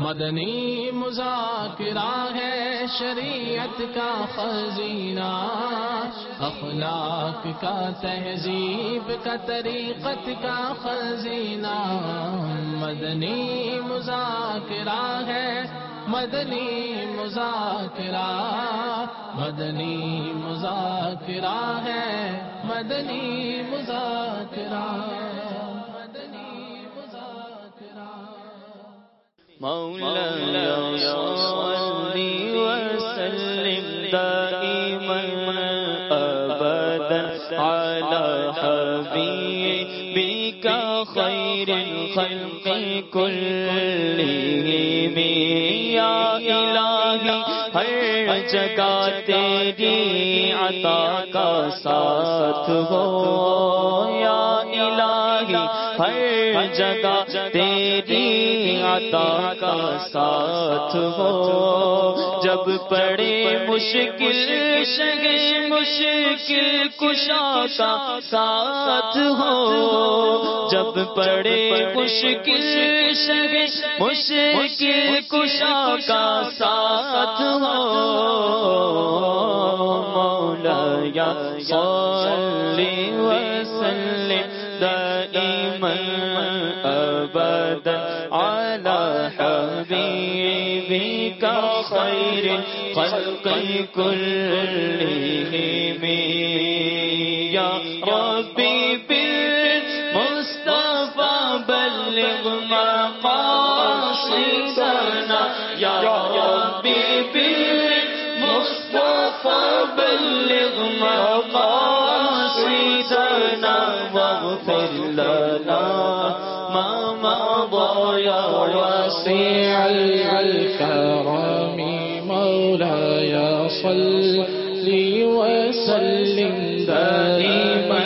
مدنی مذاکرہ ہے شریعت کا خزینہ، اخلاق کا تہذیب کا طریقت کا خزینہ، مدنی مذاکرہ ہے، مدنی مذاکرہ، مدنی مذاکرہ ہے، مدنی مذاکرہ، مدنی مذاکرہ۔ مولانا صلی وسلم دائما ابدا علی حبیبک خیر الخلق کلہم، یا الہی ہر جگہ تیری عطا کا ساتھ ہو، یا الہی ہر جگہ تیری عطا کا ساتھ ہو، جب پڑے مشکل شگے مشکل کشا کا ساتھ ہو، جب پڑے مشکل شگے مشکل کشا کا ساتھ ہو، مولایا صلی وسلم دائما ابدا علی حبیبک خیر الخلق کلہم، یا ربی بالمصطفی بلغ مقاصدنا، یا ربی بالمصطفی بلغ مقاصدنا، واغفر لنا ما مضى یا واسع الكرم، مولاي صل وسلم دائما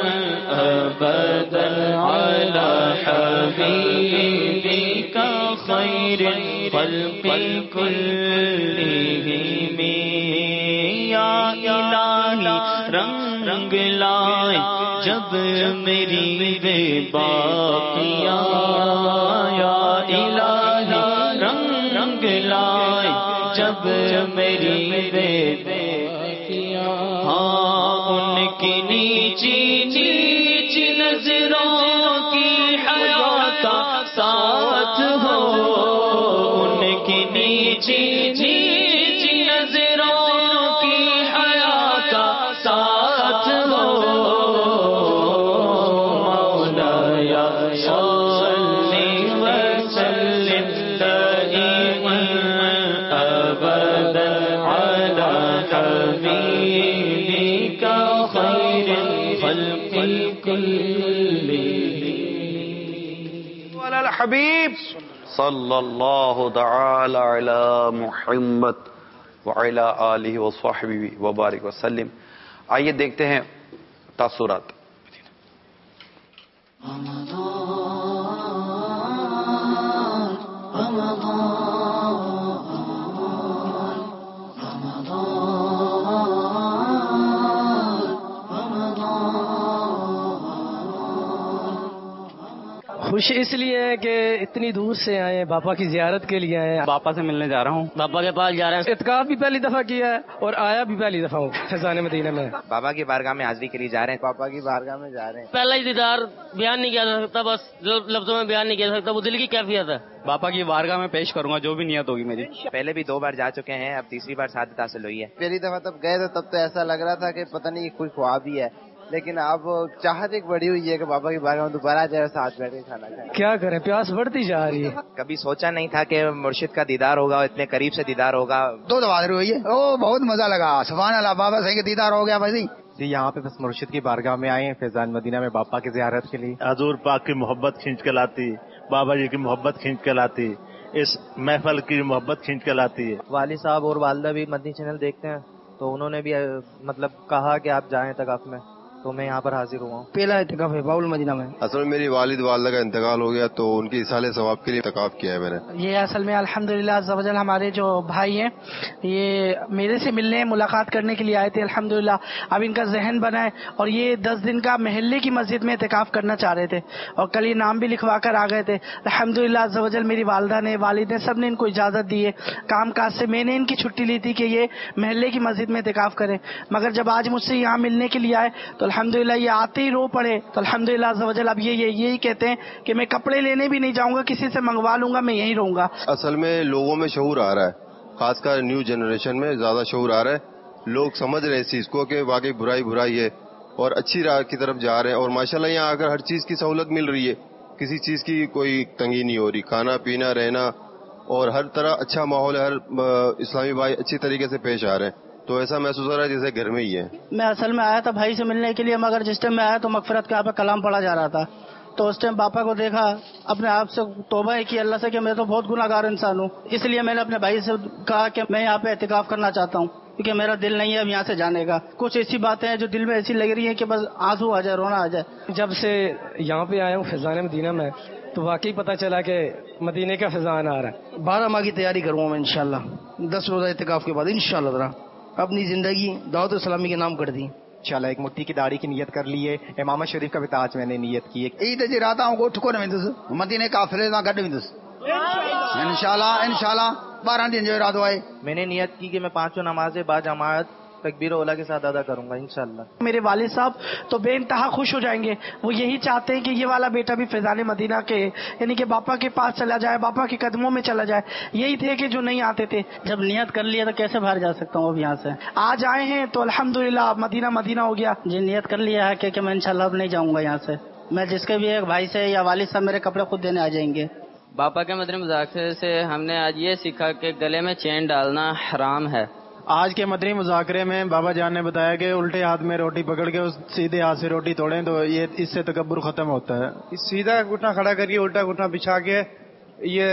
ابدا على حبيبك خير الخلق كلهم، یا الہی رنگ لائے جب میری بے باقیاں، یا الہی رنگ لائے جب میری بے باقیاں، ہاں ان کی نیچی نیچی نظروں کی حیا کا ساتھ ہو، ان کی نیچی نیچی نظروں کی حیا کا ساتھ ہو، مولایا صلی وسلم دائما ابدا علی حبیبک خیر الخلق کلہم، علی الحبیب صلی اللہ تعالی علی محمد وعلی آلہ وصحبہ وبارک وسلم۔ آئیے دیکھتے ہیں تاثرات۔ خوش اس لیے ہے کہ اتنی دور سے آئے ہیں، باپا کی زیارت کے لیے آئے ہیں، باپا سے ملنے جا رہا ہوں، بابا کے پاس جا رہے ہیں، اعتکاف بھی پہلی دفعہ کیا ہے اور آیا بھی پہلی دفعہ ہوں فیضان مدینہ میں، بابا کی بارگاہ میں حاضری کے لیے جا رہے ہیں، پاپا کی بارگاہ میں جا رہے ہیں۔ پہلا ہی دیدار بیان نہیں کیا جا سکتا، بس لفظوں میں بیان نہیں کیا جا سکتا، وہ دل کی کیفیت ہے۔ باپا کی بارگاہ میں پیش کروں گا جو بھی نیت ہوگی میری۔ پہلے بھی 2 بار جا چکے ہیں، اب تیسری بار سعادت حاصل ہوئی ہے۔ پہلی دفعہ تب گئے تھے تب تو ایسا لگ رہا تھا کہ پتہ نہیں کوئی خواب ہی ہے، لیکن اب چاہت ایک بڑی ہوئی ہے کہ بابا کی بارگاہ میں دوبارہ جائے، ساتھ بیٹھ کے کھانا کھائیں۔ کیا کریں، پیاس بڑھتی جا رہی ہے۔ کبھی سوچا نہیں تھا کہ مرشد کا دیدار ہوگا، اتنے قریب سے دیدار ہوگا۔ 2 دفعہ ہوئی ہے، بہت مزہ لگا، سبحان اللہ، بابا صحیح کا دیدار ہو گیا بھائی جی۔ یہاں پہ بس مرشد کی بارگاہ میں آئے ہیں فیضان مدینہ میں باپا کی زیارت کے لیے۔ حضور پاک کی محبت کھینچ کے لاتی، بابا جی کی محبت کھینچ کے لاتی، اس محفل کی محبت کھینچ کے لاتی ہے۔ والد صاحب اور والدہ بھی مدنی چینل دیکھتے ہیں تو انہوں نے بھی مطلب کہا کہ آپ جائیں اعتکاف میں، تو میں یہاں پر حاضر ہوا ہوں. پہلا اعتکاف ہے باول مدینہ میں. اصل میں میری والد والدہ کا انتقال ہو گیا تو ان کی اصالہ ثواب کے لیے اعتکاف کیا ہے میں نے. یہ اصل میں الحمدللہ عز و جل ہمارے جو بھائی ہیں یہ میرے سے ملنے ملاقات کرنے کے لیے آئے تھے. الحمدللہ اب ان کا ذہن بنا ہے اور یہ 10 دن کا محلے کی مسجد میں اعتکاف کرنا چاہ رہے تھے اور کل یہ نام بھی لکھوا کر آ گئے تھے. الحمدللہ عز و جل میری والدہ نے والد نے سب نے ان کو اجازت دی ہے کام کاج سے. میں نے ان کی چھٹی لی تھی کہ یہ محلے کی مسجد میں اعتکاف کریں مگر جب آج مجھ سے یہاں ملنے کے لیے آئے تو الحمدللہ یہ آتے ہی رو پڑے. تو الحمدللہ عز و جل اب یہی کہتے ہیں کہ میں کپڑے لینے بھی نہیں جاؤں گا کسی سے منگوا لوں گا میں یہیں رہوں گا. اصل میں لوگوں میں شعور آ رہا ہے خاص کر نیو جنریشن میں زیادہ شعور آ رہا ہے. لوگ سمجھ رہے ہیں اس چیز کو کہ واقعی برائی برائی ہے اور اچھی راہ کی طرف جا رہے ہیں اور ماشاءاللہ یہاں اگر ہر چیز کی سہولت مل رہی ہے کسی چیز کی کوئی تنگی نہیں ہو رہی. کھانا پینا رہنا اور ہر طرح اچھا ماحول ہے. ہر اسلامی بھائی اچھی طریقے سے پیش آ رہے ہیں تو ایسا محسوس ہو رہا ہے جیسے گھر میں ہی ہے. میں اصل میں آیا تھا بھائی سے ملنے کے لیے مگر جس ٹائم میں آیا تو مغفرت کا کلام پڑھا جا رہا تھا تو اس ٹائم باپا کو دیکھا اپنے آپ سے توبہ کی اللہ سے کہ میں تو بہت گناہ گار انسان ہوں. اس لیے میں نے اپنے بھائی سے کہا کہ میں یہاں پہ اعتکاف کرنا چاہتا ہوں کیونکہ میرا دل نہیں ہے اب یہاں سے جانے کا. کچھ ایسی باتیں ہیں جو دل میں ایسی لگ رہی ہیں کہ بس آنسو آ جائے رونا آ جائے. جب سے یہاں پہ آیا ہوں فیضان مدینہ میں تو واقعی پتہ چلا کہ مدینے کا فیضان آ رہا ہے. 12 ماہ کی تیاری کروں گا میں انشاءاللہ 10 روزہ اعتکاف کے بعد انشاءاللہ ذرا اپنی زندگی دعوت اسلامی کے نام کر دی. انشاءاللہ ایک مٹھی کی داڑھی کی نیت کر لی ہے. امامہ شریف کا بھی تاج میں نے نیت کی ہے. عید جی رات ڳوٺ کون वेंदुसि मदीने काफ़िले सां गॾु वेंदुसि इंशाल्लाह 12 ॾींहंनि जो इरादो आहे. میں نے نیت کی کہ میں 5 نمازیں با جماعت تکبیر اولا کے ساتھ ادا کروں گا انشاءاللہ. میرے والد صاحب تو بے انتہا خوش ہو جائیں گے. وہ یہی چاہتے ہیں کہ یہ والا بیٹا بھی فیضان مدینہ کے یعنی کہ باپا کے پاس چلا جائے باپا کے قدموں میں چلا جائے. یہی تھے کہ جو نہیں آتے تھے. جب نیت کر لیا تو کیسے باہر جا سکتا ہوں اب یہاں سے. آج آئے ہیں تو الحمدللہ مدینہ مدینہ ہو گیا. جی نیت کر لیا ہے کہ میں انشاءاللہ اب نہیں جاؤں گا یہاں سے. میں جس کے بھی ایک بھائی سے یا والد صاحب میرے کپڑے خود دینے آ جائیں گے. باپا کے مدنی مذاکرے سے ہم نے آج یہ سیکھا کہ گلے میں چین ڈالنا حرام ہے. آج کے مدنی مذاکرے میں بابا جان نے بتایا کہ الٹے ہاتھ میں روٹی پکڑ کے سیدھے ہاتھ سے روٹی توڑیں تو یہ اس سے تکبر ختم ہوتا ہے. سیدھا گھٹنا کھڑا کر کے الٹا گھٹنا بچھا کے یہ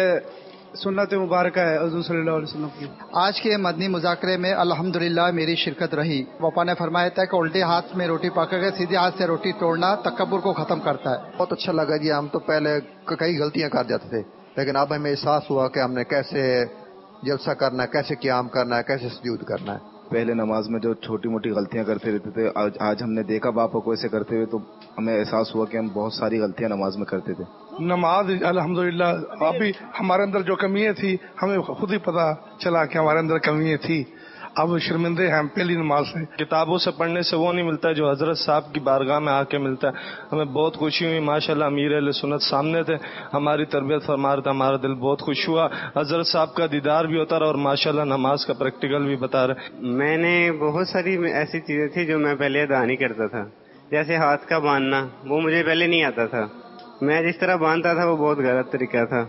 سنت مبارکہ ہے حضور صلی اللہ علیہ وسلم کی. آج کے مدنی مذاکرے میں الحمدللہ میری شرکت رہی. پاپا نے فرمایا تھا کہ الٹے ہاتھ میں روٹی پکڑ کے سیدھے ہاتھ سے روٹی توڑنا تکبر کو ختم کرتا ہے. بہت اچھا لگا جی. ہم تو پہلے کئی غلطیاں کر جاتے تھے لیکن اب ہمیں احساس ہوا کہ ہم نے کیسے جلسہ کرنا ہے کیسے قیام کرنا ہے کیسے سجود کرنا ہے. پہلے نماز میں جو چھوٹی موٹی غلطیاں کرتے رہتے تھے آج ہم نے دیکھا باپا کو ایسے کرتے ہوئے تو ہمیں احساس ہوا کہ ہم بہت ساری غلطیاں نماز میں کرتے تھے. نماز الحمدللہ ابھی ہمارے اندر جو کمیاں تھی ہمیں خود ہی پتا چلا کہ ہمارے اندر کمیاں تھی. اب شرمندے ہیں پہلی نماز سے. کتابوں سے پڑھنے سے وہ نہیں ملتا جو حضرت صاحب کی بارگاہ میں آ کے ملتا ہے. ہمیں بہت خوشی ہوئی ماشاءاللہ امیر اہل سنت سامنے تھے ہماری تربیت فرما رہے تھے. ہمارا دل بہت خوش ہوا. حضرت صاحب کا دیدار بھی ہوتا رہا اور ماشاءاللہ نماز کا پریکٹیکل بھی بتا رہے. میں نے بہت ساری ایسی چیزیں تھی جو میں پہلے ادا نہیں کرتا تھا. جیسے ہاتھ کا باندھنا وہ مجھے پہلے نہیں آتا تھا. میں جس طرح باندھتا تھا وہ بہت غلط طریقہ تھا.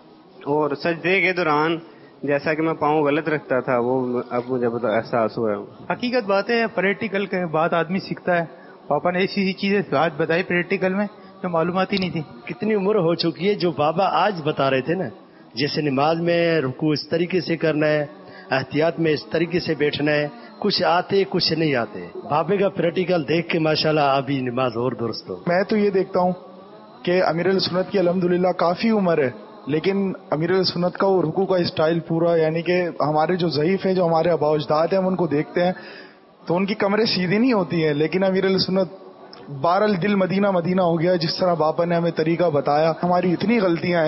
اور سجدے کے دوران جیسا کہ میں پاؤں غلط رکھتا تھا وہ اب مجھے احساس ہوا. حقیقت بات ہے پریکٹیکل کے بعد آدمی سیکھتا ہے. پاپا نے ایسی چیزیں بات بتائی پریکٹیکل میں جو معلومات ہی نہیں تھی. کتنی عمر ہو چکی ہے جو بابا آج بتا رہے تھے نا جیسے نماز میں رکوع اس طریقے سے کرنا ہے احتیاط میں اس طریقے سے بیٹھنا ہے. کچھ آتے کچھ نہیں آتے. بابے کا پریکٹیکل دیکھ کے ماشاءاللہ ابھی نماز اور درست ہو. میں تو یہ دیکھتا ہوں کہ امیر السنت کی الحمدللہ کافی عمر ہے لیکن امیر السنت کا وہ رکوع کا اسٹائل پورا یعنی کہ ہمارے جو ضعیف ہیں جو ہمارے آباء و اجداد ہیں ہم ان کو دیکھتے ہیں تو ان کی کمریں سیدھی نہیں ہوتی ہیں لیکن امیر السنت بہرحال دل مدینہ مدینہ ہو گیا. جس طرح باپا نے ہمیں طریقہ بتایا ہماری اتنی غلطیاں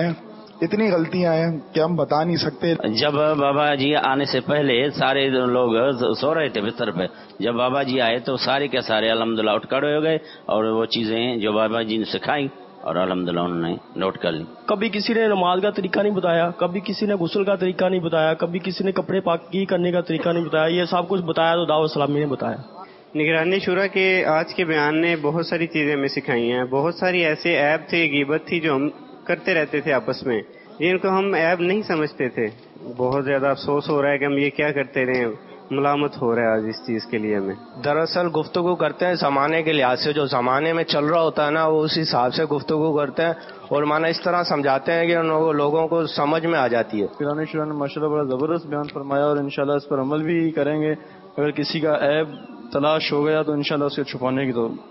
ہیں کہ ہم بتا نہیں سکتے. جب بابا جی آنے سے پہلے سارے لوگ سو رہے تھے بستر پہ. جب بابا جی آئے تو سارے کے سارے الحمدللہ اٹھ کھڑے ہو گئے اور وہ چیزیں جو بابا جی نے سکھائی اور الحمدللہ انہوں نے نوٹ کر لی. کبھی کسی نے نماز کا طریقہ نہیں بتایا, کبھی کسی نے غسل کا طریقہ نہیں بتایا, کبھی کسی نے کپڑے پاکی کرنے کا طریقہ نہیں بتایا. یہ سب کچھ بتایا تو دعوت اسلامی نے بتایا. نگرانی شورا کے آج کے بیان نے بہت ساری چیزیں ہمیں سکھائی ہیں. بہت ساری ایسے عیب تھے غیبت تھی جو ہم کرتے رہتے تھے آپس میں جن کو ہم عیب نہیں سمجھتے تھے. بہت زیادہ افسوس ہو رہا ہے کہ ہم یہ کیا کرتے رہے. ملامت ہو رہا ہے آج اس چیز کے لیے ہمیں. دراصل گفتگو کرتے ہیں زمانے کے لحاظ سے, جو زمانے میں چل رہا ہوتا ہے نا وہ اس حساب سے گفتگو کرتے ہیں اور مانا اس طرح سمجھاتے ہیں کہ لوگوں کو سمجھ میں آ جاتی ہے. نگرانی شورا نے ماشاءاللہ بڑا زبردست بیان فرمایا اور انشاءاللہ اس پر عمل بھی کریں گے. اگر کسی کا عیب تلاش ہو گیا تو انشاءاللہ اسے چھپانے کی تو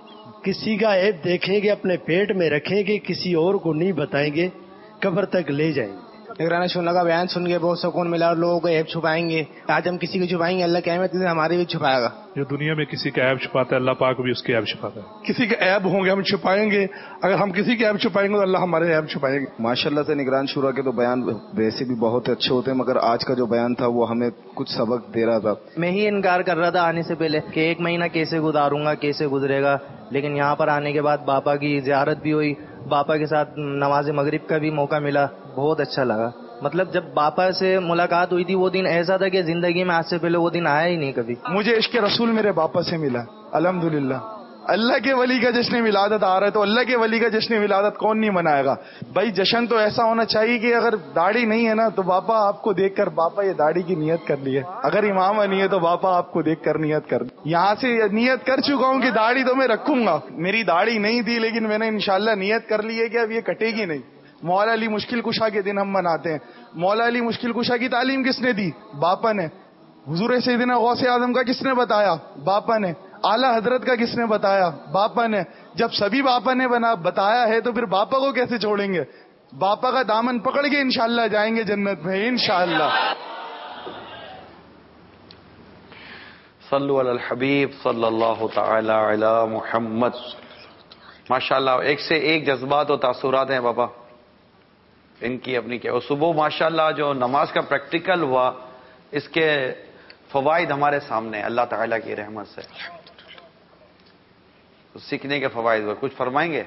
کسی کا عیب دیکھیں گے اپنے پیٹ میں رکھیں گے, کسی اور کو نہیں بتائیں گے, قبر تک لے جائیں گے. نگران شورا کا بیان سن کے بہت سکون ملا اور لوگوں کو عیب چھپائیں گے. آج ہم کسی کو چھپائیں گے, اللہ قیامت میں ہمارے بھی چھپائے گا. جو دنیا میں کسی کا عیب چھپاتا ہے اللہ پاک بھی اس کے عیب چھپاتا ہے. کسی کے عیب ہوں گے ہم چھپائیں گے, اگر ہم کسی کے عیب چھپائیں گے تو اللہ ہمارے عیب چھپائیں گے. ماشاءاللہ سے نگران شورا کے تو بیان ویسے بھی بہت اچھے ہوتے ہیں, مگر آج کا جو بیان تھا وہ ہمیں کچھ سبق دے رہا تھا. میں ہی انکار کر رہا تھا آنے سے پہلے کہ 1 مہینہ کیسے گزاروں گا, کیسے گزرے گا, لیکن یہاں پر آنے کے بعد باپا کی زیارت بھی ہوئی, باپا کے ساتھ نماز مغرب کا بھی موقع ملا, بہت اچھا لگا. مطلب جب باپا سے ملاقات ہوئی تھی وہ دن ایسا تھا کہ زندگی میں آج سے پہلے وہ دن آیا ہی نہیں کبھی. مجھے عشق رسول میرے باپا سے ملا الحمدللہ. اللہ کے ولی کا جشن ولادت آ رہا ہے تو اللہ کے ولی کا جشن ولادت کون نہیں منائے گا بھائی. جشن تو ایسا ہونا چاہیے کہ اگر داڑھی نہیں ہے نا تو باپا آپ کو دیکھ کر باپا یہ داڑھی کی نیت کر لی ہے, اگر امامہ نہیں ہے تو باپا آپ کو دیکھ کر نیت کر. یہاں سے نیت کر چکا ہوں کہ داڑھی تو میں رکھوں گا. میری داڑھی نہیں تھی لیکن میں نے انشاءاللہ نیت کر لی ہے کہ اب یہ کٹے گی نہیں. مولا علی مشکل کشا کے دن ہم مناتے ہیں. مولا علی مشکل کشا کی تعلیم کس نے دی؟ باپا نے. حضور سیدنا غوث اعظم کا کس نے بتایا؟ باپا نے. اعلی حضرت کا کس نے بتایا؟ باپا نے. جب سبھی باپا نے بتایا ہے تو پھر باپا کو کیسے چھوڑیں گے؟ باپا کا دامن پکڑ کے انشاءاللہ جائیں گے جنت میں انشاءاللہ. صلو علی الحبیب صلی اللہ تعالی علی محمد. ماشاءاللہ ایک سے ایک جذبات و تاثرات ہیں بابا ان کی اپنی کے. اور صبح ماشاءاللہ جو نماز کا پریکٹیکل ہوا اس کے فوائد ہمارے سامنے اللہ تعالیٰ کی رحمت سے سیکھنے کے فوائد ہوئے. کچھ فرمائیں گے؟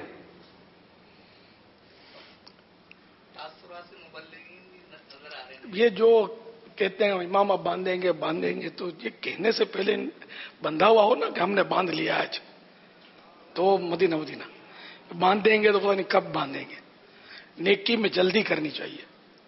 یہ جو کہتے ہیں امام اب باندھیں گے تو یہ کہنے سے پہلے بندھا ہوا ہو نا کہ ہم نے باندھ لیا آج تو مدینہ باندھیں گے تو پتہ نہیں کب باندھیں گے. نیکی میں جلدی کرنی چاہیے.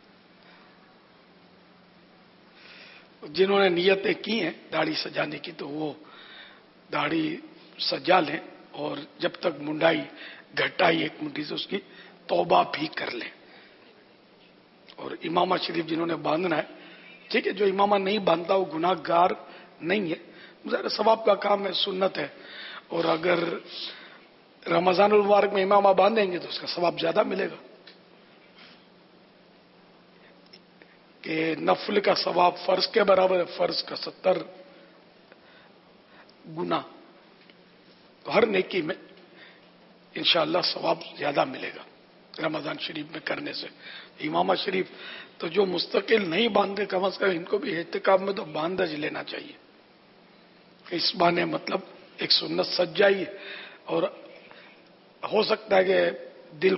جنہوں نے نیتیں کی ہیں داڑھی سجانے کی تو وہ داڑھی سجا لیں اور جب تک منڈائی گھٹائی 1 منٹھی سے اس کی توبہ بھی کر لیں. اور امامہ شریف جنہوں نے باندھنا ہے ٹھیک ہے, جو امامہ نہیں باندھتا وہ گناہ گار نہیں ہے, ظاہر ثواب کا کام ہے, سنت ہے. اور اگر رمضان المبارک میں امامہ باندھیں گے تو اس کا ثواب زیادہ ملے گا کہ نفل کا ثواب فرض کے برابر ہے, فرض کا 70 گنا. تو ہر نیکی میں انشاءاللہ ثواب زیادہ ملے گا رمضان شریف میں کرنے سے. امامہ شریف تو جو مستقل نہیں باندھے کم از کم ان کو بھی احتکاب میں تو باندھ لینا چاہیے. اس بہانے مطلب ایک سنت سج جائیے اور ہو سکتا ہے کہ دل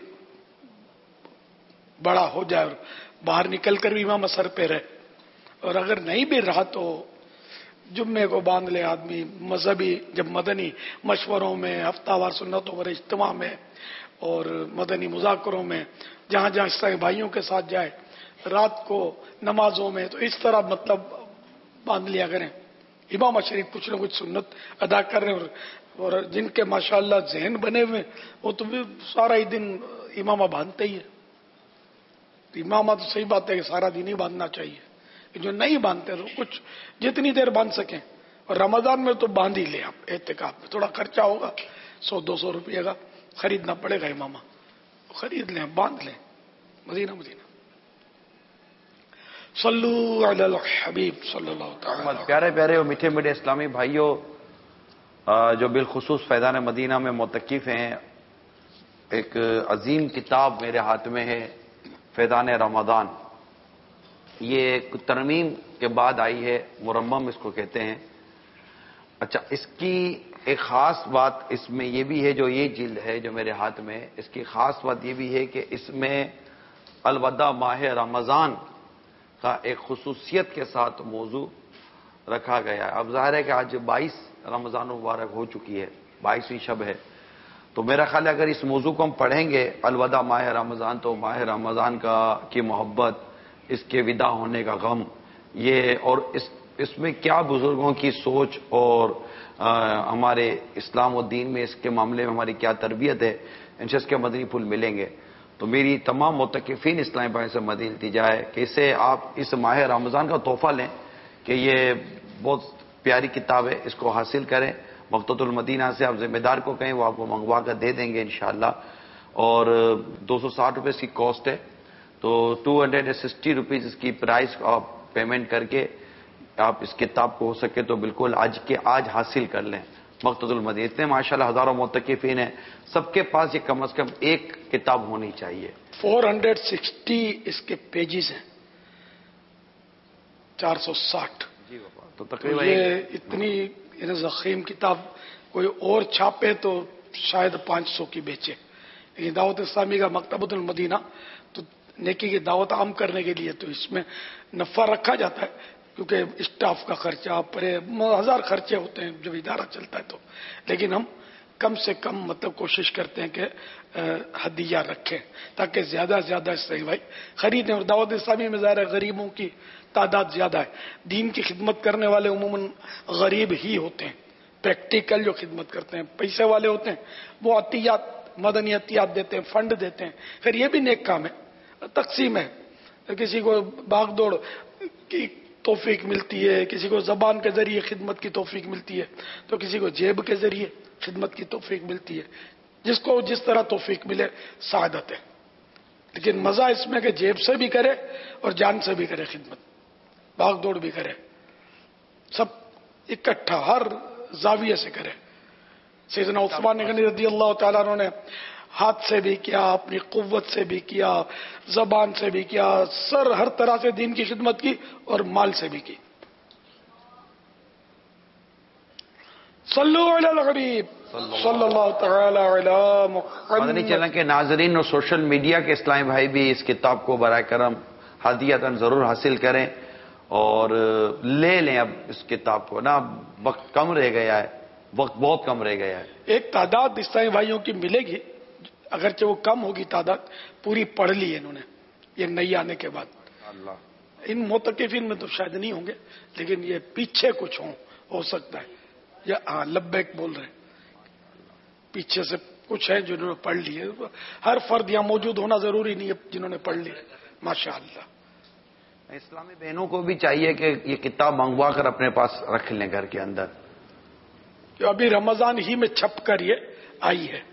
بڑا ہو جائے اور باہر نکل کر بھی امام سر پہ رہے. اور اگر نہیں بھی رہا تو جمعے کو باندھ لے آدمی. مذہبی جب مدنی مشوروں میں, ہفتہ وار سنتوں پر اجتماع میں اور مدنی مذاکروں میں جہاں جہاں اس طرح بھائیوں کے ساتھ جائے, رات کو نمازوں میں, تو اس طرح مطلب باندھ لیا کریں. امام شریف کچھ نہ کچھ سنت ادا کر رہے ہیں اور جن کے ماشاءاللہ ذہن بنے ہوئے وہ تو بھی سارا ہی دن امامہ باندھتے ہی ہے. امامہ تو صحیح بات ہے کہ سارا دن ہی باندھنا چاہیے, جو نہیں باندھتے تو کچھ جتنی دیر باندھ سکیں. اور رمضان میں تو باندھ ہی لیں آپ. اعتکاف میں تھوڑا خرچہ ہوگا, 100-200 روپیے کا خریدنا پڑے گا امامہ, خرید لیں, باندھ لیں. مدینہ صلو علی الحبیب صلی اللہ تعالی. پیارے پیارے اور میٹھے میٹھے اسلامی بھائیوں جو بالخصوص فیضان مدینہ میں معتکف ہیں, ایک عظیم کتاب میرے ہاتھ میں ہے فیضان رمضان. یہ ترمیم کے بعد آئی ہے, مرمم اس کو کہتے ہیں. اچھا, اس کی ایک خاص بات اس میں یہ بھی ہے, جو یہ جلد ہے جو میرے ہاتھ میں, اس کی خاص بات یہ بھی ہے کہ اس میں الوداع ماہ رمضان کا ایک خصوصیت کے ساتھ موضوع رکھا گیا ہے. اب ظاہر ہے کہ آج 22 رمضان مبارک ہو چکی ہے, 22ویں شب ہے, تو میرا خیال ہے اگر اس موضوع کو ہم پڑھیں گے الوداع ماہ رمضان, تو ماہ رمضان کی محبت, اس کے ودا ہونے کا غم, یہ اور اس میں کیا بزرگوں کی سوچ اور ہمارے اسلام و دین میں اس کے معاملے میں ہماری کیا تربیت ہے, ان سے اس کے مدنی پھول ملیں گے. تو میری تمام معتکفین اسلامی بھائی سے مدنی التجا ہے کہ اسے آپ اس ماہ رمضان کا تحفہ لیں کہ یہ بہت پیاری کتاب ہے, اس کو حاصل کریں. مقتۃ المدینہ سے آپ ذمہ دار کو کہیں وہ آپ کو منگوا کر دے دیں گے انشاءاللہ. اور 260 روپے کی کاسٹ ہے, تو 260 روپیز اس کی پرائز آپ پیمنٹ کر کے آپ اس کتاب کو ہو سکے تو بالکل آج حاصل کر لیں. مقتۃ المدینہ اتنے ماشاءاللہ ہزاروں معتکفین ہیں, سب کے پاس یہ کم از کم ایک کتاب ہونی چاہیے. 460 اس کے پیجز ہیں, 460. جی بابا, تو تقریباً یہ اتنی ضخیم کتاب کوئی اور چھاپے تو شاید 500 کی بیچے. لیکن دعوت اسلامی کا مکتبۃ المدینہ تو نیکی کی دعوت عام کرنے کے لیے تو اس میں نفع رکھا جاتا ہے, کیونکہ اسٹاف کا خرچہ پرے 1000 خرچے ہوتے ہیں جب ادارہ چلتا ہے تو. لیکن ہم کم سے کم مطلب کوشش کرتے ہیں کہ ہدیہ رکھیں تاکہ زیادہ سے زیادہ صحیح بھائی خریدیں. اور دعوت اسلامی میں ظاہر ہے غریبوں کی تعداد زیادہ ہے. دین کی خدمت کرنے والے عموماً غریب ہی ہوتے ہیں. پریکٹیکل جو خدمت کرتے ہیں پیسے والے ہوتے ہیں, وہ عطیات مدنی عطیات دیتے ہیں, فنڈ دیتے ہیں. پھر یہ بھی نیک کام ہے, تقسیم ہے. کسی کو بھاگ دوڑ کی توفیق ملتی ہے, کسی کو زبان کے ذریعے خدمت کی توفیق ملتی ہے, تو کسی کو جیب کے ذریعے خدمت کی توفیق ملتی ہے. جس کو جس طرح توفیق ملے سعادت ہے. لیکن مزہ اس میں کہ جیب سے بھی کرے اور جان سے بھی کرے خدمت, بھاگ دوڑ بھی کرے, سب اکٹھا ہر زاویے سے کرے. سیدنا عثمان غنی رضی اللہ تعالیٰ عنہ نے ہاتھ سے بھی کیا, اپنی قوت سے بھی کیا, زبان سے بھی کیا, ہر طرح سے دین کی خدمت کی اور مال سے بھی کی. صلو علی الحبیب صلی اللہ تعالی علی محمد. مدنی چینل کے ناظرین اور سوشل میڈیا کے اسلامی بھائی بھی اس کتاب کو برائے کرم ہدیۃً ضرور حاصل کریں اور لے لیں. اب اس کتاب کو نا وقت کم رہ گیا ہے, وقت بہت کم رہ گیا ہے. ایک تعداد اسلامی بھائیوں کی ملے گی, اگرچہ وہ کم ہوگی تعداد, پوری پڑھ لی ہے انہوں نے یہ نئی آنے کے بعد. اللہ, ان معتکفین میں تو شاید نہیں ہوں گے, لیکن یہ پیچھے کچھ ہو سکتا ہے. یا ہاں لبیک بول رہے ہیں, پیچھے سے کچھ ہے جنہوں نے پڑھ لی ہے. ہر فرد یہاں موجود ہونا ضروری نہیں ہے جنہوں نے پڑھ لی. ماشاء اللہ. اسلامی بہنوں کو بھی چاہیے کہ یہ کتاب منگوا کر اپنے پاس رکھ لیں گھر کے اندر. ابھی رمضان ہی میں چھپ کر یہ آئی ہے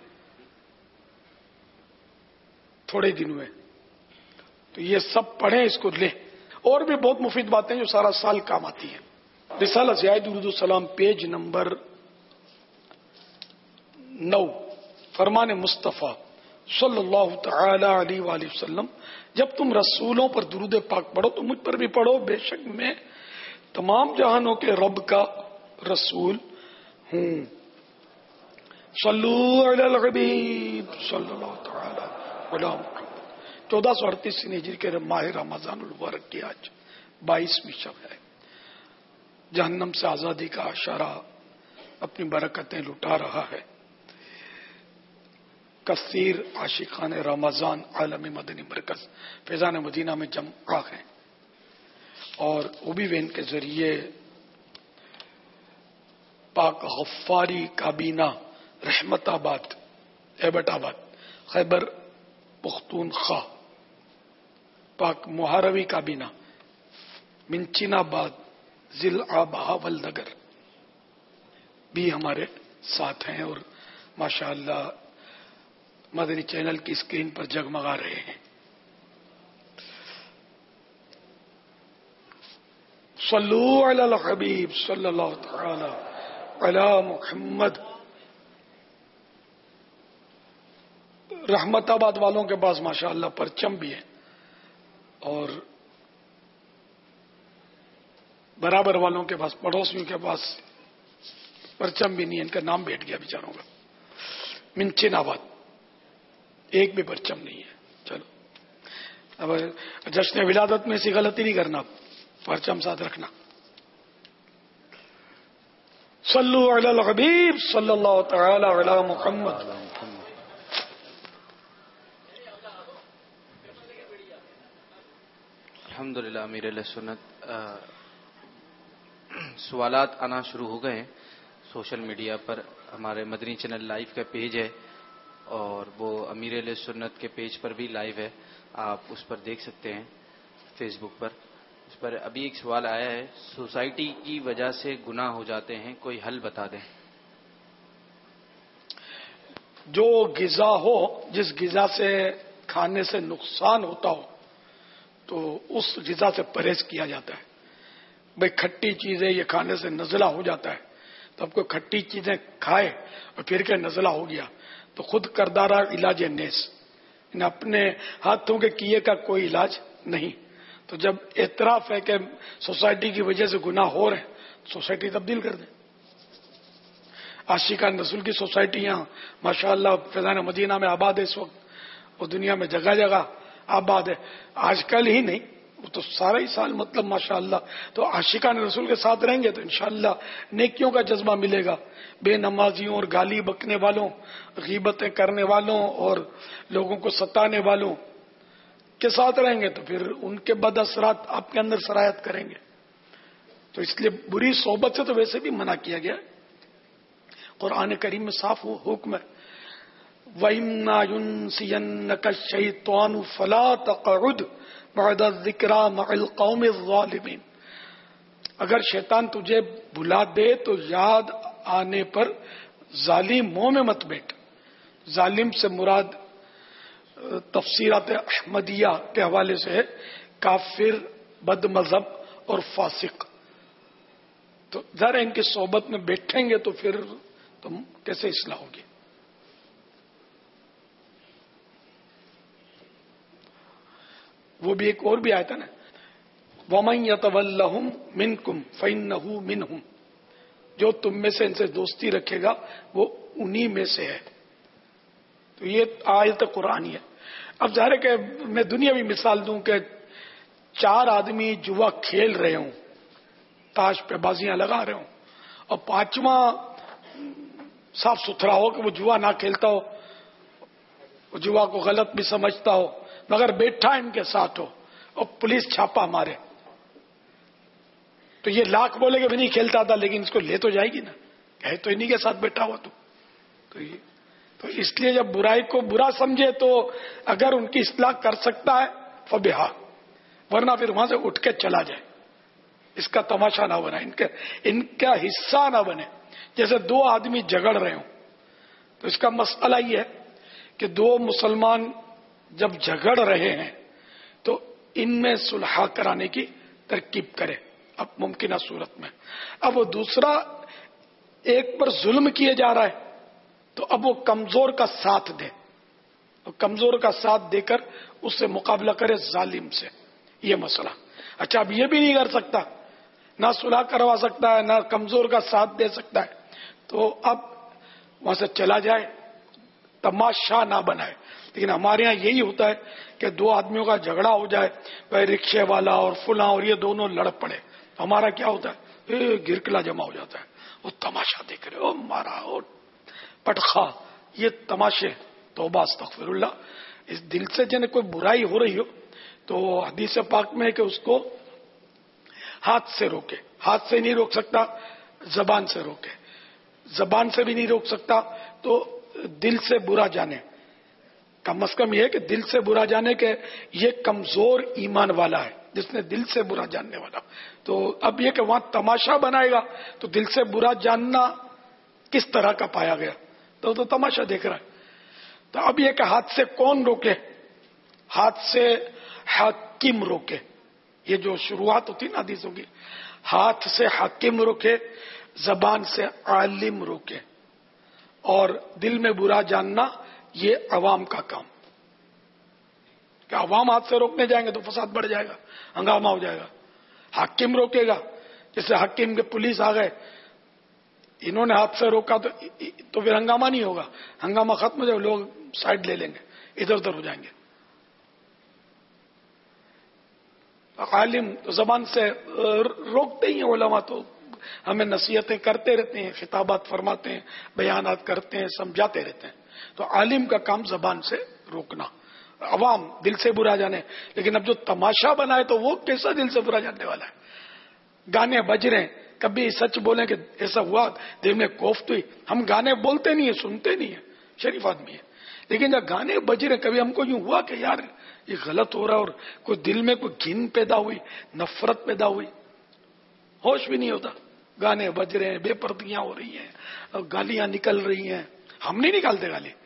تھوڑے دن میں, تو یہ سب پڑھیں, اس کو لیں. اور بھی بہت مفید باتیں جو سارا سال کام آتی ہیں. رسالہ زیاد درود السلام پیج نمبر 9, فرمان مصطفیٰ صلی اللہ تعالی علیہ وآلہ وسلم, جب تم رسولوں پر درود پاک پڑھو تو مجھ پر بھی پڑھو, بے شک میں تمام جہانوں کے رب کا رسول ہوں. صلو علی الحبیب صلی اللہ تعالی علی محمد. 1438 ہجری کے ماہ رمضان المبارک کی آج 22ویں شب ہے. جہنم سے آزادی کا اشارہ اپنی برکتیں لٹا رہا ہے. کثیر عاشقان رمضان عالمی مدنی مرکز فیضان مدینہ میں جمع ہیں, اور اوبی وین کے ذریعے پاک غفاری کابینہ رحمت آباد, ایبٹ آباد, خیبر پختونخوا, پاک محاروی کابینہ منچین آباد, ضلع بہاول نگر بھی ہمارے ساتھ ہیں, اور ماشاءاللہ مدنی چینل کی اسکرین پر جگمگا رہے ہیں. صلو علی الحبیب صلی اللہ تعالی علی محمد. رحمت آباد والوں کے پاس ماشاءاللہ پرچم بھی ہے, اور برابر والوں کے پاس, پڑوسیوں کے پاس پرچم بھی نہیں ہے. ان کا نام بیٹھ گیا بیچاروں کا. منچین آباد ایک بھی پرچم نہیں ہے. چلو اب جشن ولادت میں ایسی غلطی نہیں کرنا, پرچم ساتھ رکھنا. صلو علی الحبیب صلی اللہ تعالی علی محمد. الحمدللہ امیر علیہ سنت. سوالات آنا شروع ہو گئے ہیں سوشل میڈیا پر. ہمارے مدنی چینل لائیو کا پیج ہے, اور وہ امیر علیہ سنت کے پیج پر بھی لائیو ہے, آپ اس پر دیکھ سکتے ہیں فیس بک پر. اس پر ابھی ایک سوال آیا ہے, سوسائٹی کی وجہ سے گناہ ہو جاتے ہیں, کوئی حل بتا دیں. جو غذا ہو, جس غذا سے کھانے سے نقصان ہوتا ہو تو اس غذا سے پرہیز کیا جاتا ہے. بھئی کھٹی چیزیں یہ کھانے سے نزلہ ہو جاتا ہے, تو اب کوئی کھٹی چیزیں کھائے اور پھر کہ نزلہ ہو گیا تو خود کردارا علاج نیس, اپنے ہاتھوں کے کیے کا کوئی علاج نہیں. تو جب اعتراف ہے کہ سوسائٹی کی وجہ سے گناہ ہو رہے ہیں, سوسائٹی تبدیل کر دیں. عاشقان رسول کی سوسائٹیاں ماشاءاللہ فیضان مدینہ میں آباد ہے اس وقت, وہ دنیا میں جگہ جگہ آباد ہے. آج کل ہی نہیں, وہ تو سارا ہی سال مطلب ماشاءاللہ. تو عاشقان رسول کے ساتھ رہیں گے تو انشاءاللہ نیکیوں کا جذبہ ملے گا. بے نمازیوں اور گالی بکنے والوں, غیبتیں کرنے والوں اور لوگوں کو ستانے والوں کے ساتھ رہیں گے تو پھر ان کے بد اثرات آپ کے اندر سرایت کریں گے. تو اس لیے بری صحبت سے تو ویسے بھی منع کیا گیا. قرآن کریم میں صاف حکم ہے, وَإِمَّا يُنْسِيَنَّكَ الشَّيْطَانُ فَلَا تَقْعُدْ بَعْدَ الذِّكْرَىٰ مَعَ الْقَوْمِ الظَّالِمِينَ. اگر شیطان تجھے بھلا دے تو یاد آنے پر ظالموں میں مت بیٹھ. ظالم سے مراد تفسیرات احمدیہ کے حوالے سے ہے کافر, بد مذہب اور فاسق. تو ذرا ان کی صحبت میں بیٹھیں گے تو پھر تو کیسے اصلاح ہوگی. وہ بھی ایک اور بھی آیت ہے نا, وَمَن يَتَوَلَّهُم مِّنكُمْ فَإِنَّهُ مِنْهُمْ, جو تم میں سے ان سے دوستی رکھے گا وہ انہی میں سے ہے. تو یہ آیت قرآنی ہے. اب ظاہر ہے کہ میں دنیاوی مثال دوں کہ 4 آدمی جوا کھیل رہے ہوں, تاش پہ بازیاں لگا رہے ہوں, اور 5واں صاف ستھرا ہو کہ وہ جوا نہ کھیلتا ہو, وہ جوا کو غلط بھی سمجھتا ہو, مگر بیٹھا ان کے ساتھ ہو اور پولیس چھاپا مارے تو یہ لاکھ بولے کہ میں نہیں کھیلتا تھا, لیکن اس کو لے تو جائے گی نا, کہے تو انہی کے ساتھ بیٹھا ہوا تو اس لیے جب برائی کو برا سمجھے تو اگر ان کی اصلاح کر سکتا ہے فبہا, ورنہ پھر وہاں سے اٹھ کے چلا جائے. اس کا تماشا نہ بنا, ان کا حصہ نہ بنے. جیسے 2 آدمی جھگڑ رہے ہوں تو اس کا مسئلہ یہ ہے کہ 2 مسلمان جب جھگڑ رہے ہیں تو ان میں صلح کرانے کی ترکیب کرے اب ممکنہ صورت میں. اب وہ دوسرا ایک پر ظلم کیے جا رہا ہے تو اب وہ کمزور کا ساتھ دے, کمزور کا ساتھ دے کر اس سے مقابلہ کرے ظالم سے. یہ مسئلہ. اچھا اب یہ بھی نہیں کر سکتا, نہ صلح کروا سکتا ہے نہ کمزور کا ساتھ دے سکتا ہے, تو اب وہاں سے چلا جائے, تماشا نہ بنائے. لیکن ہمارے ہاں یہی ہوتا ہے کہ 2 آدمیوں کا جھگڑا ہو جائے, بھائی رکشے والا اور فلاں, اور یہ دونوں لڑ پڑے, ہمارا کیا ہوتا ہے, گرکلا جمع ہو جاتا ہے, وہ تماشا دیکھ رہے, او مارا, او پٹخا, یہ تماشے. توبہ استغفر اللہ. اس دل سے جن کوئی برائی ہو رہی ہو تو حدیث پاک میں ہے کہ اس کو ہاتھ سے روکے. ہاتھ سے نہیں روک سکتا, زبان سے روکے. زبان سے بھی نہیں روک سکتا تو دل سے برا جانے. کم از کم یہ ہے کہ دل سے برا جانے کہ یہ کمزور ایمان والا ہے جس نے دل سے برا جاننے والا. تو اب یہ کہ وہاں تماشا بنائے گا تو دل سے برا جاننا کس طرح کا پایا گیا, تو تماشا دیکھ رہا ہے. تو اب یہ کہ ہاتھ سے کون روکے, ہاتھ سے حاکم روکے. یہ جو شروعات ہوتی نا حدیثوں کی, ہاتھ سے حاکم روکے, زبان سے عالم روکے, اور دل میں برا جاننا یہ عوام کا کام. کہ عوام ہاتھ سے روکنے جائیں گے تو فساد بڑھ جائے گا, ہنگامہ ہو جائے گا. حاکم روکے گا, جیسے حاکم کے پولیس آ گئے, انہوں نے ہاتھ سے روکا تو پھر ہنگامہ نہیں ہوگا, ہنگامہ ختم ہو جائے, لوگ سائڈ لے لیں گے, ادھر ادھر ہو جائیں گے. عالم تو زبان سے روکتے ہی ہیں علماء, تو ہمیں نصیحتیں کرتے رہتے ہیں, خطابات فرماتے ہیں, بیانات کرتے ہیں, سمجھاتے رہتے ہیں. تو عالم کا کام زبان سے روکنا, عوام دل سے برا جانے. لیکن اب جو تماشا بنائے تو وہ کیسا دل سے برا جاننے والا ہے. گانے بج رہے ہیں, کبھی سچ بولیں کہ ایسا ہوا دل میں کوفت ہوئی. ہم گانے بولتے نہیں ہیں, سنتے نہیں ہیں, شریف آدمی ہے, لیکن جب گانے بج رہے کبھی ہم کو یوں ہوا کہ یار یہ غلط ہو رہا ہے, اور کوئی دل میں کوئی گھن پیدا ہوئی, نفرت پیدا ہوئی, ہوش بھی نہیں ہوتا. گانے بج رہے ہیں, بے پردگیاں ہو رہی ہیں, گالیاں نکل رہی ہیں. ہم نہیں نکالتے گالی,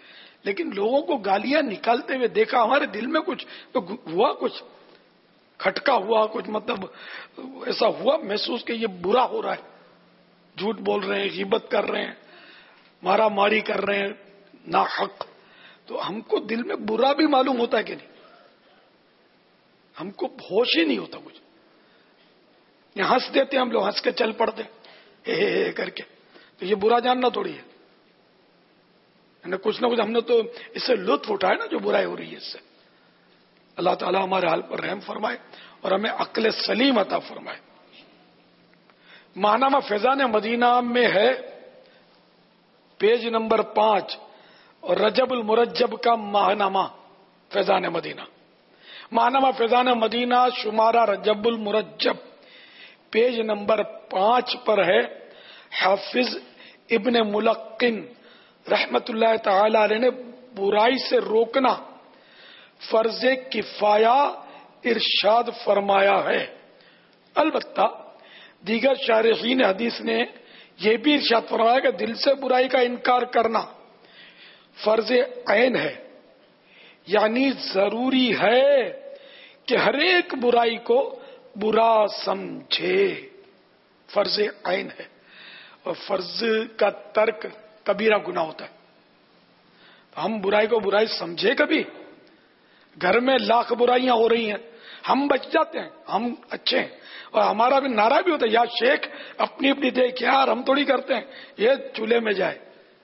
لیکن لوگوں کو گالیاں نکالتے ہوئے دیکھا، ہمارے دل میں کچھ تو ہوا، کچھ کھٹکا ہوا، کچھ مطلب ایسا ہوا محسوس کہ یہ برا ہو رہا ہے، جھوٹ بول رہے ہیں، غیبت کر رہے ہیں، مارا ماری کر رہے ہیں ناحق. تو ہم کو دل میں برا بھی معلوم ہوتا ہے کہ نہیں، ہم کو ہوش ہی نہیں ہوتا کچھ. یہ ہنس دیتے ہم لوگ، ہنس کے چل پڑتے ہے کر کے، تو یہ برا جاننا تھوڑی ہے. کچھ نہ کچھ ہم نے تو اس سے لطف اٹھایا نا جو برائی ہو رہی ہے اس سے. اللہ تعالیٰ ہمارے حال پر رحم فرمائے اور ہمیں عقل سلیم عطا فرمائے. ماہنامہ فیضان مدینہ میں ہے پیج نمبر 5 اور رجب المرجب کا ماہنامہ فیضان مدینہ. ماہنامہ فیضان مدینہ شمارہ رجب المرجب پیج نمبر 5 پر ہے. حافظ ابن ملقن رحمت اللہ تعالی علیہ نے برائی سے روکنا فرض کفایہ ارشاد فرمایا ہے. البتہ دیگر شارحین حدیث نے یہ بھی ارشاد فرمایا کہ دل سے برائی کا انکار کرنا فرض عین ہے، یعنی ضروری ہے کہ ہر ایک برائی کو برا سمجھے. فرض عین ہے، اور فرض کا ترک کبیرہ گناہ ہوتا ہے. ہم برائی کو برائی سمجھے کبھی؟ گھر میں لاکھ برائیاں ہو رہی ہیں، ہم بچ جاتے ہیں، ہم اچھے ہیں، اور ہمارا بھی نعرہ بھی ہوتا ہے یا شیخ اپنی اپنی دیکھ یار ہم تھوڑی کرتے ہیں یہ چولہے میں جائے،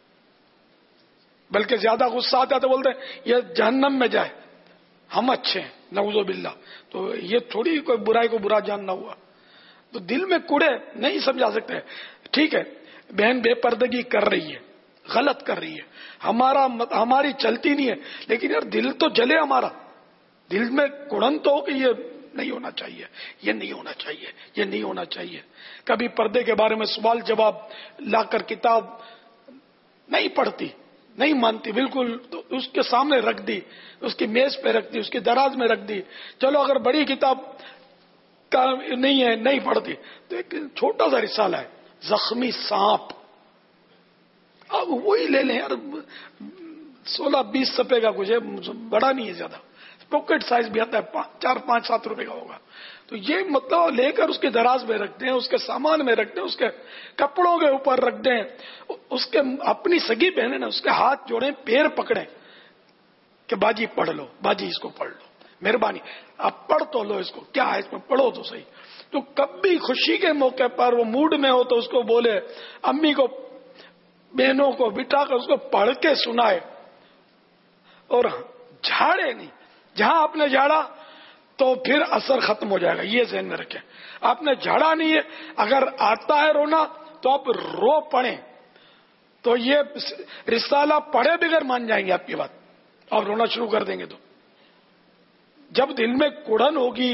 بلکہ زیادہ غصہ آتا ہے تو بولتے ہیں یہ جہنم میں جائے، ہم اچھے ہیں نعوذ باللہ. تو یہ تھوڑی کوئی برائی کو برا جاننا ہوا. تو دل میں کوڑے نہیں سمجھا سکتے. ٹھیک ہے بہن بے پردگی کر رہی ہے، غلط کر رہی ہے، ہماری چلتی نہیں ہے، لیکن یار دل تو جلے، ہمارا دل میں کڑن تو ہو کہ یہ نہیں ہونا چاہیے، یہ نہیں ہونا چاہیے، یہ نہیں ہونا چاہیے. کبھی پردے کے بارے میں سوال جواب لا کر کتاب نہیں پڑھتی، نہیں مانتی بالکل، تو اس کے سامنے رکھ دی، اس کی میز پہ رکھ دی، اس کی دراز میں رکھ دی. چلو اگر بڑی کتاب کا نہیں ہے نہیں پڑھتی تو ایک چھوٹا سا رسالہ ہے زخمی سانپ، اب وہی لے لیں یار، 16-20 صفحے کا کچھ ہے، بڑا نہیں ہے زیادہ، پاکٹ سائز بھی آتا ہے، 4-5-7 روپے کا ہوگا. تو یہ مطلب لے کر اس کے دراز میں رکھ دیں، اس کے سامان میں رکھ دیں، اس کے کپڑوں کے اوپر رکھ دیں، اس کے اپنی سگی بہنیں نا اس کے ہاتھ جوڑیں، پیر پکڑیں کہ باجی پڑھ لو، باجی اس کو پڑھ لو، مہربانی آپ پڑھ تو لو، اس کو کیا ہے اس میں پڑھو تو صحیح. تو کبھی خوشی کے موقع پر وہ موڈ میں ہو تو اس کو بولے، امی کو بہنوں کو بٹھا کر اس کو پڑھ کے سنائے، اور جھاڑے نہیں. جہاں آپ نے جھاڑا تو پھر اثر ختم ہو جائے گا، یہ ذہن میں رکھیں. آپ نے جھاڑا نہیں ہے، اگر آتا ہے رونا تو آپ رو پڑھیں، تو یہ رسالہ پڑھے بغیر مان جائیں گے آپ کی بات اور رونا شروع کر دیں گے. تو جب دل میں کڑن ہوگی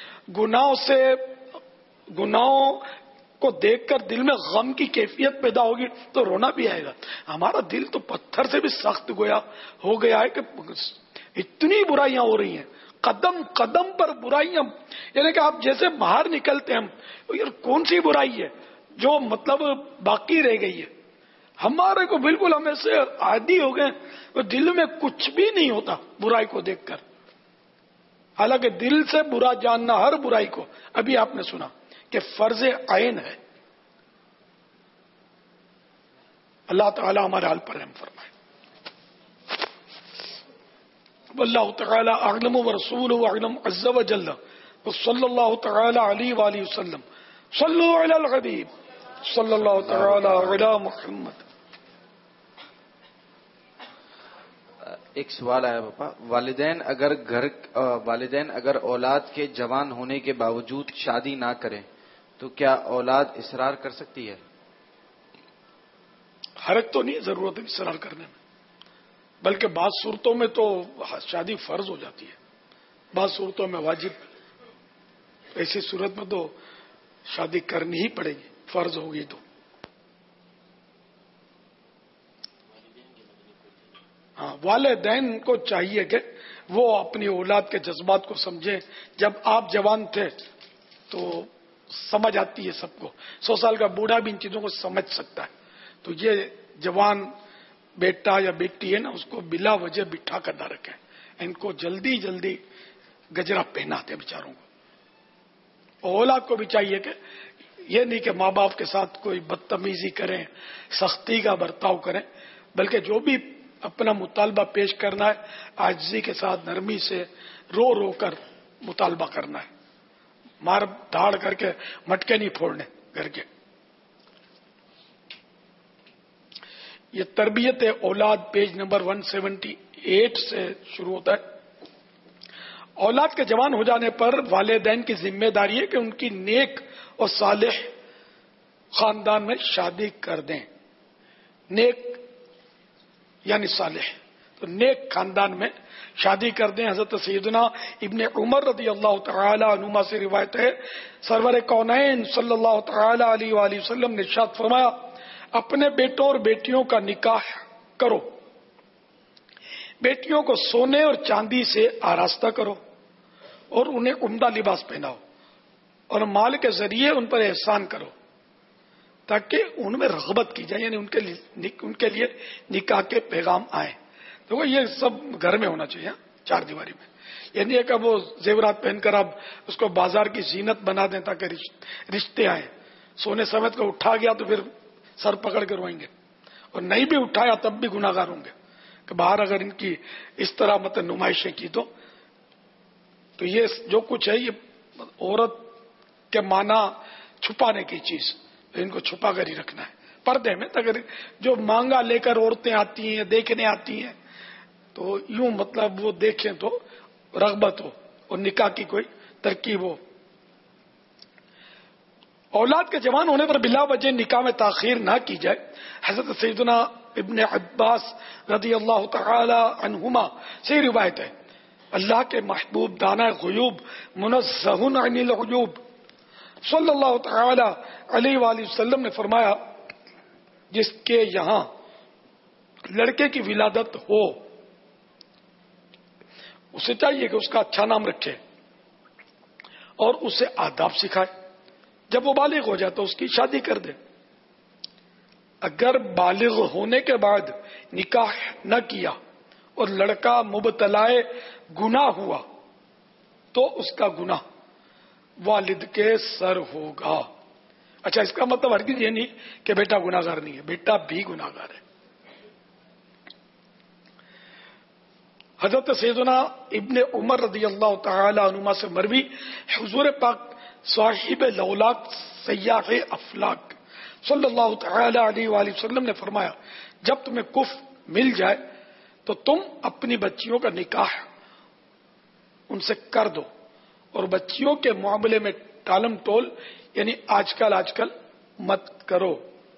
گناہوں کو دیکھ کر دل میں غم کی کیفیت پیدا ہوگی تو رونا بھی آئے گا. ہمارا دل تو پتھر سے بھی سخت ہو گیا ہے کہ اتنی برائیاں ہو رہی ہیں، قدم قدم پر برائیاں، یعنی کہ آپ جیسے باہر نکلتے ہیں یار کون سی برائی ہے جو مطلب باقی رہ گئی ہے. ہمارے کو بالکل ہم ایسے عادی ہو گئے، دل میں کچھ بھی نہیں ہوتا برائی کو دیکھ کر. حالانکہ دل سے برا جاننا ہر برائی کو، ابھی آپ نے سنا کہ فرض عین ہے. اللہ تعالی ہمارے حال پر رحم فرمائے. واللہ تعالی اعلم ورسولہ اعلم عز وجل، وصلی اللہ تعالی علیہ وآلہ وسلم. صلو علی الحبیب صلی اللہ تعالی علی محمد. ایک سوال آیا پاپا، والدین اگر اولاد کے جوان ہونے کے باوجود شادی نہ کریں تو کیا اولاد اصرار کر سکتی ہے؟ حرج تو نہیں ضرورت ہے اصرار کرنے میں، بلکہ بعض صورتوں میں تو شادی فرض ہو جاتی ہے، بعض صورتوں میں واجب. ایسی صورت میں تو شادی کرنی ہی پڑے گی، فرض ہوگی تو. ہاں والدین کو چاہیے کہ وہ اپنی اولاد کے جذبات کو سمجھیں. جب آپ جوان تھے تو سمجھ آتی ہے سب کو، 100 سال کا بوڑھا بھی ان چیزوں کو سمجھ سکتا ہے. تو یہ جوان بیٹا یا بیٹی ہے نا اس کو بلا وجہ بٹھا کر نہ رکھیں. ان کو جلدی جلدی گجرا پہناتے بیچاروں کو. اولاد کو بھی چاہیے کہ یہ نہیں کہ ماں باپ کے ساتھ کوئی بدتمیزی کریں, سختی کا برتاؤ کریں, بلکہ جو بھی اپنا مطالبہ پیش کرنا ہے عاجزی کے ساتھ نرمی سے رو رو کر مطالبہ کرنا ہے, مار دھاڑ کر کے مٹکے نہیں پھوڑنے گھر کے. یہ تربیت اولاد پیج نمبر 178 سے شروع ہوتا ہے. اولاد کے جوان ہو جانے پر والدین کی ذمہ داری ہے کہ ان کی نیک اور صالح خاندان میں شادی کر دیں. نیک یعنی صالح, تو نیک خاندان میں شادی کر دیں. حضرت سیدنا ابن عمر رضی اللہ تعالی عنہما سے روایت ہے, سرور کونین صلی اللہ تعالی علیہ وآلہ وسلم نے ارشاد فرمایا, اپنے بیٹوں اور بیٹیوں کا نکاح کرو, بیٹیوں کو سونے اور چاندی سے آراستہ کرو اور انہیں عمدہ لباس پہناؤ, اور مال کے ذریعے ان پر احسان کرو تاکہ ان میں رغبت کی جائے, یعنی ان کے لیے نکاح کے پیغام آئے. تو یہ سب گھر میں ہونا چاہیے, چار دیواری میں. یعنی کہ وہ زیورات پہن کر اب اس کو بازار کی زینت بنا دیں تاکہ رشتے آئیں. سونے سمیت کو اٹھا گیا تو پھر سر پکڑ کے روئیں گے, اور نہیں بھی اٹھایا تب بھی گناہگار ہوں گے کہ باہر اگر ان کی اس طرح نمائشیں کی تو یہ جو کچھ ہے یہ عورت کے معنی چھپانے کی چیز, ان کو چھپا کر ہی رکھنا ہے پردے میں. اگر جو مانگا لے کر عورتیں آتی ہیں, دیکھنے آتی ہیں, تو یوں مطلب وہ دیکھیں تو رغبت ہو اور نکاح کی کوئی ترکیب ہو. اولاد کے جوان ہونے پر بلا وجہ نکاح میں تاخیر نہ کی جائے. حضرت سیدنا ابن عباس رضی اللہ تعالی عنہما سے روایت ہے, اللہ کے محبوب دانا غیوب منزہ عن العیوب صلی اللہ تعالی علیہ وآلہ وسلم نے فرمایا, جس کے یہاں لڑکے کی ولادت ہو اسے چاہیے کہ اس کا اچھا نام رکھے اور اسے آداب سکھائے. جب وہ بالغ ہو جائے تو اس کی شادی کر دے. اگر بالغ ہونے کے بعد نکاح نہ کیا اور لڑکا مبتلا گناہ ہوا تو اس کا گناہ والد کے سر ہوگا. اچھا, اس کا مطلب ہرگز یہ نہیں کہ بیٹا گناہگار نہیں ہے, بیٹا بھی گناہگار ہے. حضرت سیدنا ابن عمر رضی اللہ تعالی عنہما سے مروی, حضور پاک صاحب لولاک سیاح افلاک صلی اللہ تعالی علیہ وآلہ وسلم نے فرمایا, جب تمہیں کف مل جائے تو تم اپنی بچیوں کا نکاح ان سے کر دو, اور بچیوں کے معاملے میں ٹالم ٹول یعنی آج کل مت کرو.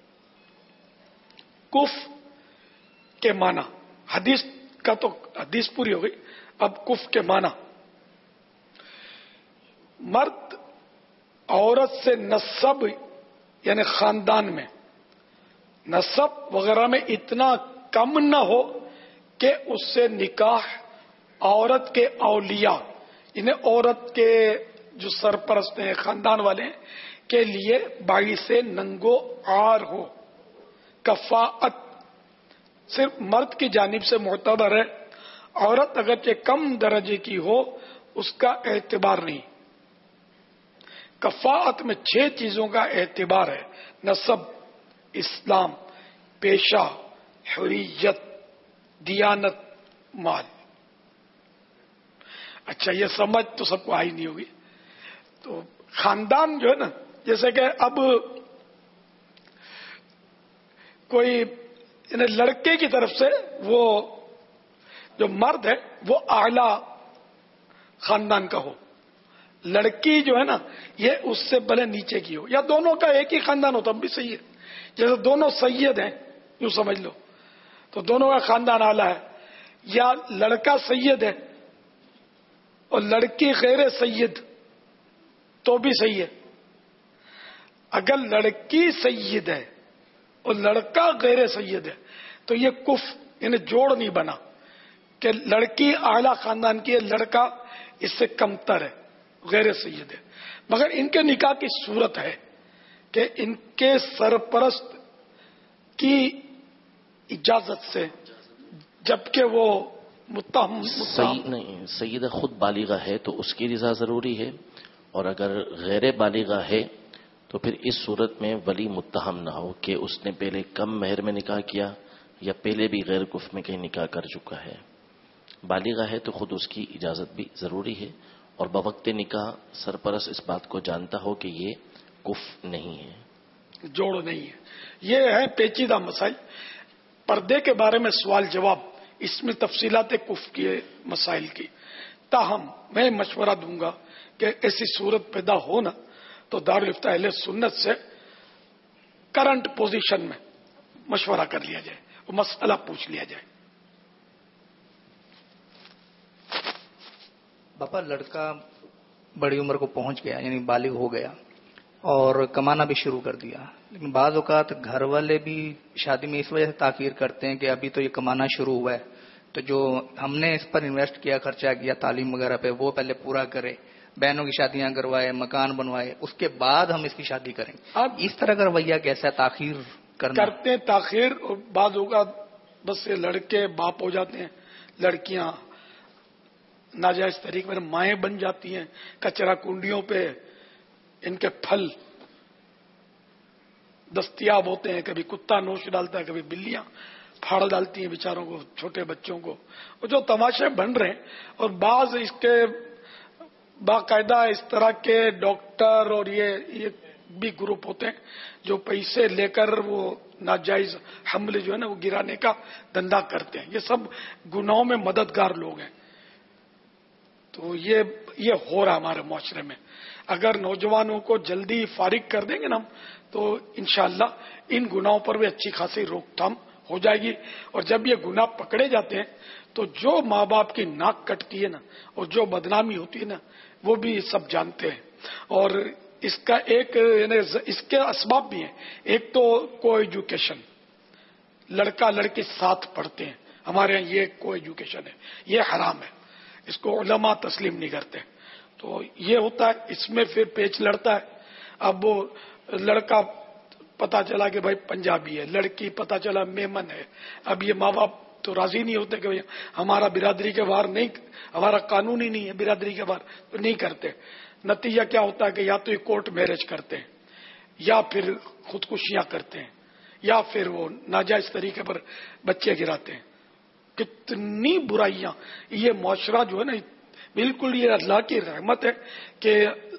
کف کے معنی حدیث کا تو حدیث پوری ہو گئی, اب کف کے معنی مرد عورت سے نسب یعنی خاندان میں نسب وغیرہ میں اتنا کم نہ ہو کہ اس سے نکاح عورت کے اولیاء انہیں عورت کے جو سرپرست ہیں خاندان والے ہیں کے لیے باعث ننگو عار ہو. کفاءت صرف مرد کی جانب سے معتبر ہے, عورت اگرچہ کم درجے کی ہو اس کا اعتبار نہیں. کفاءت میں 6 چیزوں کا اعتبار ہے, نسب, اسلام, پیشہ, حریت, دیانت, مال. اچھا, یہ سمجھ تو سب کو آئی نہیں ہوگی. تو خاندان جو ہے نا, جیسے کہ اب کوئی لڑکے کی طرف سے وہ جو مرد ہے وہ اعلی خاندان کا ہو, لڑکی جو ہے نا یہ اس سے بھلے نیچے کی ہو, یا دونوں کا ایک ہی خاندان ہو تب بھی صحیح ہے. جیسے دونوں سید ہیں یوں سمجھ لو تو دونوں کا خاندان اعلی ہے, یا لڑکا سید ہے اور لڑکی غیر سید تو بھی صحیح ہے. اگر لڑکی سید ہے اور لڑکا غیر سید ہے تو یہ کف یعنی جوڑ نہیں بنا کہ لڑکی اعلی خاندان کی ہے, لڑکا اس سے کمتر ہے, غیر سید ہے. مگر ان کے نکاح کی صورت ہے کہ ان کے سرپرست کی इजाजत से, जबकि वो मुत्तहम नहीं, सईदा खुद बालिगा है तो उसकी रिजा जरूरी है, और अगर गैर बालिगा है तो फिर इस सूरत में वली मुत्तहम ना हो कि उसने पहले कम महर में निकाह किया या पहले भी गैर कुफ में कहीं निकाह कर चुका है। बालिगा है तो खुद उसकी इजाजत भी जरूरी है, और बवक्त निकाह सरपरस्त इस बात को जानता हो कि ये कुफ नहीं है, जोड़ नहीं है। ये है पेचीदा मसाइल। पर्दे के बारे में सवाल जवाब, इसमें तफसीलात कुफ की मसाइल की। ताहम मैं मशवरा दूंगा कि ऐसी सूरत पैदा हो ना तो दारुल इफ्ता अहले सुन्नत से करंट पोजीशन में मशवरा कर लिया जाए, वो मसला पूछ लिया जाए। बापा, लड़का बड़ी उम्र को पहुंच गया, यानी बालिग हो गया और कमाना भी शुरू कर दिया, लेकिन बाज़ औक़ात घर वाले भी शादी में इस वजह से ताख़ीर करते हैं कि अभी तो ये कमाना शुरू हुआ है, तो जो हमने इस पर इन्वेस्ट किया, खर्चा किया तालीम वगैरह पे, वो पहले पूरा करे, बहनों की शादियां करवाए, मकान बनवाए, उसके बाद हम इसकी शादी करेंगे। अब इस तरह का रवैया कैसा है, ताख़ीर करते हैं ताख़ीर, और बाद होगा बस ये लड़के बाप हो जाते हैं, लड़कियां नाजायज तरीके में माएं बन जाती हैं, कचरा कुंडियों पे इनके फल दस्तयाब होते हैं, कभी कुत्ता नोच डालता है, कभी बिल्लियां फाड़ डालती हैं बेचारों को, छोटे बच्चों को, और जो तमाशे बन रहे हैं। और बाज इसके बाकायदा इस तरह के डॉक्टर और ये भी ग्रुप होते हैं जो पैसे लेकर वो नाजायज हमले जो है ना वो गिराने का धंधा करते हैं। ये सब गुनाहों में मददगार लोग हैं। तो ये हो रहा हमारे मुआशरे में। अगर नौजवानों को जल्दी फारिग कर देंगे ना तो इंशाअल्लाह इन गुनाहों पर भी अच्छी खासी रोकथाम हो जाएगी। और जब ये गुनाह पकड़े जाते हैं तो जो माँ बाप की नाक कटती है ना और जो बदनामी होती है ना वो भी सब जानते हैं। और इसका एक इसके असबाब भी हैं। एक तो को एजुकेशन, लड़का लड़की साथ पढ़ते हैं, हमारे यहाँ ये को एजुकेशन है, ये हराम है, इसको उलमा तस्लीम नहीं करते। तो ये होता है, इसमें फिर पेच लड़ता है। अब वो लड़का पता चला कि भाई पंजाबी है, लड़की पता चला मेमन है। अब ये माँ बाप तो राजी नहीं होते कि भाई हमारा बिरादरी के बाहर नहीं, हमारा कानून ही नहीं है बिरादरी के बाहर, तो नहीं करते। नतीजा क्या होता है कि या तो ये कोर्ट मैरिज करते हैं या फिर खुदकुशियां करते हैं या फिर वो नाजायज तरीके पर बच्चे गिराते हैं। कितनी बुराइयां, ये मुआशरा जो है ना बिल्कुल ये अल्लाह की रहमत है कि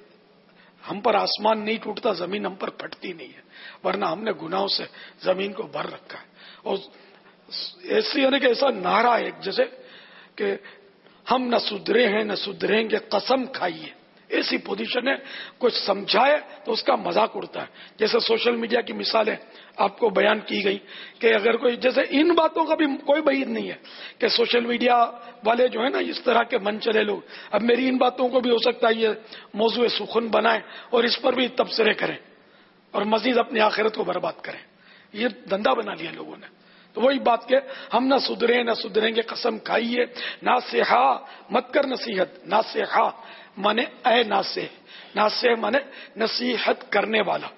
हम पर आसमान नहीं टूटता, जमीन हम पर फटती नहीं है, वरना हमने गुनाहों से जमीन को भर रखा है। और ऐसी यानी कि ऐसा नारा है जैसे कि हम न सुधरे हैं न सुधरेंगे, कसम खाइए, ऐसी पोजीशन है। कुछ समझाए तो उसका मजाक उड़ता है। जैसे सोशल मीडिया की मिसालें आपको बयान की गई कि अगर कोई, जैसे इन बातों का भी कोई बहीद नहीं है कि सोशल मीडिया वाले जो है ना इस तरह के मन चले लोग अब मेरी इन बातों को भी हो सकता है ये मौजूए सुखन बनाएं और इस पर भी तबसरे करें और मजीद अपनी आखिरत को बर्बाद करें। ये धंधा बना लिया लोगों ने। तो वही बात के हम ना सुधरे न सुधरेंगे, कसम खाइए। नासेहा मत कर नसीहत, नासेहा माने ऐ नासे, नासे माने नसीहत करने वाला।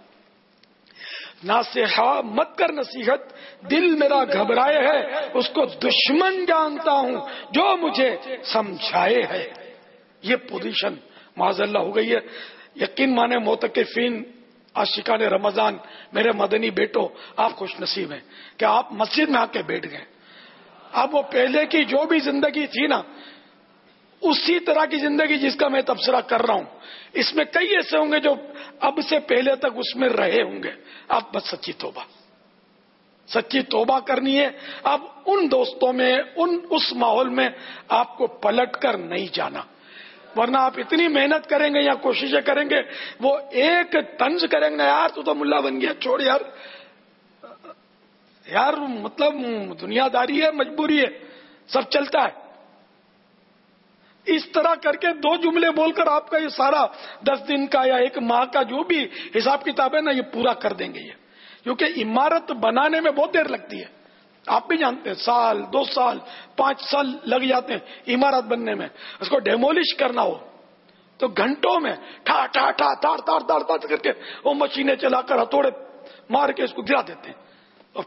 नासेहा मत कर नसीहत, दिल मेरा घबराए है, उसको दुश्मन जानता हूं जो मुझे समझाए है। ये पोजीशन माज़अल्लाह हो गई है। यकीन माने मोतकिफीन आशिकाने रमजान, मेरे मदनी बेटो आप खुश नसीब हैं कि आप मस्जिद में आके बैठ गए। अब वो पहले की जो भी जिंदगी थी ना उसी तरह की जिंदगी जिसका मैं तबसरा कर रहा हूं, इसमें कई ऐसे होंगे जो अब से पहले तक उसमें रहे होंगे। आप बस सच्ची तौबा करनी है। अब उन दोस्तों में उस माहौल में आपको पलट कर नहीं जाना, वरना आप इतनी मेहनत करेंगे या कोशिशें करेंगे, वो एक तंज करेंगे ना, यार तू तो मुल्ला बन गया, छोड़ यार मतलब दुनियादारी है, मजबूरी है, सब चलता है। इस तरह करके दो जुमले बोलकर आपका ये सारा 10 दिन का या एक माह का जो भी हिसाब किताब है ना ये पूरा कर देंगे ये। क्योंकि इमारत बनाने में बहुत देर लगती है, आप भी जानते हैं, साल 2 साल 5 साल लग जाते हैं इमारत बनने में। उसको डेमोलिश करना हो तो घंटों में ठा ठा ठा तार तार तार तार करके वो मशीनें चलाकर हथौड़े मार के इसको गिरा देते हैं। और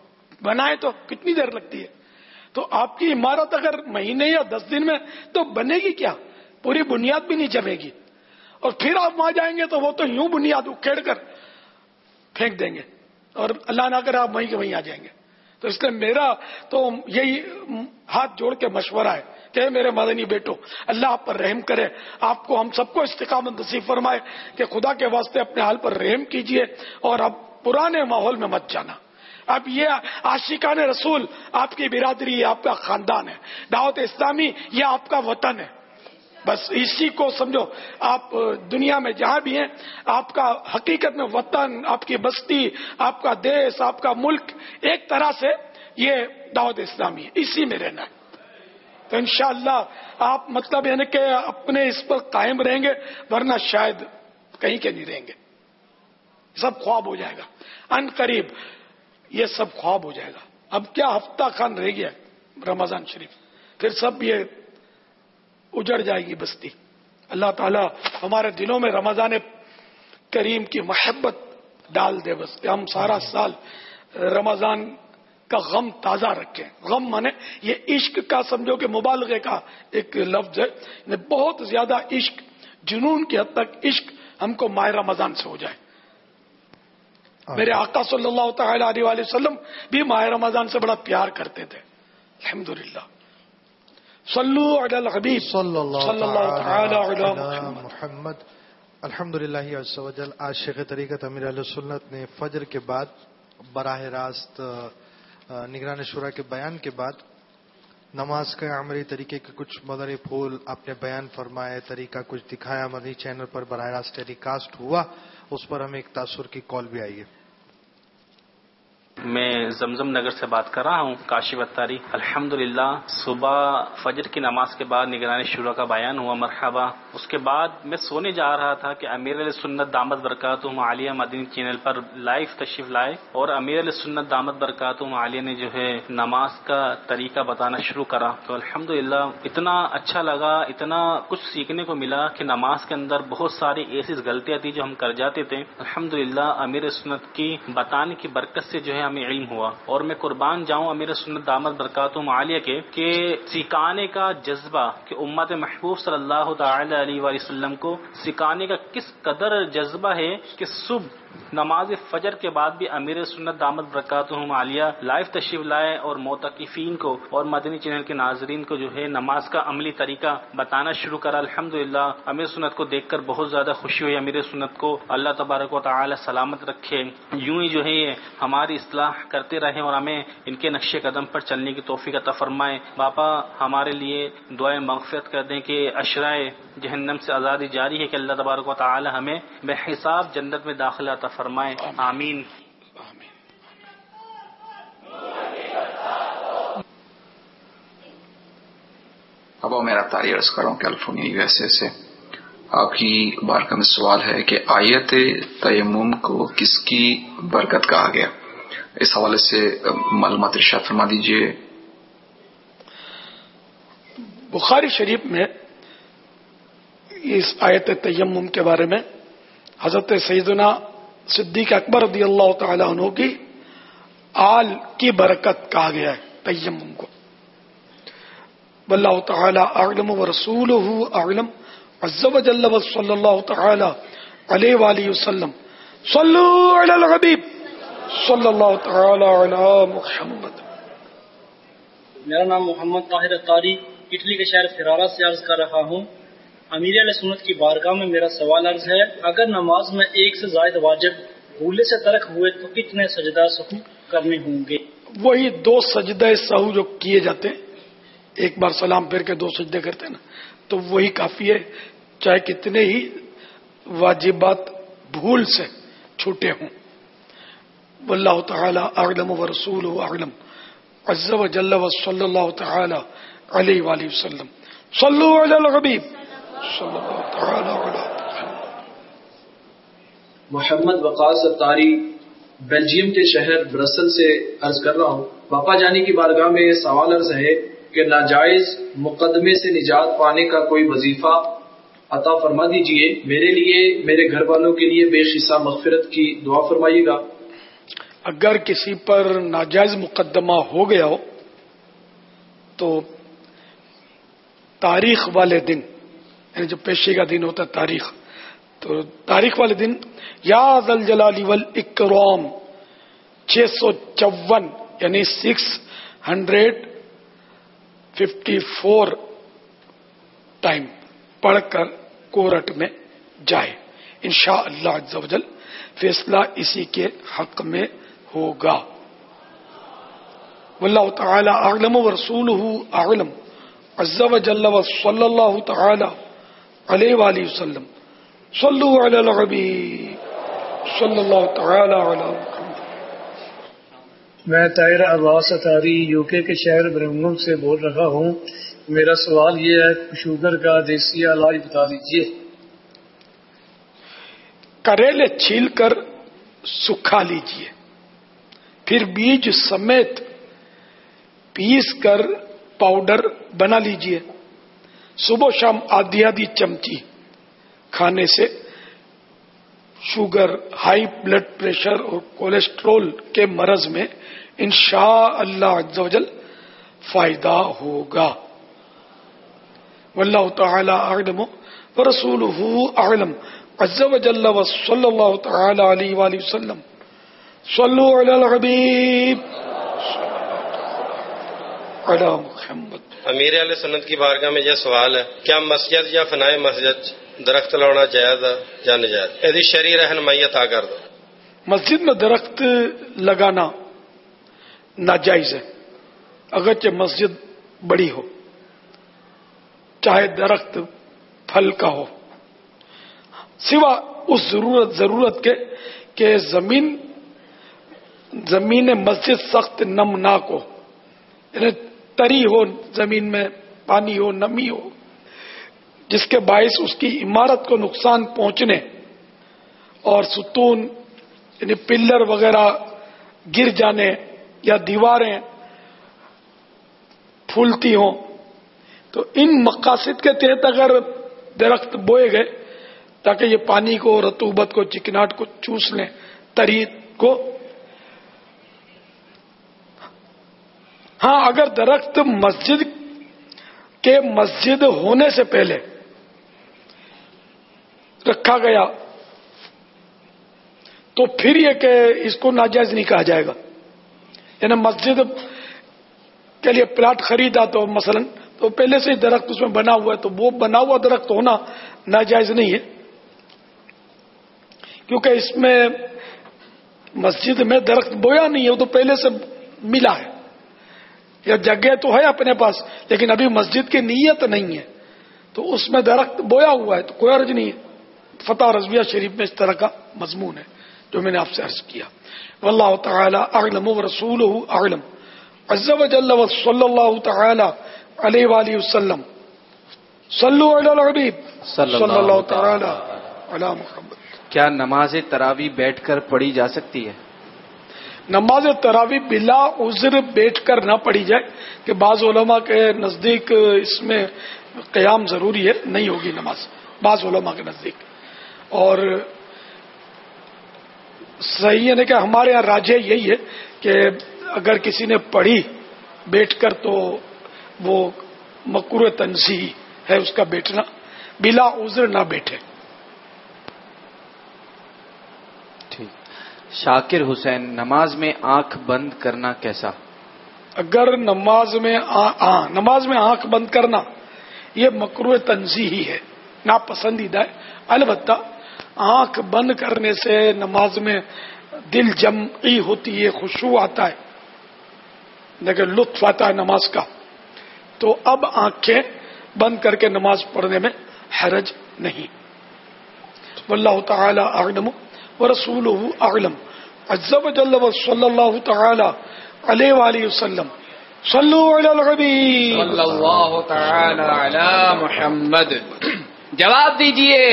बनाए تو कितनी देर लगती है। तो आपकी इमारत अगर महीने या 10 दिन में तो बनेगी क्या, पूरी बुनियाद भी नहीं जमेगी। और फिर आप वहां जाएंगे तो वो तो यूं बुनियाद उखेड़ कर फेंक देंगे और अल्लाह ना करे आप वहीं के वहीं आ जाएंगे। तो इसलिए मेरा तो यही हाथ जोड़ के मशवरा है कि मेरे मदनी बेटो, अल्लाह आप पर रहम करे, आपको हम सबको इस्तिकामत नसीब फरमाए कि खुदा के वास्ते अपने हाल पर रहम कीजिए और अब पुराने माहौल में मत जाना। अब ये आशिकान रसूल आपकी बिरादरी है, आपका खानदान है, दावत इस्लामी ये आपका वतन है। बस इसी को समझो, आप दुनिया में जहां भी हैं आपका हकीकत में वतन, आपकी बस्ती, आपका देश, आपका मुल्क एक तरह से ये दावत इस्लामी है, इसी में रहना है। तो इंशाअल्लाह आप मतलब यानी कि अपने इस पर कायम रहेंगे, वरना शायद कहीं के नहीं रहेंगे। सब ख्वाब हो जाएगा, अन करीब ये सब ख्वाब हो जाएगा। अब क्या हफ्ता खान रह गया रमजान शरीफ, फिर सब ये उजड़ जाएगी बस्ती। अल्लाह ताला हमारे दिलों में रमजान करीम की मोहब्बत डाल दे, बस हम सारा साल रमजान का गम ताजा रखें। गम माने ये इश्क का समझो कि मुबालगे का एक लफ्ज है, बहुत ज्यादा इश्क, जुनून की हद तक इश्क हमको माह रमजान से हो जाए। मेरे आका सल्लल्लाहु तआला अलैहि वसल्लम भी माह रमजान से बड़ा प्यार करते थे। अल्हम्दुलिल्लाह, सल्लु अलल हबीब सल्लल्लाहु तआला अलैहि मुहम्मद। अल्हम्दुलिल्लाह अज़्ज़ व जल। आज शेख तरीक़त अमीर अहले सुन्नत ने फजर के बाद बराह रास्त निगरान शुरा के बयान के बाद नमाज के अमली तरीके के कुछ मदनी फूल आपने बयान फरमाए, तरीका कुछ दिखाया, मदनी चैनल पर बराह रास्त टेलीकास्ट हुआ, उस पर हमें एक तासुर की कॉल भी आई है। मैं जमजम नगर से बात कर रहा हूँ, काशिफ अत्तारी। अल्हम्दुलिल्लाह, सुबह फजर की नमाज के बाद निगरानी शुरा का बयान हुआ, मरहबा। उसके बाद मैं सोने जा रहा था कि अमीर अल सुन्नत दामत बरकातुहू आलिया मदनी चैनल पर लाइव तशरीफ लाए और अमीर अल सुन्नत दामत बरकातुहू आलिया ने जो है नमाज का तरीका बताना शुरू करा। तो अल्हम्दुलिल्लाह इतना अच्छा लगा, इतना कुछ सीखने को मिला कि नमाज के अंदर बहुत सारी ऐसी गलतियां थी जो हम कर जाते थे। अल्हम्दुलिल्लाह अमीर सुन्नत की बताने की बरकत से जो है हमें इल्म हुआ। और मैं कुर्बान जाऊं अमीर सुन्नत दामत बरकातुहू आलिया के सिखाने का जज्बा कि उम्मत महबूब सल्लल्लाहु तआला अलैहि वसल्लम को सिखाने का किस कदर जज्बा है कि सुबह नमाज फजर के बाद भी अमीर सुन्नत दामत बरकातुहू आलिया लाइव तशरीफ लाए और मोतकिफीन को और मदनी चैनल के नाजरीन को जो है नमाज का अमली तरीका बताना शुरू करा। अल्हम्दुलिल्लाह अमीर सुन्नत को देखकर बहुत ज्यादा खुशी हुई। अमीर सुन्नत को अल्लाह तबारक व तआला सलामत रखे, यूं ही जो है हमारी इस्लाह करते रहे और हमें इनके नक्शे कदम पर चलने की तौफीक अता फरमाए। बापा हमारे लिए दुआए मगफिरत कर दें कि अशराए जहन्नम से आज़ादी जारी है कि अल्लाह तबारक व तआला हमें बेहिसाब जन्नत में दाखिला अता फरमाए। आमीन। अब मेरा तारी अर्ज कर रहा हूँ कैलिफोर्निया यूएसए से। आपकी बारका में सवाल है कि आयत तयम्मुम को किसकी बरकत कहा गया, इस हवाले से मालूमात इरशाद फरमा दीजिए। बुखारी शरीफ में इस आयत तयम्मुम के बारे में हजरत सैयदना सिद्दीक अकबर रज़ियल्लाहु तआला अन्हु की आल की बरकत कहा गया है तयम्मुम को। वल्लाहु तआला अअलम व रसूलुहु अअलम अज़्ज़ व जल्ल व सल्लल्लाहु तआला अलैहि व आलिहि वसल्लम सल्लु अलल हबीब सल्लल्लाहु तआला अला मुहम्मद। मेरा नाम मोहम्मद ताहिर अत्तारी इटली के शहर फिरारा से अर्ज कर रहा हूँ। अमीर अहले सुन्नत की बारगाह में मेरा सवाल अर्ज है, अगर नमाज में एक से ज्यादा वाजिब भूले से तर्क हुए तो कितने सजदा सहू करने होंगे? वही 2 सजदे सहू जो किए जाते हैं, एक बार सलाम फेर के 2 सजदे करते हैं ना, तो वही काफी है, चाहे कितने ही वाजिबात भूल से छूटे हों। वल्लाहु तआला अअलम व रसूलुहु अअलम अज़्ज़ व जल्ल व सल्लल्लाहु तआला अलैहि व आलिहि वसल्लम सल्लु अलल हबीब सल्लल्लाहु तआला अलैहि। मोहम्मद वकास अत्तारी बेल्जियम के शहर ब्रसल से अर्ज कर रहा हूँ। बापा जानी की बारगाह में ये सवाल अर्ज है कि नाजायज मुकदमे से निजात पाने का कोई वजीफा अता फरमा दीजिए। मेरे लिए, मेरे घर वालों के लिए बेखिसा मगफिरत की दुआ फरमाइएगा। اگر کسی پر ناجائز مقدمہ ہو گیا ہو تو تاریخ والے دن، یعنی جو پیشی کا دن ہوتا ہے تاریخ، تو تاریخ والے دن یا ذل جلال والاکرام 654 یعنی 654 ٹائم پڑھ کر کورٹ میں جائے، انشاءاللہ عز و جل فیصلہ اسی کے حق میں ہوگا۔ واللہ تعالی اعلم ورسولہ اعلم عز و جل وصلی اللہ تعالی علیہ وآلہ وسلم۔ صلو علی الحبیب صلی اللہ تعالی علی محمد۔ میں طاہر عباس اطاری UK کے شہر برمنگھم سے بول رہا ہوں۔ میرا سوال یہ ہے، شوگر کا دیسی علاج بتا دیجیے۔ کریلے چھیل کر سکھا لیجئے، پھر بیج سمیت پیس کر پاؤڈر بنا لیجئے۔ صبح شام آدھی آدھی چمچی کھانے سے شوگر، ہائی بلڈ پریشر اور کولیسٹرول کے مرض میں انشاءاللہ عز و جل فائدہ ہوگا۔ واللہ تعالی اعلم ورسولہ اعلم عز و جل وصلی اللہ تعالی علیہ وآلہ وسلم۔ صلو علی الحبیب علی محمد۔ امیر اہل سنت کی بارگاہ میں یہ سوال ہے، کیا مسجد یا فنائے مسجد درخت لانا جائز ہے یا ناجائز؟ ایسی شرعی رہنمائی عطا کر دو۔ مسجد میں درخت لگانا ناجائز ہے، اگرچہ مسجد بڑی ہو، چاہے درخت پھل کا ہو، سوا اس ضرورت کے کہ زمین مسجد سخت نمناک ہو، یعنی تری ہو، زمین میں پانی ہو، نمی ہو، جس کے باعث اس کی عمارت کو نقصان پہنچنے اور ستون یعنی پلر وغیرہ گر جانے یا دیواریں پھولتی ہوں، تو ان مقاصد کے تحت اگر درخت بوئے گئے تاکہ یہ پانی کو، رطوبت کو، چکناٹ کو چوس لیں، تری کو۔ ہاں اگر درخت مسجد ہونے سے پہلے رکھا گیا تو پھر یہ کہ اس کو ناجائز نہیں کہا جائے گا، یعنی مسجد کے لیے پلاٹ خریدا تو مثلا تو پہلے سے ہی درخت اس میں بنا ہوا ہے، تو وہ بنا ہوا درخت ہونا ناجائز نہیں ہے، کیونکہ اس میں مسجد میں درخت بویا نہیں ہے، وہ تو پہلے سے ملا ہے، یا جگہ تو ہے اپنے پاس لیکن ابھی مسجد کی نیت نہیں ہے، تو اس میں درخت بویا ہوا ہے تو کوئی حرج نہیں ہے۔ فتح رضویہ شریف میں اس طرح کا مضمون ہے جو میں نے آپ سے عرض کیا۔ واللہ تعالی اعلم ورسولہ اعلم عز و جل وصلی اللہ تعالی علیہ وآلہ وسلم۔ صلو علی الحبیب صلی اللہ تعالی علی محمد۔ کیا نماز تراویح بیٹھ کر پڑھی جا سکتی ہے؟ نماز تراویح بلا عذر بیٹھ کر نہ پڑھی جائے، کہ بعض علماء کے نزدیک اس میں قیام ضروری ہے، نہیں ہوگی نماز بعض علماء کے نزدیک، اور صحیح ہے کہ ہمارے یہاں راجح یہی ہے کہ اگر کسی نے پڑھی بیٹھ کر تو وہ مکروہ تنزیہی ہے اس کا بیٹھنا، بلا عذر نہ بیٹھے۔ شاکر حسین، نماز میں آنکھ بند کرنا کیسا؟ اگر نماز میں آنکھ بند کرنا یہ مکروہ تنزیہی ہے، ناپسندیدہ ہے، البتہ آنکھ بند کرنے سے نماز میں دل جمعی ہوتی ہے، خشوع آتا ہے، لیکن لطف آتا ہے نماز کا، تو اب آنکھیں بند کر کے نماز پڑھنے میں حرج نہیں۔ واللہ تعالی اعلم ورسولہ اعلم عز و جل وصلی اللہ تعالی علیہ وآلہ وسلم۔ صلو علی الحبیب صلی اللہ تعالی علی محمد۔ جواب دیجئے،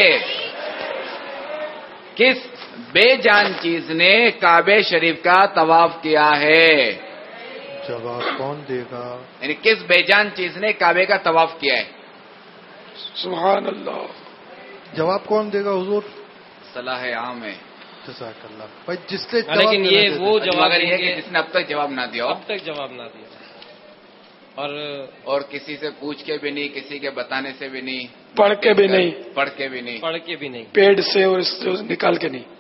کس بے جان چیز نے کعبہ شریف کا طواف کیا ہے؟ جواب کون دے گا؟ یعنی کس بے جان چیز نے کعبے کا طواف کیا ہے؟ سبحان اللہ۔ جواب کون دے گا حضور؟ صلاح عام ہے۔ جزاک اللہ بھائی. جس نے لیکن یہ وہ جواب ہے کہ جس نے اب تک جواب نہ دیا، اب تک جواب نہ دیا، اور کسی سے پوچھ کے بھی نہیں، کسی کے بتانے سے بھی نہیں، پڑھ کے بھی نہیں، پڑھ کے بھی نہیں، پڑھ کے بھی نہیں، پیڑ سے اور نکال کے نہیں.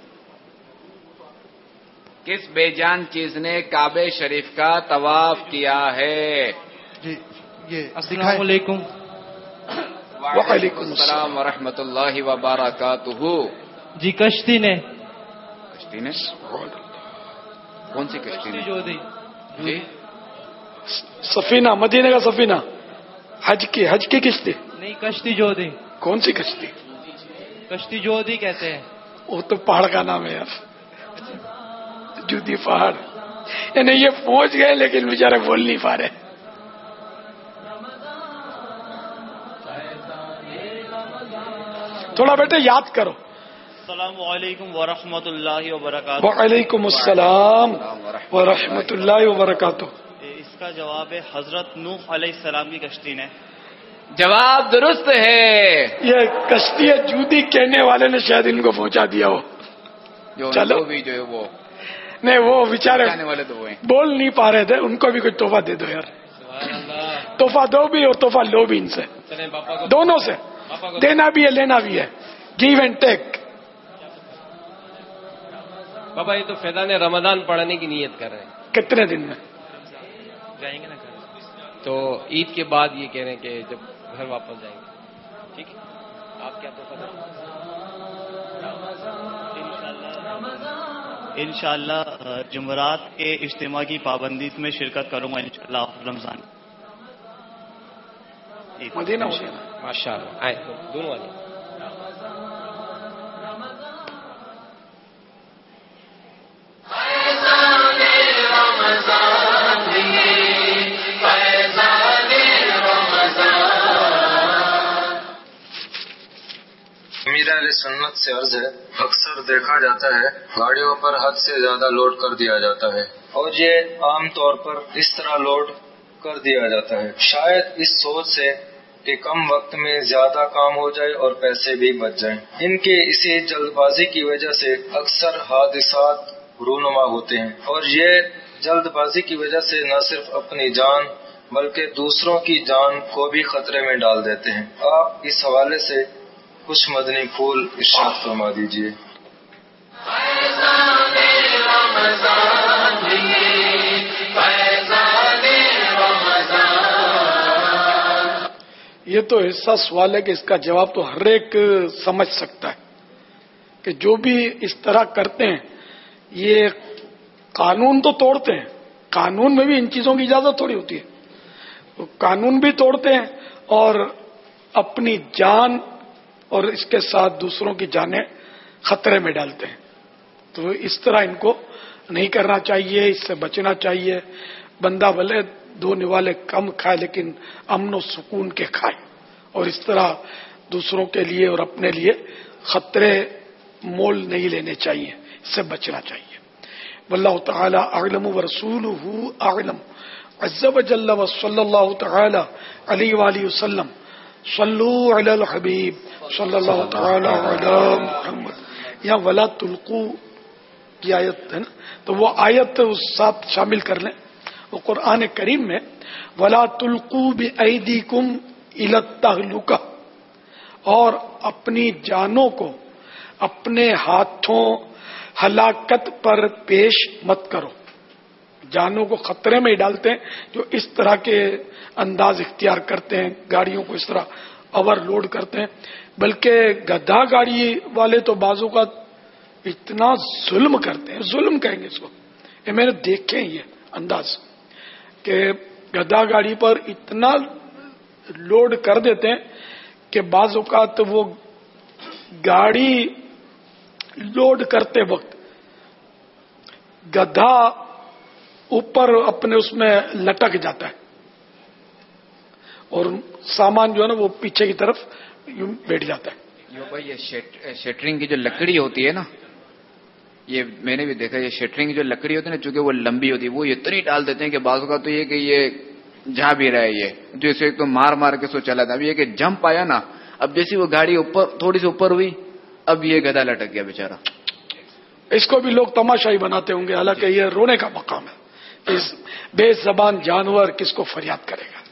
کس بے جان چیز نے کعبہ شریف کا طواف کیا ہے؟ جی یہ السلام علیکم. وعلیکم السلام ورحمۃ اللہ وبرکاتہ. جی کشتی نے. کشتی نے؟ کون سی کشتی نے؟ جی سفینہ، مدینے کا سفینہ، حج کی کشتی نہیں، کشتی جودھی. کون سی کشتی؟ کشتی جودھی کہتے ہیں. وہ تو پہاڑ کا نام ہے یار، جودھی پہاڑ. یعنی یہ پہنچ گئے لیکن بیچارے بول نہیں پا رہے. تھوڑا بیٹے یاد کرو. السلام علیکم ورحمۃ اللہ وبرکاتہ. وعلیکم السلام ورحمۃ اللہ وبرکاتہ. اس کا جواب ہے حضرت نوح علیہ السلام کی کشتی نے. جواب درست ہے. یہ کشتی جودھی کہنے والے نے شاید ان کو پہنچا دیا ہو. چلو بھی جو ہے وہ نہیں، وہ بیچارے والے تو بول نہیں پا رہے تھے، ان کو بھی کچھ تحفہ دے دو یار. تحفہ دو بھی اور تحفہ لو بھی ان سے، دونوں سے. دینا بھی ہے لینا بھی ہے، گیو اینڈ ٹیک. بابا یہ تو فیضان رمضان پڑھنے کی نیت کر رہے ہیں. کتنے دن میں جائیں گے نا گھر؟ تو عید کے بعد یہ کہہ رہے ہیں کہ جب گھر واپس جائیں گے. ٹھیک ہے، آپ کیا تحفہ دیں؟ انشاءاللہ جمعرات کے اجتماع کی پابندی میں شرکت کروں گا انشاءاللہ رمضان. مدینہ ماشاء اللہ آئے دونوں والے. امیر اہل سنت سے عرض ہے، اکثر دیکھا جاتا ہے گاڑیوں پر حد سے زیادہ لوڈ کر دیا جاتا ہے، اور یہ عام طور پر اس طرح لوڈ کر دیا جاتا ہے شاید اس سوچ سے کہ کم وقت میں زیادہ کام ہو جائے اور پیسے بھی بچ جائیں. ان کے اسی جلد بازی کی وجہ سے اکثر حادثات رونما ہوتے ہیں، اور یہ جلد بازی کی وجہ سے نہ صرف اپنی جان بلکہ دوسروں کی جان کو بھی خطرے میں ڈال دیتے ہیں. آپ اس حوالے سے کچھ مدنی پھول ارشاد فرما دیجیے. یہ تو ایسا سوال ہے کہ اس کا جواب تو ہر ایک سمجھ سکتا ہے کہ جو بھی اس طرح کرتے ہیں یہ قانون تو توڑتے ہیں. قانون میں بھی ان چیزوں کی اجازت تھوڑی ہوتی ہے. تو قانون بھی توڑتے ہیں اور اپنی جان اور اس کے ساتھ دوسروں کی جانیں خطرے میں ڈالتے ہیں. تو اس طرح ان کو نہیں کرنا چاہیے، اس سے بچنا چاہیے. بندہ بھلے دو نوالے کم کھائے لیکن امن و سکون کے کھائے، اور اس طرح دوسروں کے لیے اور اپنے لیے خطرے مول نہیں لینے چاہیے، اس سے بچنا چاہیے. واللہ تعالی اعلم ورسولہ اعلم عز وجل وصلی اللہ تعالی علیہ وآلہ وسلم. صلو علی الحبیب صلی اللہ تعالی علی محمد. یہاں ولا تلقوا کی آیت ہے نا، تو وہ آیت اس ساتھ شامل کر لیں. وہ قرآن کریم میں ولا تلقوا بأیدیکم الی التہلکہ، اور اپنی جانوں کو اپنے ہاتھوں ہلاکت پر پیش مت کرو. جانوں کو خطرے میں ڈالتے ہیں جو اس طرح کے انداز اختیار کرتے ہیں، گاڑیوں کو اس طرح اوور لوڈ کرتے ہیں. بلکہ گدھا گاڑی والے تو بعض اوقات اتنا ظلم کرتے ہیں، ظلم کہیں گے اس کو، یہ میں نے دیکھے یہ انداز کہ گدھا گاڑی پر اتنا لوڈ کر دیتے ہیں کہ بعض اوقات وہ گاڑی لوڈ کرتے وقت گدھا اوپر اپنے اس میں لٹک جاتا ہے اور سامان جو ہے نا وہ پیچھے کی طرف یوں بیٹھ جاتا ہے. یہ شٹرنگ کی جو لکڑی ہوتی ہے نا، یہ میں نے بھی دیکھا، یہ شٹرنگ کی جو لکڑی ہوتی ہے نا، چونکہ وہ لمبی ہوتی ہے، وہ اتنی ڈال دیتے ہیں کہ بعض کا تو یہ کہ یہ جا بھی رہا ہے، یہ جو اسے ایک تو مار مار کے سو چلا تھا. اب یہ کہ جمپ آیا نا، اب جیسی وہ گاڑی اوپر تھوڑی سی اوپر ہوئی، اب یہ گدھا لٹک گیا بیچارہ. اس کو بھی لوگ تماشائی بناتے ہوں گے، حالانکہ یہ رونے کا مقام ہے. اس بے زبان جانور کس کو فریاد کرے گا؟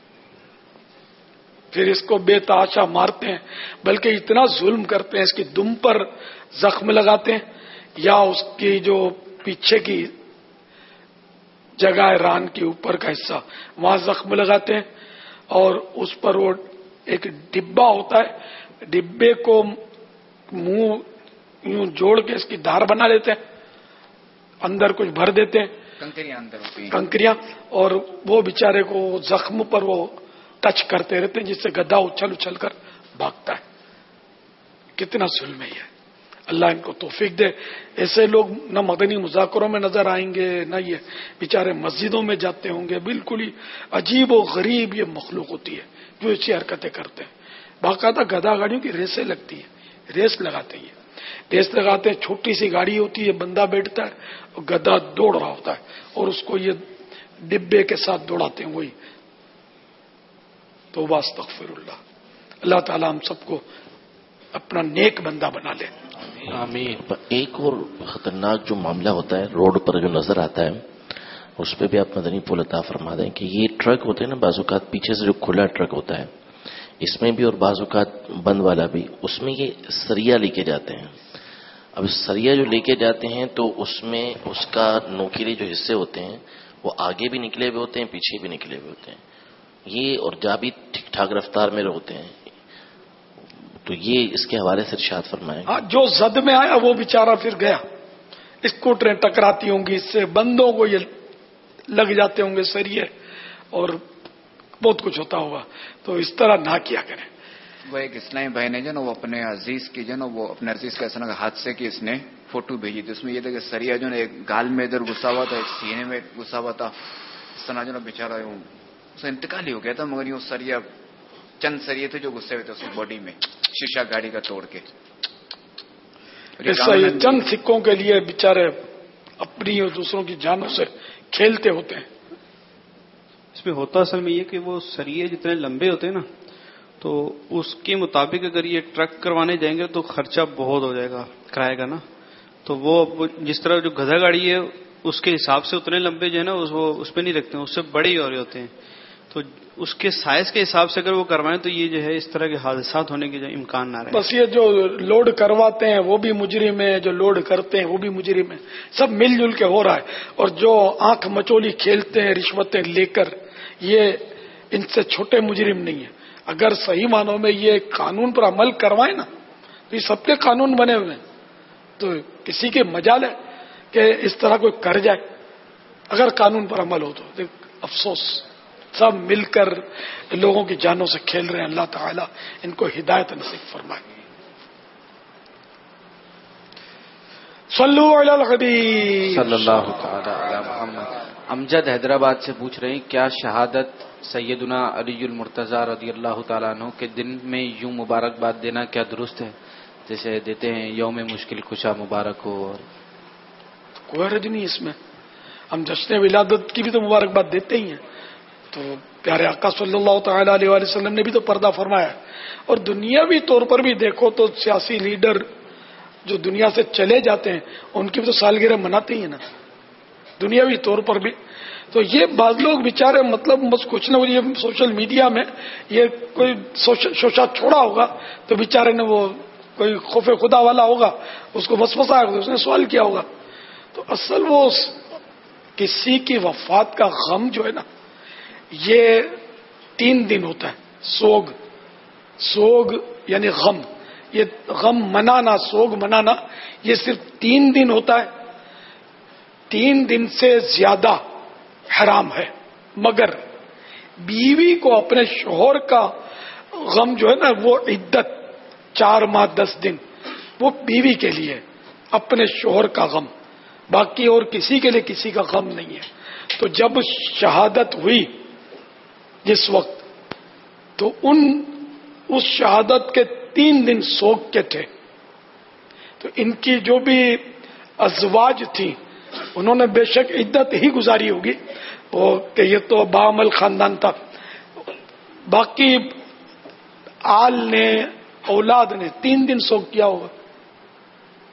پھر اس کو بے تحاشا مارتے ہیں، بلکہ اتنا ظلم کرتے ہیں، اس کی دم پر زخم لگاتے ہیں یا اس کی جو پیچھے کی جگہ ہے ران کے اوپر کا حصہ وہاں زخم لگاتے ہیں، اور اس پر وہ ایک ڈبہ ہوتا ہے، ڈبے کو منہ یوں جوڑ کے اس کی دھار بنا لیتے ہیں، اندر کچھ بھر دیتے ہیں کنکریاں، اور وہ بیچارے کو زخم پر وہ ٹچ کرتے رہتے ہیں، جس سے گدھا اچھل اچھل کر بھاگتا ہے. کتنا ظلم ہے یہ. اللہ ان کو توفیق دے. ایسے لوگ نہ مدنی مذاکروں میں نظر آئیں گے، نہ یہ بیچارے مسجدوں میں جاتے ہوں گے. بالکل ہی عجیب و غریب یہ مخلوق ہوتی ہے جو ایسی حرکتیں کرتے ہیں. باقاعدہ گدھا گاڑیوں کی ریسیں لگتی ہے، ریس لگاتے ہیں، ریس لگاتے ہیں. چھوٹی سی گاڑی ہوتی ہے، بندہ بیٹھتا ہے اور گدھا دوڑ رہا ہوتا ہے، اور اس کو یہ ڈبے کے ساتھ دوڑاتے ہیں. وہی توبہ استغفر اللہ. اللہ تعالی ہم سب کو اپنا نیک بندہ بنا لے. آمین. ایک اور خطرناک جو معاملہ ہوتا ہے روڈ پر جو نظر آتا ہے، اس پہ بھی آپ مدنی پھول عطا فرما دیں کہ یہ ٹرک ہوتے ہیں نا، بعض اوقات پیچھے سے جو کھلا ٹرک ہوتا ہے اس میں بھی، اور بعض اوقات بند والا بھی، اس میں یہ سریا لے کے جاتے ہیں. اب سریا جو لے کے جاتے ہیں تو اس میں اس کا نوکیلے جو حصے ہوتے ہیں وہ آگے بھی نکلے ہوئے ہوتے ہیں، پیچھے بھی نکلے ہوئے ہوتے ہیں. یہ اور جا بھی ٹھیک ٹھاک رفتار میں ہوتے ہیں. تو یہ اس کے حوالے سے ارشاد فرمائیں. جو زد میں آیا وہ بیچارہ پھر گیا. اسکوٹریں ٹکراتی ہوں گی اس سے، بندوں کو یہ لگ جاتے ہوں گے سریے، اور بہت کچھ ہوتا ہوگا. تو اس طرح نہ کیا کریں. وہ ایک اسلامی بھائی نے جو نا وہ اپنے عزیز کی جو نا وہ اپنے عزیز کا ایسا حادثے کی اس نے فوٹو بھیجی تھی. اس میں یہ تھا کہ سریا جو نا ایک گال میں ادھر گھسا ہوا تھا، ایک سینے میں گھسا ہوا تھا. اس طرح جو نا بیچارہ اس کا انتقال ہی ہو گیا تھا. مگر یہ سریا چند سریے تھے جو گھسے ہوئے تھے اس کی باڈی میں، شیشہ گاڑی کا توڑ کے. ایسا یہ چند سکوں کے لیے بیچارے اپنی اور دوسروں کی جانوں سے کھیلتے ہوتے ہیں. اس میں ہوتا اصل میں یہ کہ وہ سریے جتنے لمبے ہوتے ہیں نا، تو اس کے مطابق اگر یہ ٹرک کروانے جائیں گے تو خرچہ بہت ہو جائے گا کرائے گا نا. تو وہ جس طرح جو گدھا گاڑی ہے اس کے حساب سے اتنے لمبے جو ہے نا وہ اس پہ نہیں رکھتے ہیں، اس سے بڑے ہی اور ہوتے ہیں. تو اس کے سائز کے حساب سے اگر وہ کروائیں تو یہ جو ہے اس طرح کے حادثات ہونے کے جو امکان نہ رہے. بس یہ جو لوڈ کرواتے ہیں وہ بھی مجرم ہے، جو لوڈ کرتے ہیں وہ بھی مجرم ہے. سب مل جل کے ہو رہا ہے. اور جو آنکھ مچولی کھیلتے ہیں رشوتیں لے کر، یہ ان سے چھوٹے مجرم نہیں ہیں. اگر صحیح معنوں میں یہ قانون پر عمل کروائیں نا تو یہ سب کے قانون بنے ہوئے ہیں. تو کسی کے مجال ہے کہ اس طرح کوئی کر جائے اگر قانون پر عمل ہو تو. افسوس سب مل کر لوگوں کی جانوں سے کھیل رہے ہیں. اللہ تعالیٰ ان کو ہدایت نصیب فرمائے. صلو علی الحبیب صلی اللہ تعالی علی محمد. امجد حیدرآباد سے پوچھ رہے ہیں کیا شہادت سیدنا علی المرتضی رضی اللہ تعالیٰ عنہ کے دن میں یوں مبارکباد دینا کیا درست ہے، جیسے دیتے ہیں یوم مشکل کشا مبارک ہو؟ اور کوئی حرج نہیں اس میں. ہم جشن ولادت کی بھی تو مبارکباد دیتے ہی ہیں. تو پیارے آقا صلی اللہ تعالی علیہ وآلہ وسلم نے بھی تو پردہ فرمایا. اور دنیاوی طور پر بھی دیکھو تو سیاسی لیڈر جو دنیا سے چلے جاتے ہیں ان کی بھی تو سالگرہ مناتے ہی ہیں نا دنیاوی طور پر بھی. تو یہ بعض لوگ بیچارے مطلب بس کچھ نہ یہ سوشل میڈیا میں یہ کوئی شوشا چھوڑا ہوگا تو بیچارے نے وہ کوئی خوف خدا والا ہوگا اس کو وسوسہ آیا، اس نے سوال کیا ہوگا. تو اصل وہ کسی کی وفات کا غم جو ہے نا یہ 3 دن ہوتا ہے. سوگ یعنی غم، یہ غم منانا، سوگ منانا یہ صرف 3 دن ہوتا ہے. 3 دن سے زیادہ حرام ہے. مگر بیوی کو اپنے شوہر کا غم جو ہے نا وہ عدت 4 ماہ 10 دن وہ بیوی کے لیے اپنے شوہر کا غم، باقی اور کسی کے لیے کسی کا غم نہیں ہے. تو جب شہادت ہوئی جس وقت تو اس شہادت کے 3 دن سوگ کے تھے. تو ان کی جو بھی ازواج تھی انہوں نے بے شک عدت ہی گزاری ہوگی وہ کہ یہ تو باعمل خاندان تھا. باقی آل نے اولاد نے 3 دن سوگ کیا ہوگا.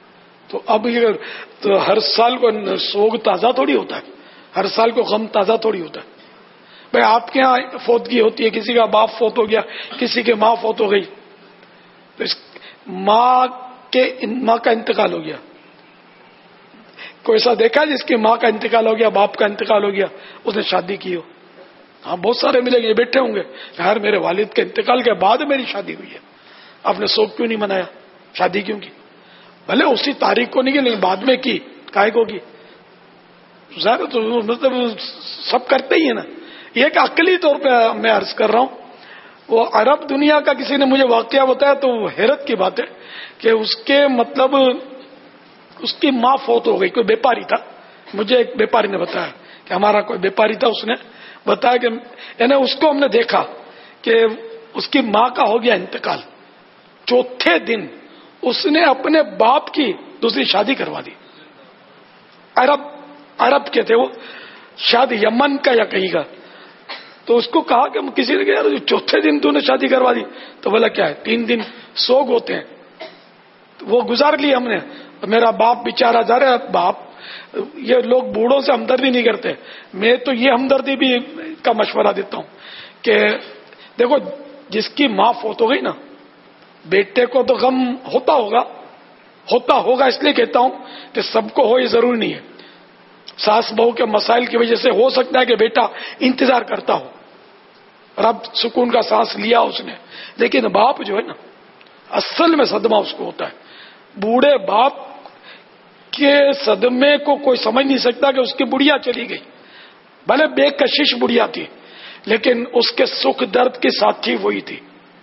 تو اب یہ تو ہر سال کو سوگ تازہ تھوڑی ہوتا ہے، ہر سال کو غم تازہ تھوڑی ہوتا ہے. بھائی آپ کے یہاں فوتگی ہوتی ہے، کسی کا باپ فوت ہو گیا، کسی کے ماں فوت ہو گئی، تو ماں کا انتقال ہو گیا. کوئی ایسا دیکھا جس کی ماں کا انتقال ہو گیا، باپ کا انتقال ہو گیا، اس نے شادی کی ہو؟ ہاں بہت سارے ملیں گے، بیٹھے ہوں گے، یار میرے والد کے انتقال کے بعد میری شادی ہوئی ہے، آپ نے سوگ کیوں نہیں منایا، شادی کیوں کی؟ بھلے اسی تاریخ کو نہیں کی لیکن بعد میں کی، کائے کو کی؟ ظاہر تو مطلب سب کرتے ہی ہیں نا. یہ ایک عقلی طور پہ میں عرض کر رہا ہوں. وہ عرب دنیا کا کسی نے مجھے واقعہ بتایا تو حیرت کی بات ہے کہ اس کے مطلب اس کی ماں فوت ہو گئی. کوئی بیپاری تھا، مجھے ایک بیپاری نے بتایا کہ ہمارا کوئی بیپاری تھا، اس نے بتایا کہ یعنی اس کو ہم نے دیکھا کہ اس کی ماں کا ہو گیا انتقال، چوتھے دن اس نے اپنے باپ کی دوسری شادی کروا دی. عرب کے تھے وہ، شاید یمن کا یا کہیں کا. تو اس کو کہا کہ کسی نے کہا چوتھے دن تو نے شادی کروا دی، تو بولا کیا ہے 3 دن سوگ ہوتے ہیں. وہ گزار لی ہم نے. میرا باپ بیچارہ جا رہا ہے، باپ یہ لوگ بوڑھوں سے ہمدردی نہیں کرتے. میں تو یہ ہمدردی بھی کا مشورہ دیتا ہوں کہ دیکھو جس کی ماں فوت ہو گئی نا، بیٹے کو تو غم ہوتا ہوگا، اس لیے کہتا ہوں کہ سب کو ہو یہ ضروری نہیں ہے. ساس بہو کے مسائل کی وجہ سے ہو سکتا ہے کہ بیٹا انتظار کرتا ہو اور اب سکون کا سانس لیا اس نے، لیکن باپ جو ہے نا اصل میں صدمہ اس کو ہوتا ہے. بوڑھے باپ کے صدمے کو کوئی سمجھ نہیں سکتا کہ اس کی بڑھیا چلی گئی، بھلے بے کشش بڑھیا تھی لیکن اس کے سکھ درد کی ساتھی وہی تھی.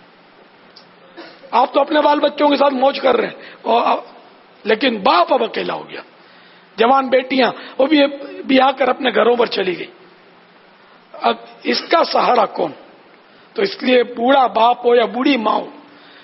آپ تو اپنے بال بچوں کے ساتھ موج کر رہے ہیں لیکن باپ اب اکیلا ہو گیا. جوان بیٹیاں وہ بھی آ کر اپنے گھروں پر چلی گئی. اب اس کا سہارا کون؟ تو اس لیے بوڑھا باپ ہو یا بوڑھی ماں ہو،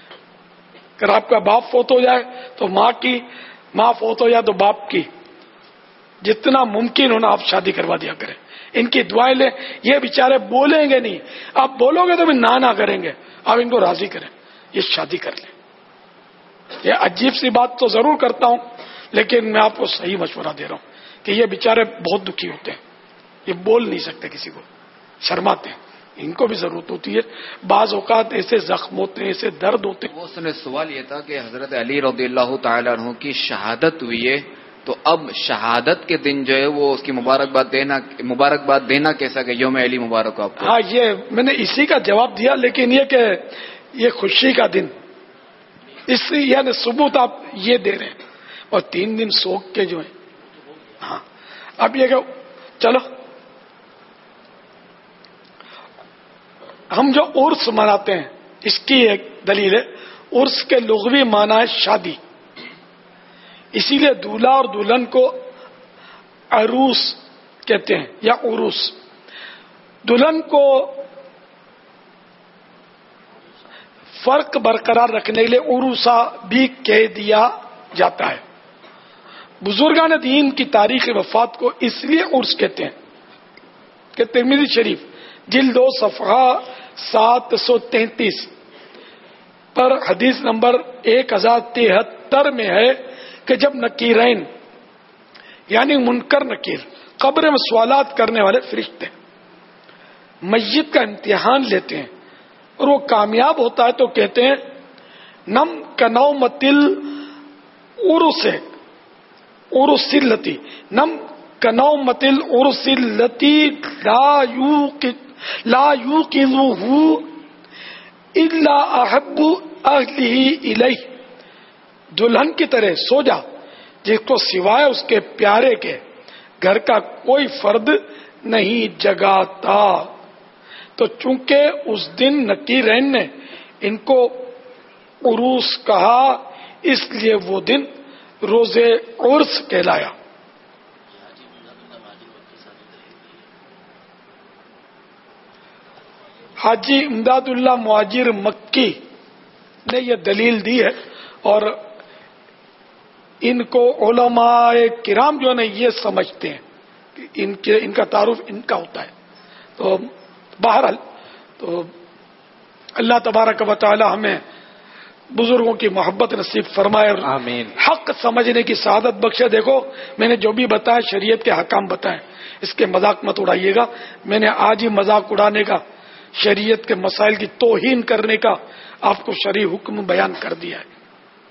اگر آپ کا باپ فوت ہو جائے تو ماں کی، ماں فوت ہو جائے تو باپ کی، جتنا ممکن ہونا آپ شادی کروا دیا کریں. ان کی دعائیں لیں. یہ بیچارے بولیں گے نہیں، آپ بولو گے تو بھی نہ کریں گے. آپ ان کو راضی کریں، یہ شادی کر لیں. یہ عجیب سی بات تو ضرور کرتا ہوں لیکن میں آپ کو صحیح مشورہ دے رہا ہوں کہ یہ بیچارے بہت دکھی ہوتے ہیں، یہ بول نہیں سکتے، کسی کو شرماتے ہیں. ان کو بھی ضرورت ہوتی ہے. بعض اوقات ایسے زخم ہوتے ہیں، ایسے درد ہوتے ہیں. وہ سوال یہ تھا کہ حضرت علی رضی اللہ تعالیٰ عنہ کی شہادت ہوئی ہے، تو اب شہادت کے دن جو ہے وہ اس کی مبارکباد دینا کیسا کہ یوم علی مبارک آپ کو؟ ہاں یہ میں نے اسی کا جواب دیا، لیکن یہ کہ یہ خوشی کا دن، اس یعنی ثبوت آپ یہ دے رہے ہیں اور 3 دن سوگ کے جو ہیں. ہاں اب یہ کہ چلو ہم جو عرس مناتے ہیں اس کی ایک دلیل ہے. عرس کے لغوی معنی ہے شادی، اسی لیے دولہا اور دلہن کو عروس کہتے ہیں یا عروس. دلہن کو فرق برقرار رکھنے کے لیے عروسا بھی کہہ دیا جاتا ہے. بزرگان دین کی تاریخ وفات کو اس لیے عرس کہتے ہیں کہ ترمذی شریف جلد 2 صفحہ 733 پر حدیث نمبر 1073 میں ہے کہ جب نکیرین یعنی منکر نکیر قبر میں سوالات کرنے والے فرشتے میت کا امتحان لیتے ہیں اور وہ کامیاب ہوتا ہے تو کہتے ہیں نم کنومتل ارسلتی نم کنومتل ارسلتی لا یوقظہ الا احب اہلہ الیہ. دلہن کی طرح سو جا جس کو سوائے اس کے پیارے کے گھر کا کوئی فرد نہیں جگاتا. تو چونکہ اس دن نکیرین نے ان کو عروس کہا اس لیے وہ دن روز عرس کہلایا. حاجی امداد اللہ مہاجر مکی نے یہ دلیل دی ہے اور ان کو علماء کرام جو ہے یہ سمجھتے ہیں کہ ان کا تعارف ان کا ہوتا ہے. تو بہرحال تو اللہ تبارک و تعالی ہمیں बुजुर्गों की मोहब्बत नसीब फरमाए और हक समझने की सआदत बख्शे। देखो मैंने जो भी बताया शरीयत के हकाम बताए, इसके मजाक मत उड़ाइएगा। मैंने आज ही मजाक उड़ाने का, शरीयत के मसाइल की तौहीन करने का आपको शरई हुक्म बयान कर दिया है।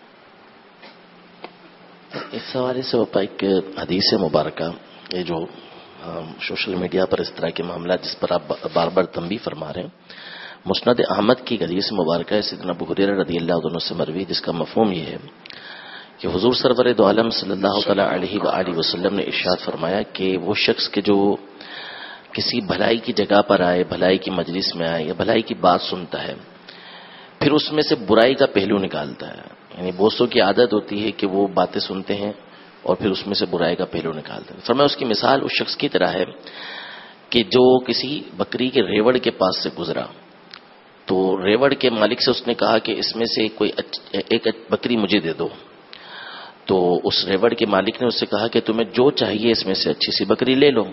इस हवाले से पापा एक हदीस मुबारक, ये जो सोशल मीडिया पर इस तरह के मामला जिस पर आप बार बार तंबीह फरमा रहे हैं, मुस्नद अहमद की हदीस मुबारक है सैयदना अबू हुरैरा रज़ियल्लाहु अन्हु से मरवी, जिसका मफ़हूम ये है कि हुजूर सरवर दो आलम सल्लल्लाहु तआला अलैहि व सल्लम ने इरशाद फरमाया कि वो शख्स के जो किसी भलाई की जगह पर आए, भलाई की मजलिस में आए या भलाई की बात सुनता है, फिर उसमें से बुराई का पहलू निकालता है। यानी बोसों की आदत होती है कि वो बातें सुनते हैं और फिर उसमें से बुराई का पहलू निकालते हैं। फरमाया उसकी मिसाल उस शख्स की तरह है कि जो किसी बकरी के रेवड़ के पास से गुजरा, तो रेवड़ के मालिक से उसने कहा कि इसमें से कोई एक बकरी मुझे दे दो। तो उस रेवड़ के मालिक ने उससे कहा कि तुम्हें जो चाहिए इसमें से अच्छी सी बकरी ले लो।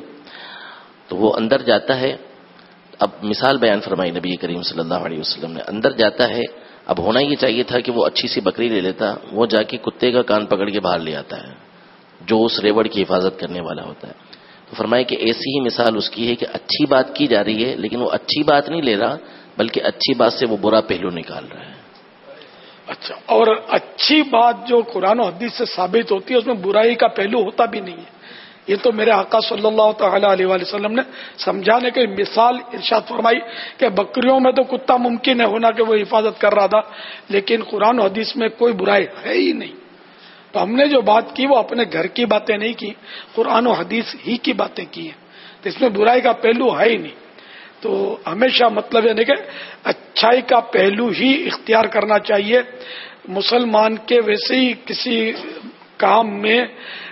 तो वो अंदर जाता है, अब मिसाल बयान फरमाई नबी करीम सल्लल्लाहु अलैहि वसल्लम ने, अंदर जाता है। अब होना ये चाहिए था कि वो अच्छी सी बकरी ले लेता, वो जाके कुत्ते का कान पकड़ के बाहर ले आता है जो उस रेवड़ की हिफाजत करने वाला होता है। तो फरमाया कि ऐसी ही मिसाल उसकी है कि अच्छी बात की जा रही है लेकिन वो अच्छी बात नहीं ले रहा, बल्कि अच्छी बात से वो बुरा पहलू निकाल रहा है। अच्छा, और अच्छी बात जो कुरान और हदीस से साबित होती है उसमें बुराई का पहलू होता भी नहीं है। ये तो मेरे आका सल्लल्लाहु तआला अलैहि वसल्लम ने समझाने की मिसाल इरशाद फरमाई कि बकरियों में तो कुत्ता मुमकिन है होना कि वो हिफाजत कर रहा था, लेकिन कुरान और हदीस में कोई बुराई है ही नहीं। तो हमने जो बात की वो अपने घर की बातें नहीं की, कुरान और हदीस ही की बातें की हैं, तो इसमें बुराई का पहलू है ही नहीं। तो हमेशा मतलब है कि अच्छाई का पहलू ही इख्तियार करना चाहिए। मुसलमान के वैसे ही किसी काम में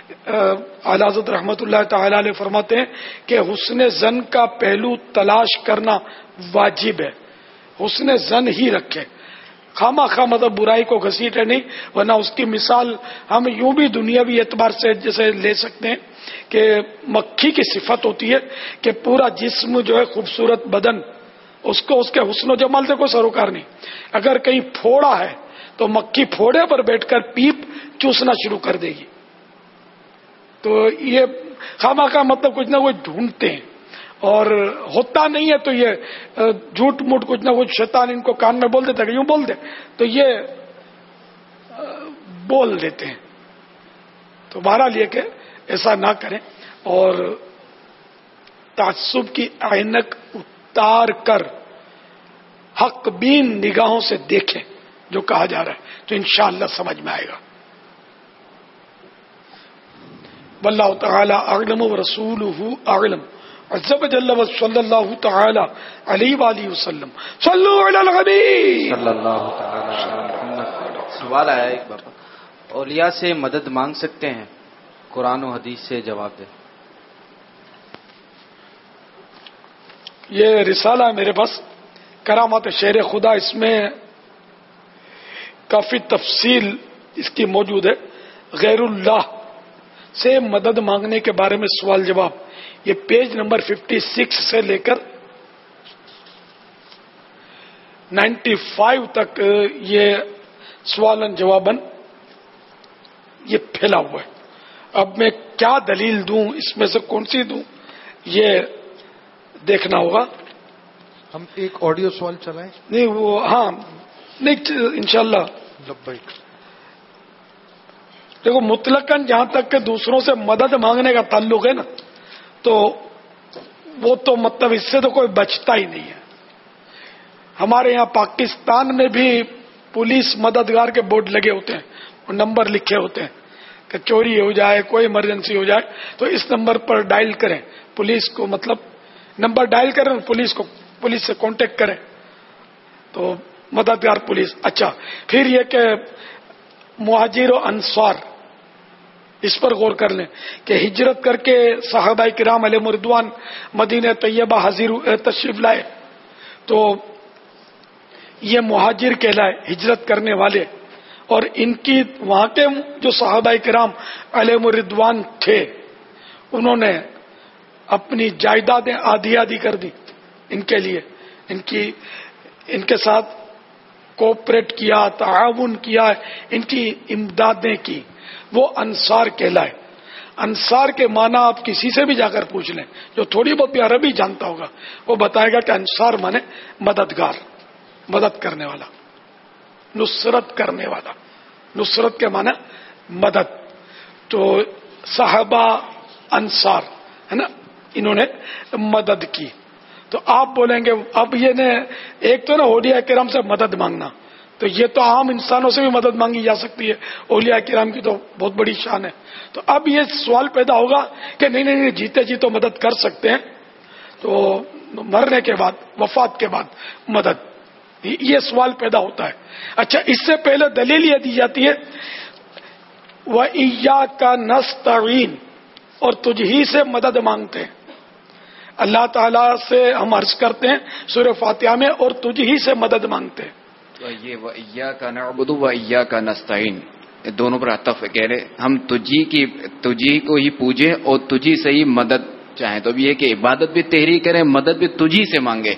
आला हज़रत रहमतुल्लाह तआला अलैह फरमाते हैं कि हुस्न ज़न का पहलू तलाश करना वाजिब है, हुस्न ज़न ही रखे, खामा खा मतलब बुराई को घसीटे नहीं। वरना उसकी मिसाल हम यूं भी दुनियावी एतबार से जैसे ले सकते हैं कि मक्खी की सिफत होती है कि पूरा जिस्म जो है खूबसूरत बदन, उसको उसके हुस्न जमाल से कोई सरोकार नहीं। अगर कहीं फोड़ा है तो मक्खी फोड़े पर बैठकर पीप चूसना शुरू कर देगी। तो ये खामा खा मतलब कुछ ना कुछ ढूंढते हैं और होता नहीं है, तो ये झूठ मूठ कुछ ना कुछ शैतान इनको कान में बोल देता है, यूं बोल दे तो ये बोल देते हैं। तो बहरहाल ये कि ऐसा ना करें और ताज्जुब की ऐनक उतार कर हक बीन निगाहों से देखें जो कहा जा रहा है, तो इंशाअल्लाह समझ में आएगा। वल्लाहु तआला अअलम व रसूलुहु अअलम। अज़्ज़ व जल्ल व सल्लल्लाहु तआला अलैहि व सल्लम। सल्लु अलल हबीब सल्लल्लाहु तआला अलैहि वसल्लम। सवाल आया एक बाबा, औलिया से मदद मांग सकते हैं? कुरान और हदीस से जवाब दे। ये रिसाला है मेरे पास, करामत शेर खुदा, इसमें काफी तफसील इसकी मौजूद है। गैरुल्लाह से मदद मांगने के बारे में सवाल जवाब, ये पेज नंबर 56 से लेकर 95 तक ये सवालन जवाबन ये फैला हुआ है। अब मैं क्या दलील दूं, इसमें से कौन सी दूं, ये देखना होगा। हम एक ऑडियो सवाल चलाएं? नहीं वो, हाँ नहीं इंशाल्लाह। देखो मुतलकन जहां तक के दूसरों से मदद मांगने का ताल्लुक है ना, तो वो तो मतलब इससे तो कोई बचता ही नहीं है। हमारे यहाँ पाकिस्तान में भी पुलिस मददगार के बोर्ड लगे होते हैं और नंबर लिखे होते हैं कि चोरी हो जाए, कोई इमरजेंसी हो जाए तो इस नंबर पर डायल करें, पुलिस को मतलब नंबर डायल करें और पुलिस से कांटेक्ट करें, तो मददगार पुलिस। अच्छा, फिर ये कि मुहाजिर और अंसार, इस पर गौर कर लें कि हिजरत करके सहाबाए किराम अलैहिम रिदवान मदीने तैयबा हाजिर तशरीफ लाए, तो ये मुहाजिर कहलाए, हिजरत करने वाले। और इनकी वहां के जो सहाबाए किराम अलैहिम रिदवान थे, उन्होंने अपनी जायदादें आधी आधी कर दी इनके लिए, इनके साथ کوپریٹ کیا, تعاون کیا, ان کی امدادیں کی, وہ انصار کہلائے. انصار کے معنی آپ کسی سے بھی جا کر پوچھ لیں جو تھوڑی بہت بھی عربی جانتا ہوگا, وہ بتائے گا کہ انصار مانے مددگار, مدد کرنے والا, نصرت کرنے والا. نصرت کے معنی مدد. تو صحابہ انصار ہے نا, انہوں نے مدد کی. تو آپ بولیں گے اب یہ نے ایک تو نا اولیاء کرام سے مدد مانگنا, تو یہ تو عام انسانوں سے بھی مدد مانگی جا سکتی ہے, اولیاء کرام کی تو بہت بڑی شان ہے. تو اب یہ سوال پیدا ہوگا کہ نہیں نہیں جیتے جی تو مدد کر سکتے ہیں, تو مرنے کے بعد, وفات کے بعد مدد, یہ سوال پیدا ہوتا ہے. اچھا, اس سے پہلے دلیل یہ دی جاتی ہے وَإِيَّاكَ نَسْتَعِينُ, اور تجھ ہی سے مدد مانگتے ہیں. اللہ تعالیٰ سے ہم عرض کرتے ہیں سورہ فاتحہ میں, اور تجھ ہی سے مدد مانگتے ہیں. یہ وَإِيَّاكَ نَعْبُدُ وَإِيَّاكَ نَسْتَعِينُ دونوں پر عطف کہہ رہے ہم تجھی کو ہی پوجیں اور تجھی سے ہی مدد چاہیں. تو اب یہ کہ عبادت بھی تیری کریں, مدد بھی تجھی سے مانگے.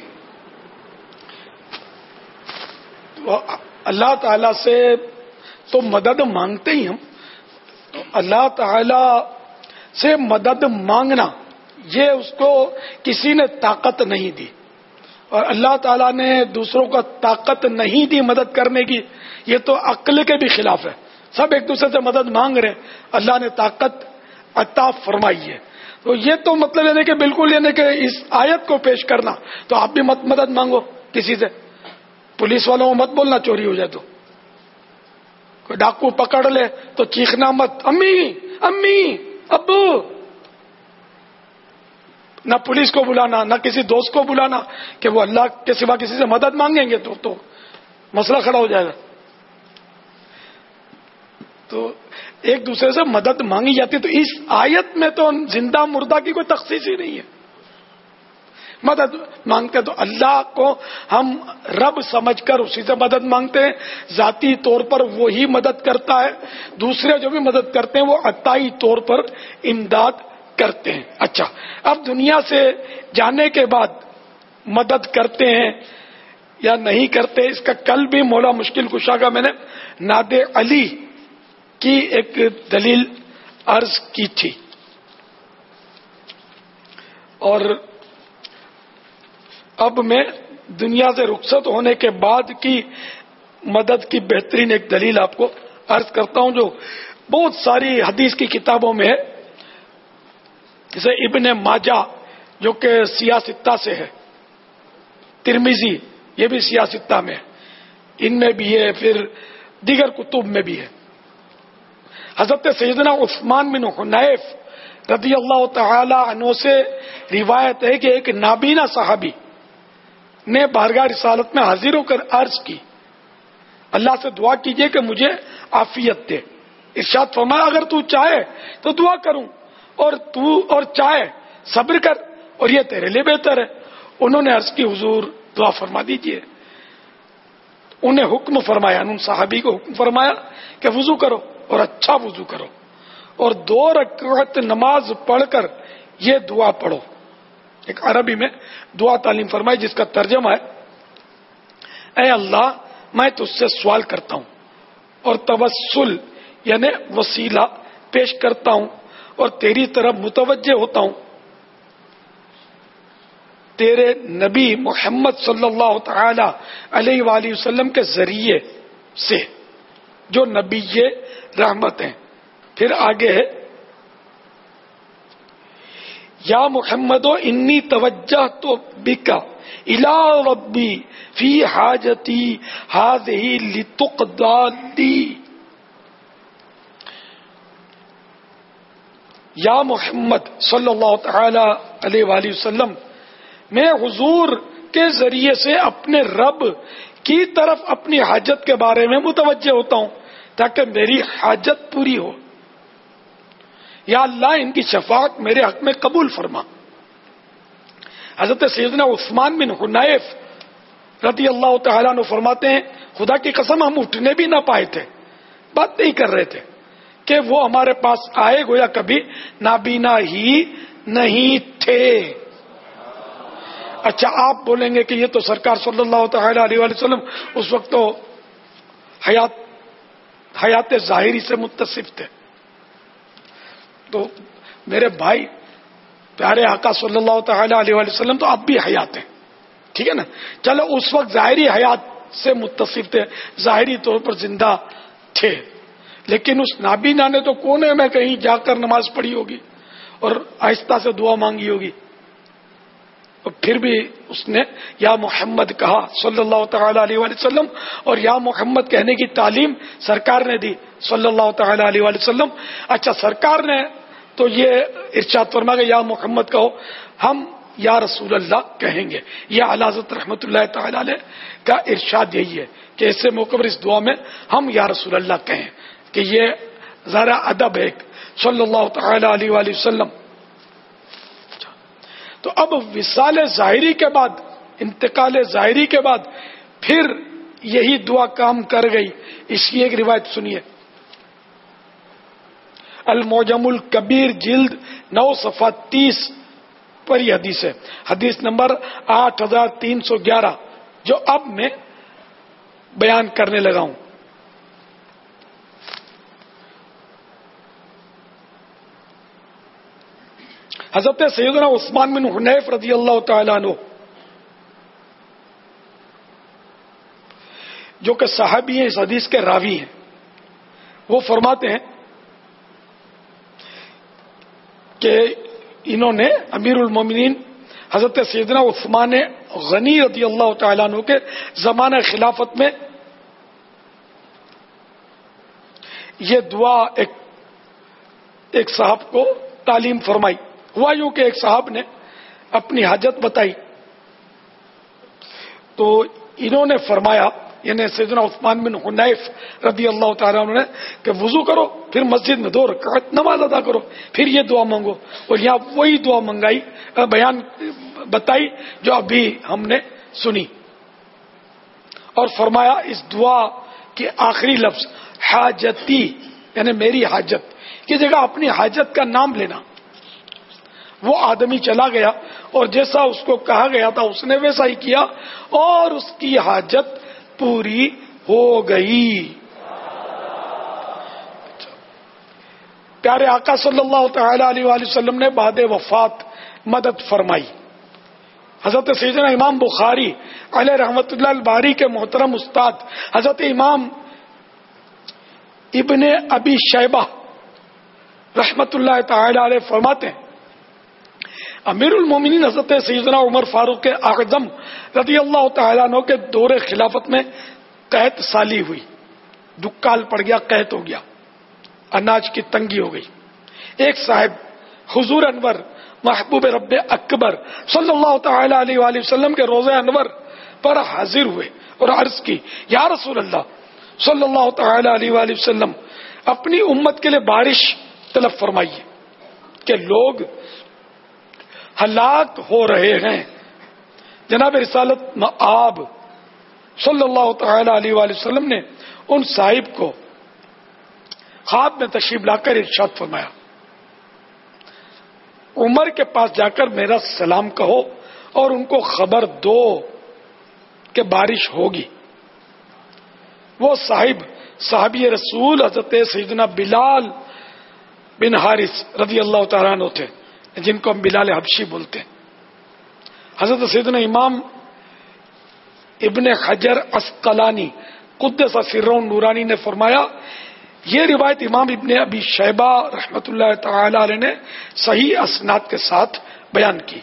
اللہ تعالیٰ سے تو مدد مانگتے ہی ہم. تو اللہ تعالیٰ سے مدد مانگنا یہ اس کو کسی نے طاقت نہیں دی, اور اللہ تعالیٰ نے دوسروں کو طاقت نہیں دی مدد کرنے کی, یہ تو عقل کے بھی خلاف ہے. سب ایک دوسرے سے مدد مانگ رہے, اللہ نے طاقت عطا فرمائی ہے. تو یہ تو مطلب یعنی کہ بالکل یعنی کہ اس آیت کو پیش کرنا, تو آپ بھی مدد مانگو کسی سے. پولیس والوں کو مت بولنا چوری ہو جائے تو, کوئی ڈاکو پکڑ لے تو چیخنا مت امی امی ابو, نہ پولیس کو بلانا نہ کسی دوست کو بلانا کہ وہ اللہ کے سوا کسی سے مدد مانگیں گے تو مسئلہ کھڑا ہو جائے گا. تو ایک دوسرے سے مدد مانگی جاتی ہے. تو اس آیت میں تو زندہ مردہ کی کوئی تخصیص ہی نہیں ہے. مدد مانگتے تو اللہ کو ہم رب سمجھ کر اسی سے مدد مانگتے ہیں. ذاتی طور پر وہی مدد کرتا ہے, دوسرے جو بھی مدد کرتے ہیں وہ عطائی طور پر امداد کرتے ہیں. اچھا, اب دنیا سے جانے کے بعد مدد کرتے ہیں یا نہیں کرتے, اس کا کل بھی مولا مشکل کشا کا میں نے ناد علی کی ایک دلیل عرض کی تھی. اور اب میں دنیا سے رخصت ہونے کے بعد کی مدد کی بہترین ایک دلیل آپ کو عرض کرتا ہوں, جو بہت ساری حدیث کی کتابوں میں ہے. جیسے ابن ماجہ جو کہ سیاستہ سے ہے, ترمذی یہ بھی سیاستہ میں ہے, ان میں بھی ہے, پھر دیگر کتب میں بھی ہے. حضرت سیدنا عثمان بن حنیف رضی اللہ تعالی عنہ سے روایت ہے کہ ایک نابینا صحابی نے بارگاہ رسالت میں حاضر ہو کر عرض کی, اللہ سے دعا کیجئے کہ مجھے عافیت دے. ارشاد فرمایا اگر تو چاہے تو دعا کروں, اور چاہے صبر کر, اور یہ تیرے لیے بہتر ہے. انہوں نے عرض کی حضور دعا فرما دیجئے. انہیں حکم فرمایا, ان صحابی کو حکم فرمایا کہ وضو کرو اور اچھا وضو کرو, اور 2 رکعت نماز پڑھ کر یہ دعا پڑھو. ایک عربی میں دعا تعلیم فرمائی جس کا ترجمہ ہے, اے اللہ میں تجھ سے سوال کرتا ہوں اور توسل یعنی وسیلہ پیش کرتا ہوں, اور تیری طرف متوجہ ہوتا ہوں تیرے نبی محمد صلی اللہ تعالی علیہ وآلہ وسلم کے ذریعے سے جو نبی رحمت ہیں. پھر آگے ہے یا محمد انی توجہت بک الی ربی فی حاجتی ہذہ لتقضی لی. یا محمد صلی اللہ تعالی علیہ وآلہ وسلم, میں حضور کے ذریعے سے اپنے رب کی طرف اپنی حاجت کے بارے میں متوجہ ہوتا ہوں تاکہ میری حاجت پوری ہو. یا اللہ ان کی شفاعت میرے حق میں قبول فرما. حضرت سیدنا عثمان بن حنیف رضی اللہ تعالیٰ عنہ فرماتے ہیں خدا کی قسم ہم اٹھنے بھی نہ پائے تھے, بات نہیں کر رہے تھے کہ وہ ہمارے پاس آئے, گویا کبھی نابینا ہی نہیں تھے. اچھا, آپ بولیں گے کہ یہ تو سرکار صلی اللہ تعالی علیہ وسلم اس وقت تو حیات ظاہری سے متصف تھے. تو میرے بھائی پیارے آقا صلی اللہ تعالی علیہ وسلم تو اب بھی حیات ہیں, ٹھیک ہے نا. چلو اس وقت ظاہری حیات سے متصف تھے, ظاہری طور پر زندہ تھے, لیکن اس نابینا نے تو کونے میں کہیں جا کر نماز پڑھی ہوگی اور آہستہ سے دعا مانگی ہوگی, اور پھر بھی اس نے یا محمد کہا صلی اللہ تعالی علیہ وسلم, اور یا محمد کہنے کی تعلیم سرکار نے دی صلی اللہ تعالی علیہ وسلم. اچھا, سرکار نے تو یہ ارشاد فرمایا کہ یا محمد کہو, ہم یا رسول اللہ کہیں گے. یہ اعلی حضرت رحمۃ اللہ تعالی علیہ کا ارشاد یہی ہے کہ ایسے موقع پر اس دعا میں ہم یا رسول اللہ کہیں, کہ یہ ذرا ادب ہے صلی اللہ تعالی علیہ وسلم. تو اب وصال ظاہری کے بعد, انتقال ظاہری کے بعد پھر یہی دعا کام کر گئی. اس کی ایک روایت سنیے, المعجم الکبیر جلد 9 صفحہ 30 پر یہ حدیث ہے, حدیث نمبر 8311, جو اب میں بیان کرنے لگا ہوں. حضرت سیدنا عثمان بن حنیف رضی اللہ تعالی عنہ, جو کہ صحابی ہیں, اس حدیث کے راوی ہیں, وہ فرماتے ہیں کہ انہوں نے امیر المومنین حضرت سیدنا عثمان غنی رضی اللہ تعالیٰ عنہ کے زمانہ خلافت میں یہ دعا ایک صاحب کو تعلیم فرمائی. ہوا یوں کہ ایک صاحب نے اپنی حاجت بتائی, تو انہوں نے فرمایا, یعنی سیدنا عثمان بن حنیف رضی اللہ تعالیٰ عنہ نے, کہ وضو کرو, پھر مسجد میں 2 رکعت نماز ادا کرو, پھر یہ دعا مانگو. اور یہاں وہی دعا منگائی, بیان بتائی جو ابھی ہم نے سنی, اور فرمایا اس دعا کے آخری لفظ حاجتی, یعنی میری حاجت کی جگہ اپنی حاجت کا نام لینا. وہ آدمی چلا گیا اور جیسا اس کو کہا گیا تھا اس نے ویسا ہی کیا, اور اس کی حاجت پوری ہو گئی. پیارے آقا صلی اللہ تعالی علیہ وسلم نے بعد وفات مدد فرمائی. حضرت سیدنا امام بخاری علیہ رحمت اللہ الباری کے محترم استاد حضرت امام ابن ابی شیبہ رحمت اللہ تعالی علیہ فرماتے ہیں, امیر المومنین حضرت سیدنا عمر فاروق اعظم رضی اللہ تعالیٰ عنہ کے دور خلافت میں قحط سالی ہوئی, دکال پڑ گیا, قحط ہو گیا, اناج کی تنگی ہو گئی. ایک صاحب حضور انور محبوب رب اکبر صلی اللہ تعالی علیہ وآلہ وسلم کے روضہ انور پر حاضر ہوئے اور عرض کی, یا رسول اللہ صلی اللہ تعالی علیہ وآلہ وسلم, اپنی امت کے لیے بارش طلب فرمائیے کہ لوگ ہلاک ہو رہے ہیں. جناب رسالت مآب صلی اللہ تعالی علیہ وآلہ وسلم نے ان صاحب کو خواب میں تشریف لا کر ارشاد فرمایا, عمر کے پاس جا کر میرا سلام کہو اور ان کو خبر دو کہ بارش ہوگی. وہ صحابی رسول حضرت سیدنا بلال بن حارث رضی اللہ تعالیٰ عنہ تھے, جن کو ہم بلال حبشی بولتے ہیں. حضرت سیدنا امام ابن حجر اسقلانی قدس سرہ نورانی نے فرمایا, یہ روایت امام ابن ابی شیبہ رحمت اللہ تعالی علیہ نے صحیح اسناد کے ساتھ بیان کی.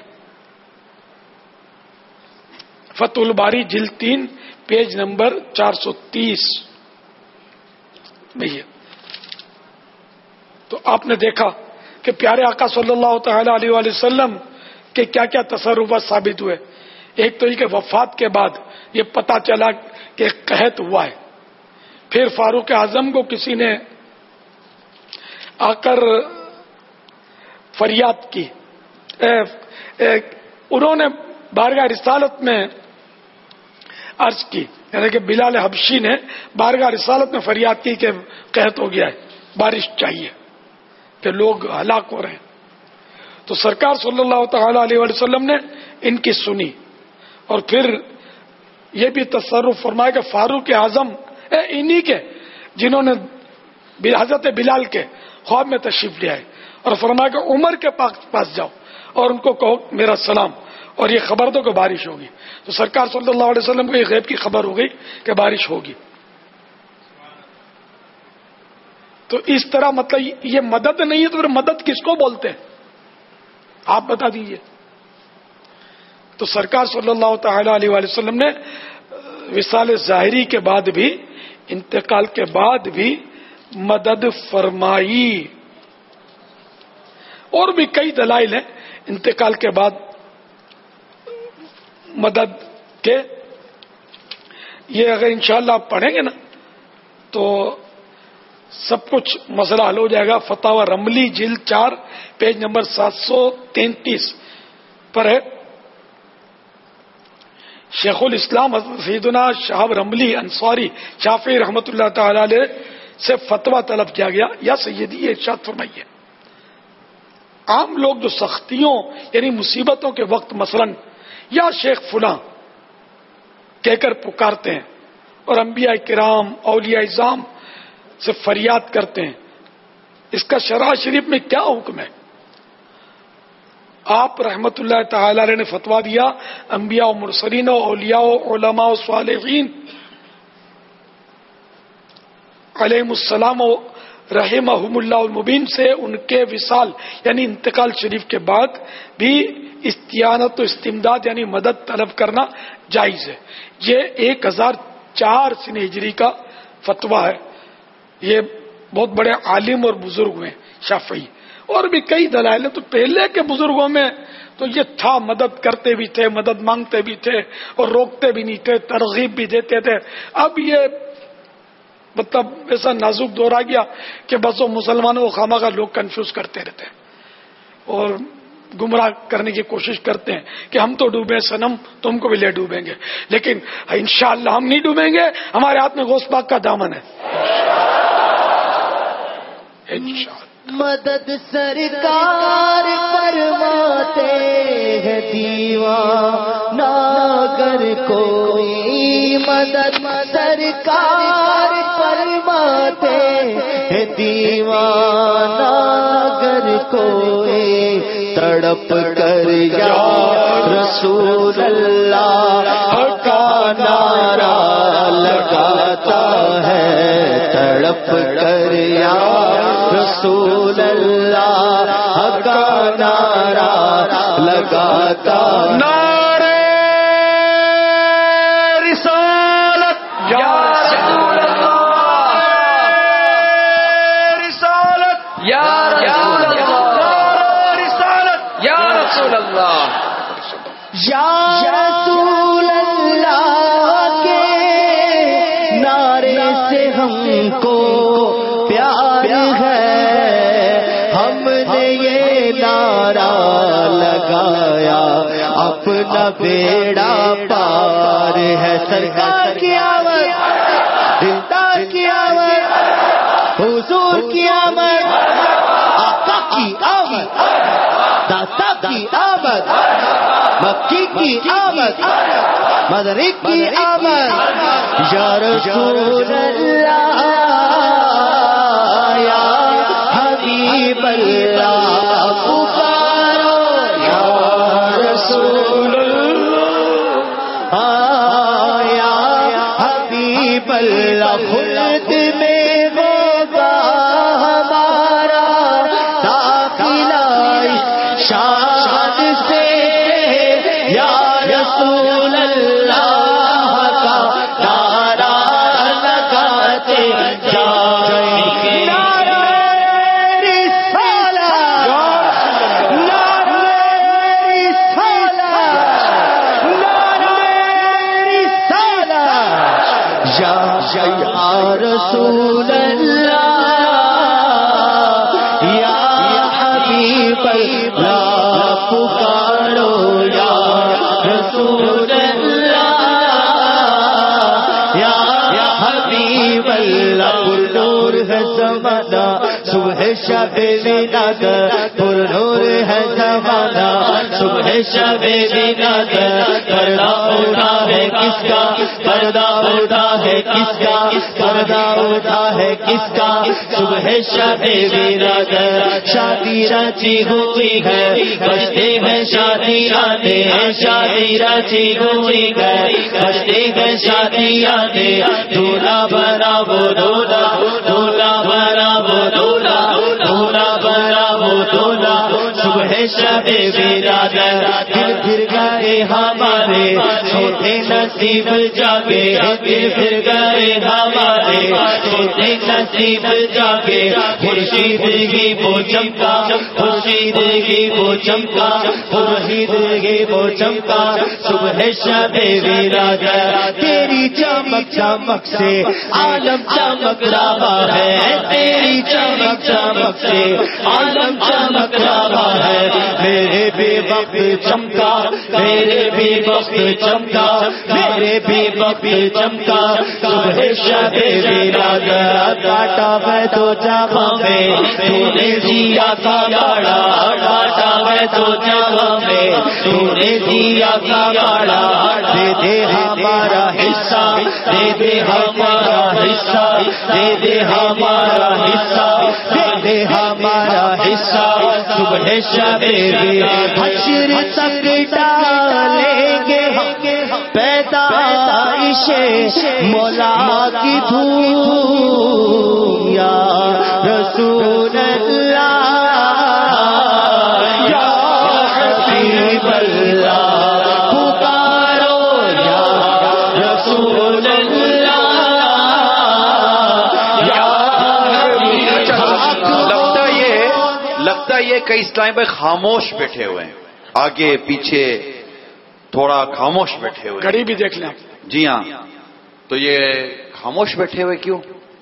فتح الباری جلد 3 پیج نمبر 430 میں یہ. تو آپ نے دیکھا کہ پیارے آقا صلی اللہ تعالی علیہ وآلہ وسلم کے کیا کیا تصرفات ثابت ہوئے. ایک تو یہ کہ وفات کے بعد یہ پتا چلا کہ قحط ہوا ہے, پھر فاروق اعظم کو کسی نے آ کر فریاد کی, انہوں نے بارگاہ رسالت میں عرض کی, یعنی کہ بلال حبشی نے بارگاہ رسالت میں فریاد کی کہ قحط ہو گیا ہے, بارش چاہیے کہ لوگ ہلاک ہو رہے ہیں. تو سرکار صلی اللہ تعالی علیہ وسلم نے ان کی سنی, اور پھر یہ بھی تصرف فرمایا کہ انہی کے جنہوں نے حضرت بلال کے خواب میں تشریف لیا ہے اور فرمایا کہ عمر کے پاس جاؤ اور ان کو کہو میرا سلام اور یہ خبر دو کہ بارش ہوگی. تو سرکار صلی اللہ علیہ وسلم کو یہ غیب کی خبر ہو گئی کہ بارش ہوگی. تو اس طرح مطلب یہ مدد نہیں ہے تو پھر مدد کس کو بولتے ہیں آپ بتا دیجئے. تو سرکار صلی اللہ تعالی علیہ وسلم نے وصال ظاہری کے بعد بھی انتقال کے بعد بھی مدد فرمائی. اور بھی کئی دلائل ہیں انتقال کے بعد مدد کے. یہ اگر انشاءاللہ آپ پڑھیں گے نا تو سب کچھ مسئلہ حل ہو جائے گا. فتاوی رملی جلد 4 پیج نمبر 733 پر ہے. شیخ الاسلام سیدنا شہاب رملی انصاری شافعی رحمۃ اللہ تعالی علیہ سے فتویٰ طلب کیا گیا. یا سیدی یہ ارشاد فرمائیے عام لوگ جو سختیوں یعنی مصیبتوں کے وقت مثلا یا شیخ فلاں کہہ کر پکارتے ہیں اور انبیاء کرام اولیاء اعظام سے فریاد کرتے ہیں, اس کا شرع شریف میں کیا حکم ہے؟ آپ رحمت اللہ تعالی علیہ نے فتویٰ دیا انبیاء و مرسلین و اولیاء و علماء و صالحین علیہم السلام و رحمہم اللہ المبین سے ان کے وصال یعنی انتقال شریف کے بعد بھی استعانت و استمداد یعنی مدد طلب کرنا جائز ہے. یہ 1004 سن ہجری کا فتویٰ ہے. یہ بہت بڑے عالم اور بزرگ ہوئے شافعی. اور بھی کئی دلائل ہیں. تو پہلے کے بزرگوں میں تو یہ تھا, مدد کرتے بھی تھے, مدد مانگتے بھی تھے اور روکتے بھی نہیں تھے, ترغیب بھی دیتے تھے. اب یہ مطلب ایسا نازک دور آ گیا کہ بس وہ مسلمانوں کو خواہ لوگ کنفیوز کرتے رہتے ہیں اور گمراہ کرنے کی کوشش کرتے ہیں کہ ہم تو ڈوبے صنم تم کو بھی لے ڈوبیں گے, لیکن انشاءاللہ ہم نہیں ڈوبیں گے. ہمارے ہاتھ میں غوث پاک کا دامن ہے انشاءاللہ. مدد سرکار فرماتے ہیں دیوانہ گر کوئی, مدد سرکار فرماتے ہیں دیوانہ گر کوئی, تڑپ کر یا رسول اللہ کا نعرہ لگاتا ہے, تڑپ کر یا رسول اللہ کا نعرہ لگاتا. نعرہ رسالت یا رسول اللہ, رسالت یا رسول اللہ, رسالت یا رسول اللہ, یا رسول اللہ کے نعرے سے ہم کو پیار ہے, ہم نے یہ نعرہ لگایا اپنا بیڑا پار ہے. سرکار کی آمد, دلدار کی آمد, حضور کی آمد, آقا کی آمد, داتا کی آمد, مکی کی آمد, مدری کی آمد. یا رسول اللہ یا حبیب اللہ پکارو, یا رسول اللہ یا حبیب اللہ. خلد میں ہوگا ہمارا داخلہ شان سے, یا رسول اللہ کا نعرہ لگاتے جائیں. نعرہ رسالت, نعرہ رسالت, نعرہ رسالت, یا رسول اللہ یا حبیب اللہ پکارو, یا رسول اللہ یا حبیب اللہ. پرنور ہے زمانہ صبح شب ولادت, پرنور ہے زمانہ صبح شب ولادت پردہ اٹھا ہے کس کا پردہ اٹھا ہے کس کا پردہ اٹھا ہے کس کا صبح شب ولادت شادی رچی ہوئی ہے بجتے ہیں شادی آتے ہیں شادی رچی ہوئی ہے بجتے ہیں شادی آتے دولہا بنا وہ دولہا دولہا بنا وہ دولہا دولہا بنا وہ دولہا صبح شب ولادت پھر گئے ہمارے چھوٹے نصیب جاگے پھر گئے ہمارے چھوٹے نصیب جاگے خورشید کی وہ چمکا خورشید کی وہ چمکا خورشید کی وہ چمکا صبح شب ولادت تیری چمک چمک سے عالم چمک رہا ہے تیری چمک چمک سے عالم چمک رہا ہے میرے بھی وقت چمکا میرے بھی وقت چمکا میرے بھی وقت چمکا صبح شب ولادت کاٹا میں تو جہاں میں تو نے جیا کا گاڑا کاٹا میں تو جہاں میں تو نے جیا کا گاڑا دے دے ہمارا حصہ دے دے ہمارا حصہ دے دے ہمارا حصہ دے دے ہمارا حصہ صبح شب حشر تک ڈالیں گے پیدائش مولا کی دھوم یا رسول اللہ یا حبیب اللہ پکارو یا رسول اللہ یا حبیب لگتا یہ کئی اسلامی بھائی خاموش بیٹھے ہوئے ہیں آگے پیچھے تھوڑا خاموش بیٹھے ہوئے گھڑی بھی دیکھ لیں جی ہاں تو یہ خاموش بیٹھے ہوئے کیوں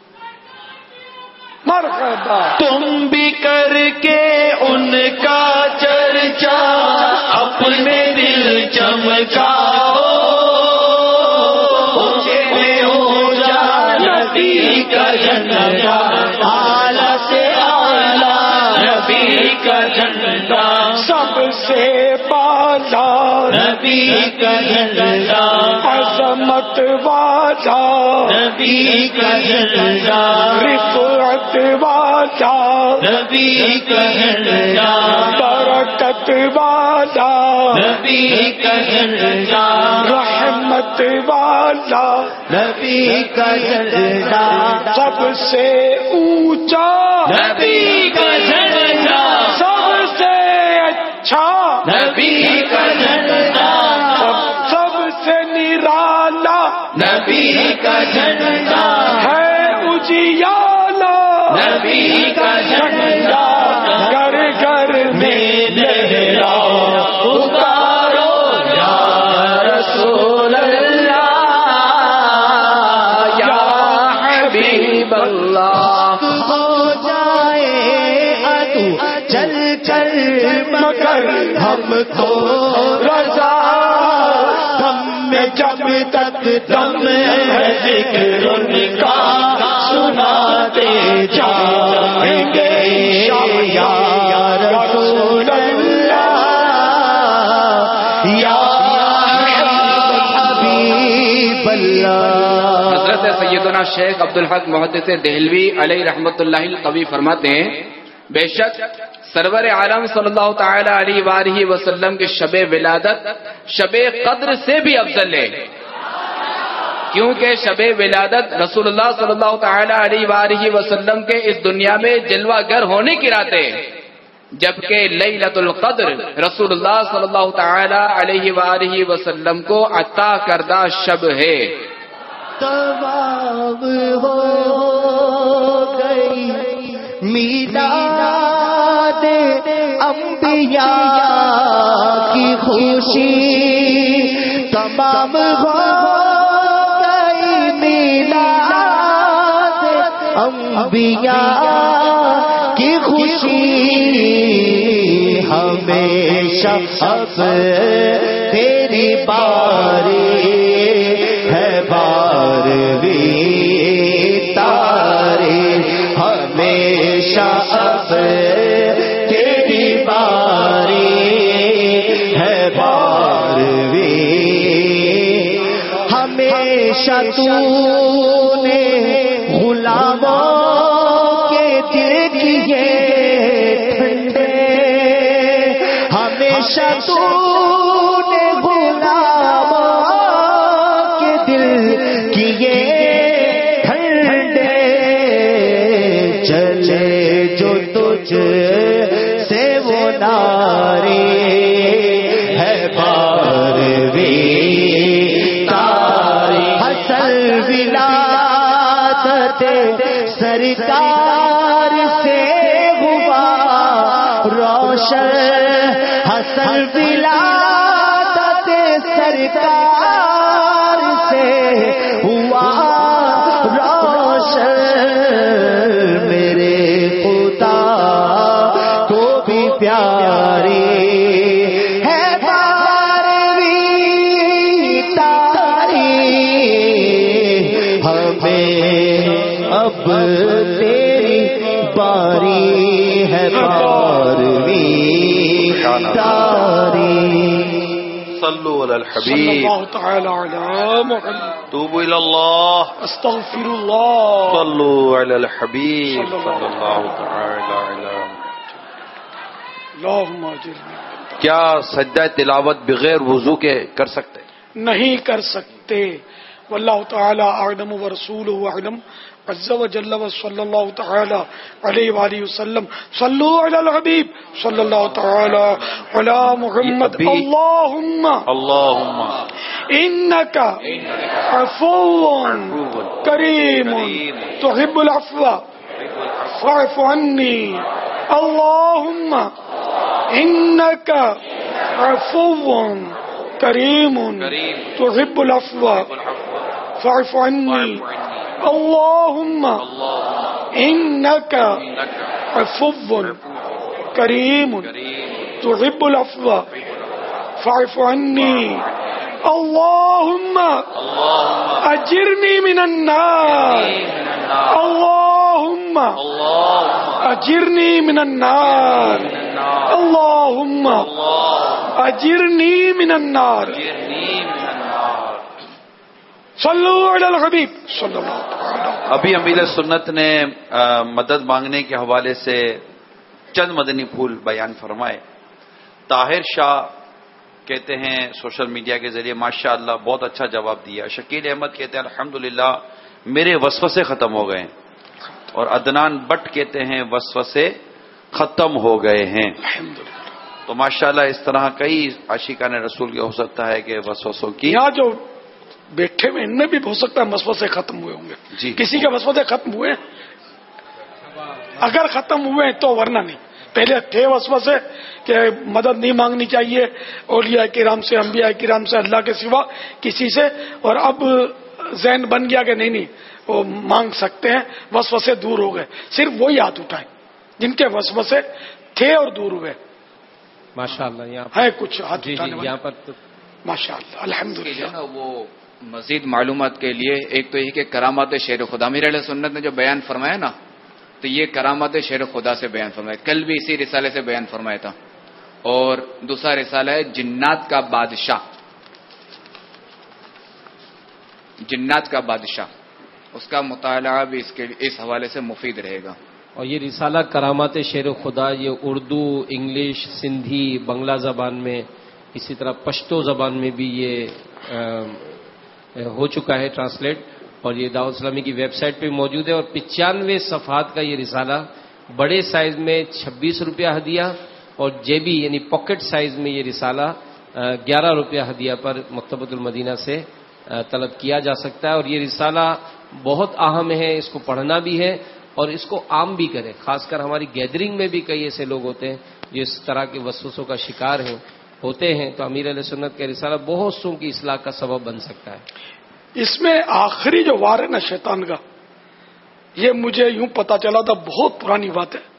تم بھی کر کے ان کا چرچا اپنے دل چمکاؤ ہو جا نبی کا جھنڈا اعلیٰ سے اعلیٰ نبی کا جھنڈا سب سے بالا نبی کا جھنڈا عظمت والا نبی کا جھنڈا رفعت والا نبی کا جھنڈا برکت والا نبی کا جھنڈا رحمت والا نبی کا جھنڈا سب سے اونچا نبی کا جھنڈا سب سے اچھا نبی کا جھنڈا سب سے نرالا نبی کا جھنڈا ہے اجیالا نبی کا جھنڈا گھر گھر میں لہراؤ پکارو یا رسول اللہ یا حبیب اللہ ہو جائے ادو چل چل مگر ہم کو رضا ہم میں جب تک دم ہے ذکر ان کا سناتے جائیں گے یا رسول اللہ یا حبیب اللہ. حضرت سیدنا شیخ عبدالحق محدث دہلوی علیہ رحمۃ اللہ القوی فرماتے ہیں بے شک سرور عالم صلی اللہ تعالی علیہ وآلہ وسلم کے شب ولادت شب قدر سے بھی افضل ہے کیونکہ شب ولادت رسول اللہ صلی اللہ تعالی علیہ وآلہ وسلم کے اس دنیا میں جلوہ گر ہونے کی رات ہے جبکہ لیلۃ القدر رسول اللہ صلی اللہ تعالی علیہ وآلہ وسلم کو عطا کردہ شب ہے. تمام ہو گئی میلاد انبیاء کی خوشی تمام ہو گئی میلاد انبیاء کی خوشی ہمیشہ اب تیری باری ہے بارویں تاری ہمیشہ اب تیری باری ہے ہمیشہ تو نے غلاموں کے دل کیے ٹھنڈے، ہمیشہ تو نے غلاموں کے دل کیے ٹھنڈے، چلے جو تجھ سے وہ ناری ہے باروی تاری، حسن ولادت سرکار سے ہوا روشن، حسن ولادت سرکار سے ہوا روشن، میرے خدا کو بھی پیاری ہے باروی تاری، ہمیں اب تیری باری ہے باروی تاری۔ صلو علی صلی الحبیب، اللہ تعالی علی محمد، توبوا الی اللہ، استغفر اللہ، صلو علی الحبیب صلی اللہ تعالی علی۔ اللہم اجرنی، کیا سجدہ تلاوت بغیر وضو کے کر سکتے؟ نہیں کر سکتے، واللہ تعالی اعلم ورسولہ اعلم عز وجل، وصلی اللہ تعالی علیہ وآلہ وسلم، صلو علی الحبیب صلی اللہ تعالی علی محمد۔ اللہم انکا عفو کریم تحب العفو فاعف عنی، اللہم انکا عفو کریم تحب العفو فاعف عنی، اللہم انکا عفو کریم تحب العفو فاعف عنی، اللہم اجرنی من النار، اللہم اجرنی من النار، اللہم اجرنی من النار، صلو علی الحبیب صلی اللہ علیہ وسلم۔ ابھی امیر سنت نے مدد مانگنے کے حوالے سے چند مدنی پھول بیان فرمائے۔ طاہر شاہ کہتے ہیں سوشل میڈیا کے ذریعے ماشاء اللہ بہت اچھا جواب دیا۔ شکیل احمد کہتے ہیں الحمدللہ میرے وسوسے ختم ہو گئے، اور عدنان بٹ کہتے ہیں وسوسے ختم ہو گئے ہیں۔ تو ماشاءاللہ اس طرح کئی عاشقان رسول کے ہو سکتا ہے کہ وسوسوں کی، یہاں جو بیٹھے ہوئے ان میں بھی ہو سکتا ہے وسوسے ختم ہوئے ہوں گے، کسی کے وسوسے ختم ہوئے، اگر ختم ہوئے تو ورنہ نہیں۔ پہلے تھے وسوسے کہ مدد نہیں مانگنی چاہیے اولیاء کرام سے، انبیاء کرام سے، اللہ کے سوا کسی سے، اور اب ذہن بن گیا کہ نہیں وہ مانگ سکتے ہیں، وسوسے دور ہو گئے۔ صرف وہی ہاتھ اٹھائیں جن کے وسوسے تھے اور دور ہوئے۔ ماشاءاللہ یہاں ہے کچھ ہاتھ اٹھانے والے؟ یہاں پر ماشاءاللہ الحمدللہ۔ وہ مزید معلومات کے لیے ایک تو یہ کہ کرامات شیر خدا، امیر علیہ سنت نے جو بیان فرمایا نا، تو یہ کرامات شیر خدا سے بیان فرمایا، کل بھی اسی رسالے سے بیان فرمایا تھا۔ اور دوسرا رسالہ ہے جنات کا بادشاہ، جنات کا بادشاہ، اس کا مطالعہ بھی اس حوالے سے مفید رہے گا۔ اور یہ رسالہ کرامات شیر خدا یہ اردو، انگلش، سندھی، بنگلہ زبان میں، اسی طرح پشتو زبان میں بھی یہ ہو چکا ہے ٹرانسلیٹ، اور یہ دعوت اسلامی کی ویب سائٹ پہ موجود ہے۔ اور 95 صفحات کا یہ رسالہ بڑے سائز میں 26 روپیہ ہدیہ، اور جیبی یعنی پاکٹ سائز میں یہ رسالہ 11 روپیہ ہدیہ پر مکتبۃ المدینہ سے طلب کیا جا سکتا ہے۔ اور یہ رسالہ بہت اہم ہے، اس کو پڑھنا بھی ہے اور اس کو عام بھی کریں۔ خاص کر ہماری گیدرنگ میں بھی کئی ایسے لوگ ہوتے ہیں جو اس طرح کے وسوسوں کا شکار ہوتے ہیں، تو امیر علیہ سنت کا رسالہ بہت سوں کی اصلاح کا سبب بن سکتا ہے۔ اس میں آخری جو وار ہے نا شیطان کا، یہ مجھے یوں پتا چلا تھا، بہت پرانی بات ہے،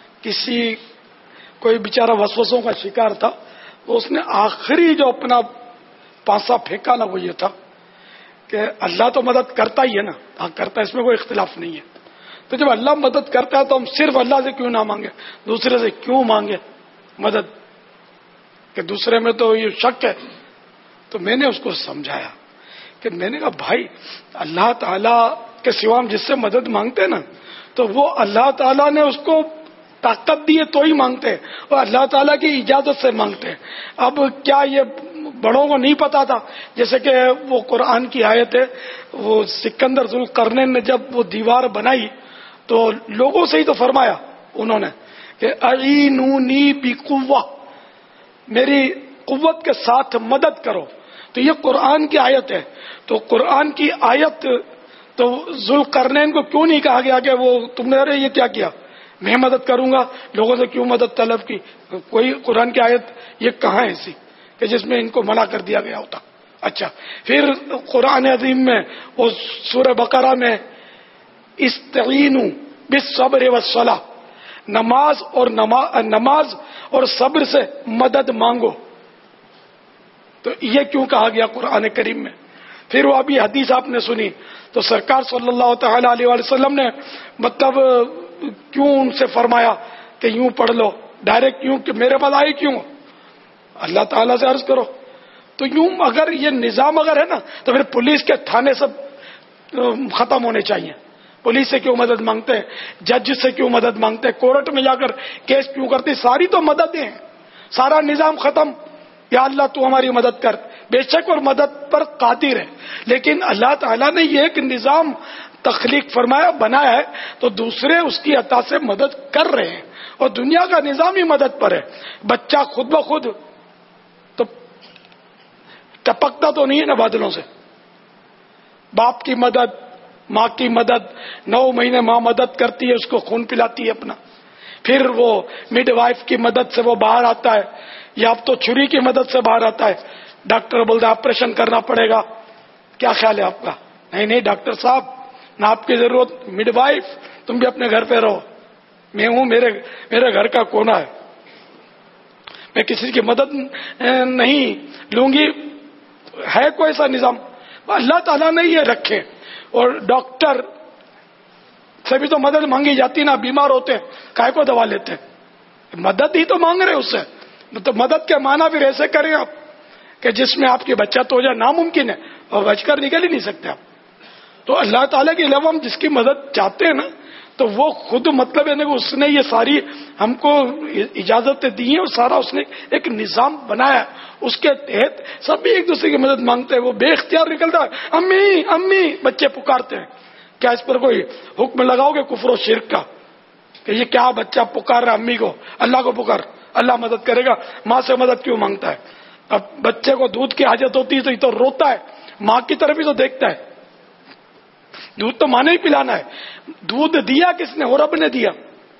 کوئی بیچارہ وسوسوں کا شکار تھا، تو اس نے آخری جو اپنا پانسا پھینکا نا وہ یہ تھا کہ اللہ تو مدد کرتا ہی ہے نا، ہاں کرتا ہے، اس میں کوئی اختلاف نہیں ہے، تو جب اللہ مدد کرتا ہے تو ہم صرف اللہ سے کیوں نہ مانگے، دوسرے سے کیوں مانگے مدد، کہ دوسرے میں تو یہ شک ہے۔ تو میں نے اس کو سمجھایا کہ میں نے کہا بھائی اللہ تعالیٰ کے سوا ہم جس سے مدد مانگتے ہیں نا تو وہ اللہ تعالیٰ نے اس کو طاقت دی ہے تو ہی مانگتے ہیں اور اللہ تعالیٰ کی اجازت سے مانگتے ہیں. اب کیا یہ بڑوں کو نہیں پتا تھا؟ جیسے کہ وہ قرآن کی آیت ہے, وہ سکندر ذوالقرنین نے جب وہ دیوار بنائی تو لوگوں سے ہی تو فرمایا انہوں نے کہ اعینونی بقوہ, میری قوت کے ساتھ مدد کرو. تو یہ قرآن کی آیت ہے. تو قرآن کی آیت تو ذوالقرنین کو کیوں نہیں کہا گیا کہ وہ تم نے ارے یہ کیا کیا, میں مدد کروں گا, لوگوں سے کیوں مدد طلب کی؟ کوئی قرآن کی آیت یہ کہاں ہے ایسی کہ جس میں ان کو منع کر دیا گیا ہوتا. اچھا, پھر قرآن عظیم میں وہ سورہ بقرہ میں استعینوا بالصبر والصلاۃ, نماز اور صبر سے مدد مانگو. تو یہ کیوں کہا گیا قرآن کریم میں؟ پھر وہ ابھی حدیث آپ نے سنی تو سرکار صلی اللہ تعالی علیہ وسلم نے مطلب کیوں ان سے فرمایا کہ یوں پڑھ لو ڈائریکٹ, کیوں کہ میرے پاس آئی کیوں؟ اللہ تعالیٰ سے عرض کرو. تو یوں اگر یہ نظام اگر ہے نا تو پھر پولیس کے تھانے سب ختم ہونے چاہیے. پولیس سے کیوں مدد مانگتے ہیں, جج سے کیوں مدد مانگتے ہیں, کورٹ میں جا کر کیس کیوں کرتے, ساری تو مددیں ہیں, سارا نظام ختم. یا اللہ تو ہماری مدد کر, بے شک اور مدد پر قادر ہے, لیکن اللہ تعالیٰ نے یہ ایک نظام تخلیق فرمایا بنایا ہے تو دوسرے اس کی عطا سے مدد کر رہے ہیں اور دنیا کا نظام ہی مدد پر ہے. بچہ خود بخود تو ٹپکتا تو نہیں ہے نا بادلوں سے. باپ کی مدد, ماں کی مدد, 9 مہینے ماں مدد کرتی ہے, اس کو خون پلاتی ہے اپنا, پھر وہ مڈ وائف کی مدد سے وہ باہر آتا ہے, یا اب تو چھری کی مدد سے باہر آتا ہے. ڈاکٹر بولتا ہے آپریشن کرنا پڑے گا, کیا خیال ہے آپ کا؟ نہیں ڈاکٹر صاحب نہ آپ کی ضرورت, مڈ وائف تم بھی اپنے گھر پہ رہو, میں ہوں, میرے گھر کا کونا ہے, میں کسی کی مدد نہیں لوں گی. ہے کوئی ایسا نظام؟ اللہ تعالیٰ نے یہ رکھے. اور ڈاکٹر سے بھی تو مدد مانگی جاتی نا, بیمار ہوتے ہیں کائے کو دوا لیتے ہیں, مدد ہی تو مانگ رہے اس سے. تو مدد کے معنی پھر ایسے کریں آپ کہ جس میں آپ کی بچت ہو جائے, ناممکن ہے اور بچ کر نکل ہی نہیں سکتے آپ. تو اللہ تعالیٰ کے علاوہ ہم جس کی مدد چاہتے ہیں نا تو وہ خود مطلب ہے نا اس نے یہ ساری ہم کو اجازتیں دی ہیں اور سارا اس نے ایک نظام بنایا ہے, اس کے تحت سب بھی ایک دوسرے کی مدد مانگتے ہیں. وہ بے اختیار نکلتا ہے, امی امی بچے پکارتے ہیں. کیا اس پر کوئی حکم لگاؤ گے کفر و شرک کا کہ یہ کیا بچہ پکار رہا امی کو؟ اللہ کو پکار, اللہ مدد کرے گا. ماں سے مدد کیوں مانگتا ہے؟ اب بچے کو دودھ کی حاجت ہوتی ہے تو یہ تو روتا ہے, ماں کی طرف ہی تو دیکھتا ہے. دودھ تو ماں نے ہی پلانا ہے. دودھ دیا کس نے؟ وہ رب نے دیا.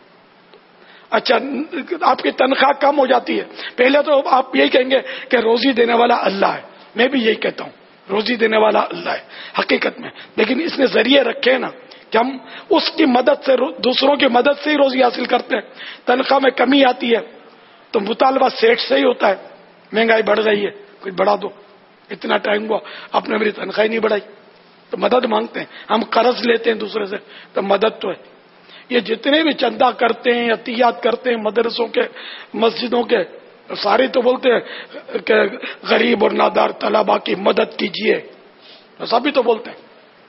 اچھا, آپ کی تنخواہ کم ہو جاتی ہے, پہلے تو آپ یہی کہیں گے کہ روزی دینے والا اللہ ہے. میں بھی یہی کہتا ہوں, روزی دینے والا اللہ ہے حقیقت میں, لیکن اس نے ذریعے رکھے نا کہ ہم اس کی مدد سے, دوسروں کی مدد سے ہی روزی حاصل کرتے ہیں. تنخواہ میں کمی آتی ہے تو مطالبہ سیٹ سے ہی ہوتا ہے, مہنگائی بڑھ رہی ہے کچھ بڑھا دو, اتنا ٹائم ہوا آپ نے میری تنخواہ نہیں بڑھائی, تو مدد مانگتے ہیں. ہم قرض لیتے ہیں دوسرے سے تو مدد تو ہے. یہ جتنے بھی چندہ کرتے ہیں, عطیات کرتے ہیں مدرسوں کے, مسجدوں کے, سارے تو بولتے ہیں کہ غریب اور نادار طلباء کی مدد کیجیے, سبھی تو بولتے ہیں.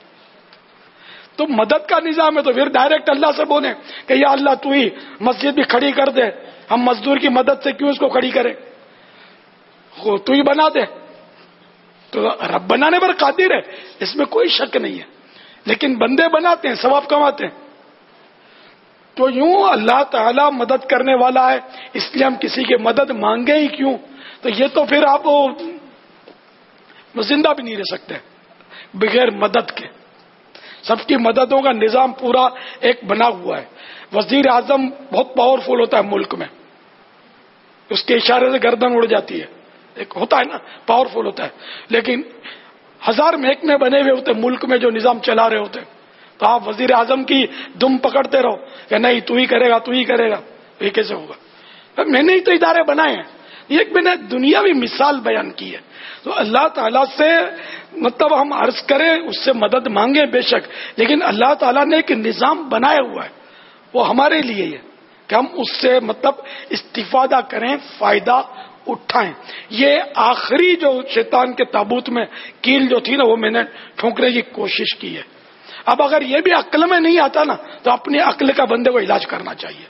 تو مدد کا نظام ہے تو پھر ڈائریکٹ اللہ سے بولیں کہ یا اللہ تو ہی مسجد بھی کھڑی کر دے, ہم مزدور کی مدد سے کیوں اس کو کھڑی کریں, تو ہی بنا دے. تو رب بنانے پر قادر ہے, اس میں کوئی شک نہیں ہے, لیکن بندے بناتے ہیں ثواب کماتے ہیں. تو یوں اللہ تعالیٰ مدد کرنے والا ہے, اس لیے ہم کسی کی مدد مانگے ہی کیوں؟ تو یہ تو پھر آپ زندہ بھی نہیں رہ سکتے بغیر مدد کے. سب کی مددوں کا نظام پورا ایک بنا ہوا ہے. وزیر اعظم بہت پاورفل ہوتا ہے ملک میں, اس کے اشارے سے گردن اڑ جاتی ہے, ایک ہوتا ہے نا پاورفل ہوتا ہے, لیکن 1000 محکمے بنے ہوئے ہوتے ملک میں جو نظام چلا رہے ہوتے, تو آپ وزیر اعظم کی دم پکڑتے رہو کہ نہیں تو ہی کرے گا, تو ہی کرے گا, یہ کیسے ہوگا؟ میں نے ہی تو ادارے بنائے ہیں. ایک میں نے دنیاوی مثال بیان کی ہے. تو اللہ تعالیٰ سے مطلب ہم عرض کریں, اس سے مدد مانگیں بے شک, لیکن اللہ تعالیٰ نے ایک نظام بنایا ہوا ہے, وہ ہمارے لیے ہے کہ ہم اس سے مطلب استفادہ کریں, فائدہ اٹھائیں. یہ آخری جو شیطان کے تابوت میں کیل جو تھی نا وہ میں نے ٹھونکنے کی کوشش کی ہے. اب اگر یہ بھی عقل میں نہیں آتا نا تو اپنی عقل کا بندے کو علاج کرنا چاہیے.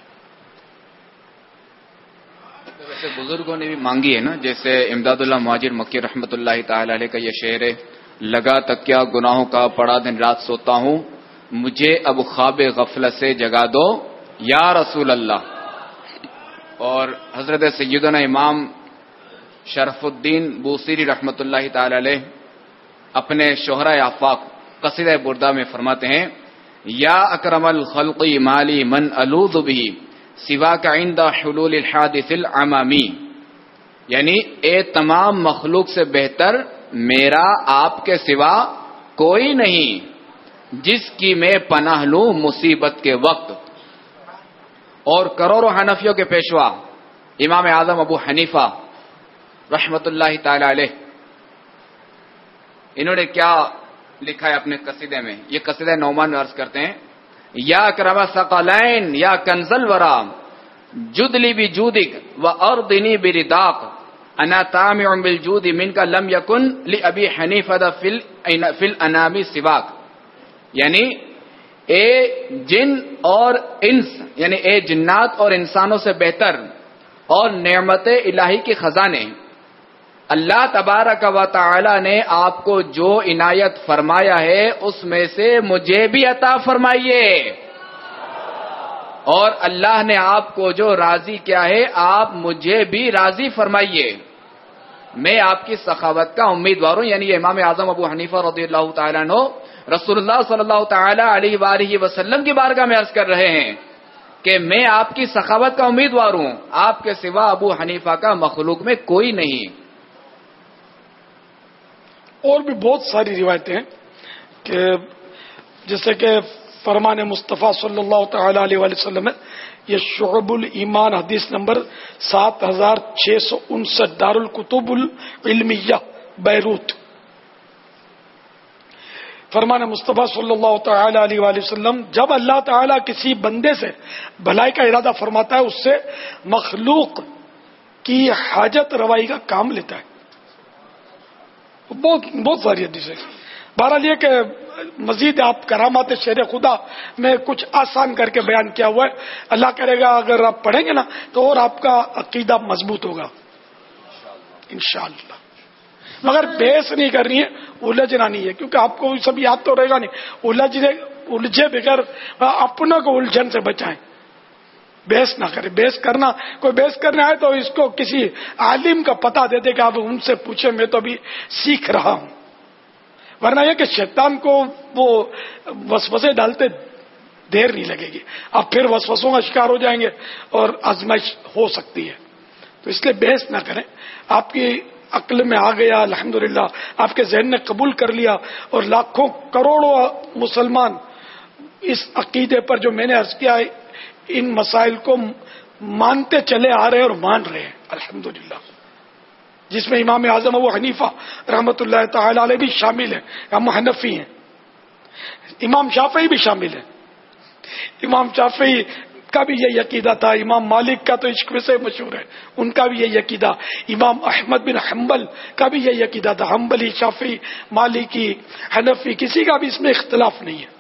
ویسے بزرگوں نے بھی مانگی ہے نا، جیسے امداد اللہ مہاجر مکی رحمۃ اللہ تعالی علیہ کا یہ شعر ہے، لگا تکیا گناہوں کا پڑا دن رات سوتا ہوں، مجھے اب خواب غفلت سے جگا دو یا رسول اللہ. اور حضرت سیدنا امام شرف الدین بوصیری رحمۃ اللہ تعالی علیہ اپنے شہرۂ آفاق قصیدہ بردہ میں فرماتے ہیں، یا اکرم الخلق مالی من الوذ بھی سوا کا عند حلول الحادث العمامی، یعنی اے تمام مخلوق سے بہتر میرا آپ کے سوا کوئی نہیں جس کی میں پناہ لوں مصیبت کے وقت. اور کروڑوں حنفیوں کے پیشوا امام اعظم ابو حنیفہ رحمت اللہ تعالی علیہ، انہوں نے کیا لکھا ہے اپنے قصیدے میں؟ یہ قصیدہ نعمان میں عرض کرتے ہیں، یا اکرم ثقلین یا کنز الورا جدلی بجودک واردنی برداق انا طامع بالجود منک لم یکن لابی حنیفہ فی الانام سواک. یعنی اے جن اور انس، یعنی اے جنات اور انسانوں سے بہتر اور نعمت الہی کے خزانے، اللہ تبارک و تعالی نے آپ کو جو عنایت فرمایا ہے اس میں سے مجھے بھی عطا فرمائیے، اور اللہ نے آپ کو جو راضی کیا ہے آپ مجھے بھی راضی فرمائیے. میں آپ کی سخاوت کا امیدوار ہوں. یعنی یہ امام اعظم ابو حنیفہ رضی اللہ تعالیٰ عنہ رسول اللہ صلی اللہ تعالی علیہ وآلہ وسلم کی بارگاہ میں عرض کر رہے ہیں کہ میں آپ کی سخاوت کا امیدوار ہوں، آپ کے سوا ابو حنیفہ کا مخلوق میں کوئی نہیں. اور بھی بہت ساری روایتیں ہیں کہ جیسے کہ فرمان مصطفیٰ صلی اللہ تعالی علیہ وآلہ وسلم ہے، یہ شعب الایمان حدیث نمبر 7659 دارالکتب العلمیہ بیروت. فرمان مصطفیٰ صلی اللہ تعالی علیہ وآلہ وسلم، جب اللہ تعالیٰ کسی بندے سے بھلائی کا ارادہ فرماتا ہے اس سے مخلوق کی حاجت روائی کا کام لیتا ہے. بہت ساری حدیثیں. بہرحال یہ کہ مزید آپ کرامات شیر خدا میں کچھ آسان کر کے بیان کیا ہوا ہے. اللہ کرے گا اگر آپ پڑھیں گے نا تو اور آپ کا عقیدہ مضبوط ہوگا انشاءاللہ. مگر بحث نہیں کرنی ہے، الجھنا نہیں ہے، کیونکہ آپ کو سب یاد تو رہے گا نہیں. الجھے بغیر اپنا کو الجھن سے بچائیں، بحث نہ کریں. بحث کرنا، کوئی بحث کرنے آئے تو اس کو کسی عالم کا پتہ دے دے کہ آپ ان سے پوچھیں، میں تو ابھی سیکھ رہا ہوں. ورنہ یہ کہ شیطان کو وہ وسوسے ڈالتے دیر نہیں لگے گی، آپ پھر وسوسوں کا شکار ہو جائیں گے اور آزمائش ہو سکتی ہے. تو اس لیے بحث نہ کریں. آپ کی عقل میں آ گیا الحمدللہ، آپ کے ذہن نے قبول کر لیا، اور لاکھوں کروڑوں مسلمان اس عقیدے پر جو میں نے عرض کیا ہے ان مسائل کو مانتے چلے آ رہے ہیں اور مان رہے ہیں الحمدللہ، جس میں امام اعظم ابو حنیفہ رحمۃ اللہ تعالی علیہ بھی شامل ہیں. ہم حنفی ہیں. امام شافعی بھی شامل ہیں. امام شافعی کا بھی یہ عقیدہ تھا. امام مالک کا تو عشق سے مشہور ہے، ان کا بھی یہ عقیدہ. امام احمد بن حنبل کا بھی یہ عقیدہ تھا. حنبلی، شافعی، مالکی، حنفی، کسی کا بھی اس میں اختلاف نہیں ہے.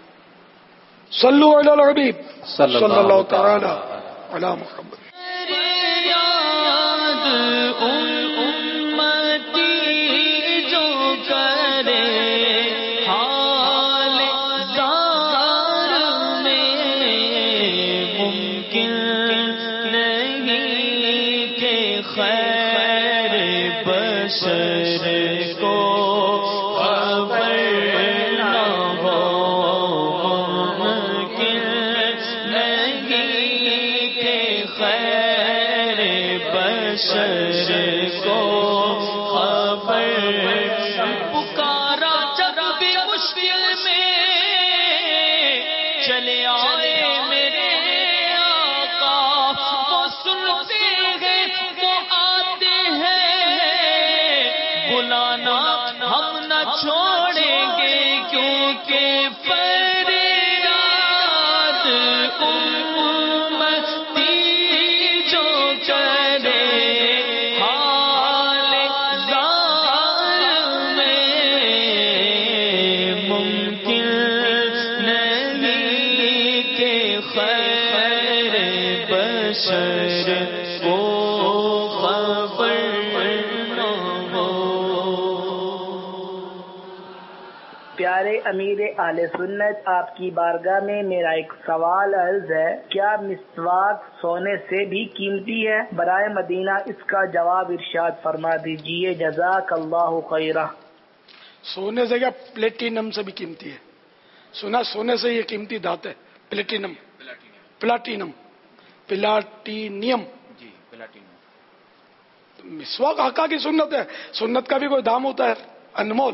صلو علی الحبیب صلی اللہ تعالی علی محمد. امتی جو کرے پیارے امیر اہل سنت، آپ کی بارگاہ میں میرا ایک سوال عرض ہے، کیا مسواک سونے سے بھی قیمتی ہے؟ برائے مدینہ اس کا جواب ارشاد فرما دیجیے، جزاک اللہ خیرہ۔ سونے سے کیا، پلیٹینم سے بھی قیمتی ہے۔ سنا سونے سے یہ قیمتی دھات ہے، پلیٹینم جی پلاٹینم۔ مسواک آقا کی سنت ہے، سنت کا بھی کوئی دام ہوتا ہے انمول۔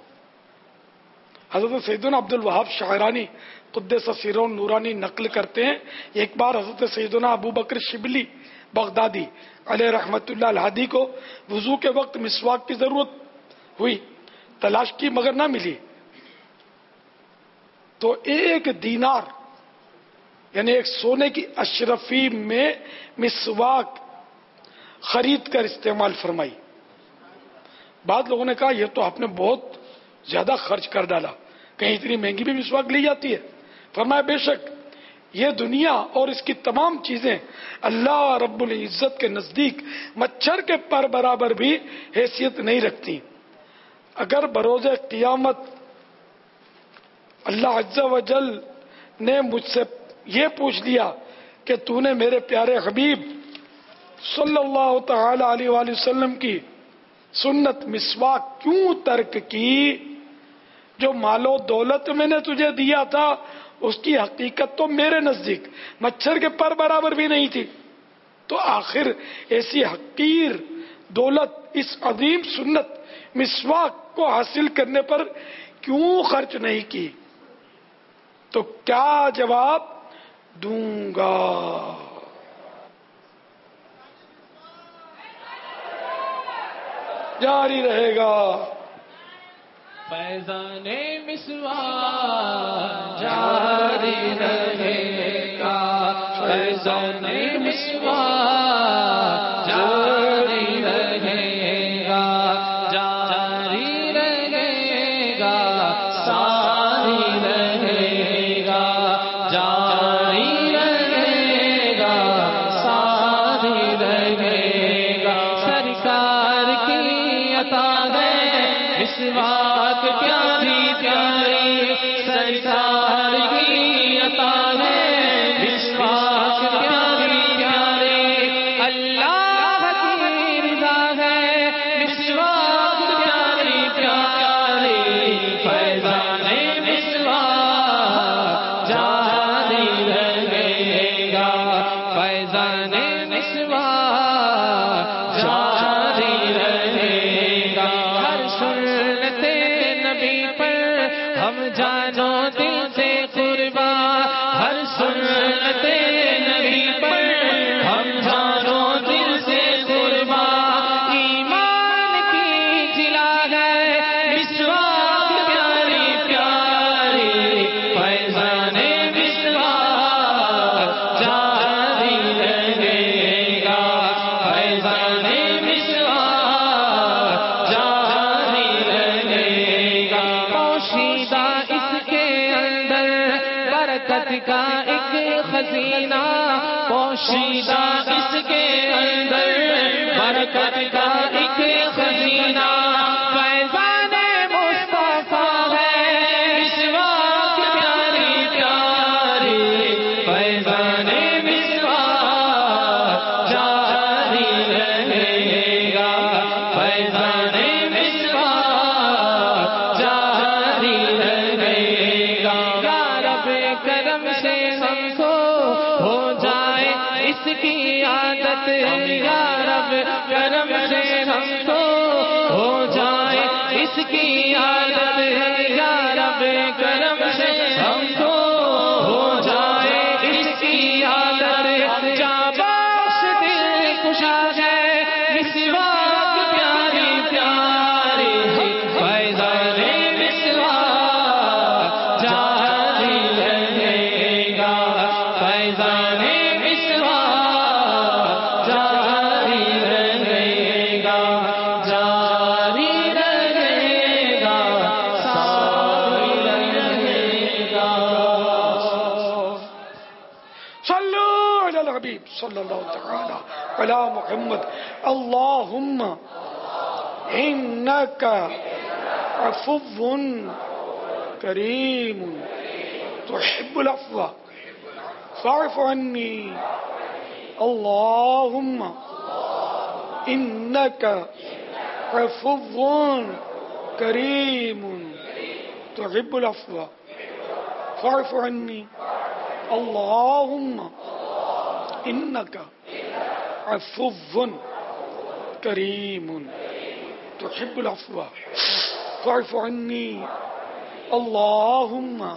حضرت سیدنا عبد الوہاب شاعرانی قدس سرہ نورانی نقل کرتے ہیں، ایک بار حضرت سیدنا ابو بکر شبلی بغدادی علیہ رحمت اللہ الہادی کو وضو کے وقت مسواک کی ضرورت ہوئی، تلاش کی مگر نہ ملی، تو 1 دینار یعنی ایک سونے کی اشرفی میں مسواک خرید کر استعمال فرمائی۔ بعض لوگوں نے کہا یہ تو آپ نے بہت زیادہ خرچ کر ڈالا، کہیں اتنی مہنگی بھی مسواک لی جاتی ہے؟ فرمایا بے شک یہ دنیا اور اس کی تمام چیزیں اللہ رب العزت کے نزدیک مچھر کے پر برابر بھی حیثیت نہیں رکھتی۔ اگر بروز قیامت اللہ عز و جل نے مجھ سے یہ پوچھ لیا کہ تو نے میرے پیارے حبیب صلی اللہ تعالی علیہ وآلہ وسلم کی سنت مسواک کیوں ترک کی، جو مال و دولت میں نے تجھے دیا تھا اس کی حقیقت تو میرے نزدیک مچھر کے پر برابر بھی نہیں تھی، تو آخر ایسی حقیر دولت اس عظیم سنت مسواک کو حاصل کرنے پر کیوں خرچ نہیں کی؟ تو کیا جواب دوں گا؟ جاری رہے گا فیضان مسواک، جاری رہے گا فیضان مسواک، جاری رہے گا، جاری رہے گا، ساری رہے گا، جاری رہے گا، ساری رہے گا۔ سرکار کی عطا ہے مسواک پیاری پیاری، سرکار کی عطا ہے مسواک پیاری پیاری، اللہ کی رضا ہے مسواک پیاری پیاری، فیضان مسواک جاری رہے گا، فیضان مسواک جاری رہے گا۔ ہر سنت نبی پر ہم جانو دل سے قربان، ہر سنت نبی پر ہم جانو دل سے قربان، ایمان کی جلا ہے مسواک پیاری پیاری، فیضان مسواک جاری رہے گا، فیضان مسواک جاری رہے گا۔ پوشیدہ اس کے اندر برکت کا ایک خزینہ، پوشیدہ اس کے اندر برکت کا ایک خزینہ، فیضان مصطفیٰ ہے مسواک پیاری پیاری، فیضان مسواک جاری رہے گا، فیضان مسواک جاری رہے گا۔ یا رب کرم سے ہم کو ہو جائے اس کی عادت، یا رب کرم سے ہم کو ہو جائے اس کی عادت، یا رب کرم سے ہم کو ہو جائے اس کی عادت، جا بخش دل کشا ہے مسواک پیاری پیاری، فیضان مسواک جاری رہے گا، فیضان مسواک جاری رہے گا، جاری رہے گا، ساری رہے گا۔ صلو علی الحبیب صلی اللہ تعالی علی محمد۔ اللہم انک عفو كريم تحب العفو فاعف عني اللهم إنك عفو كريم تحب العفو فاعف عني اللهم إنك عفو كريم تحب العفو فاعف عني اللهم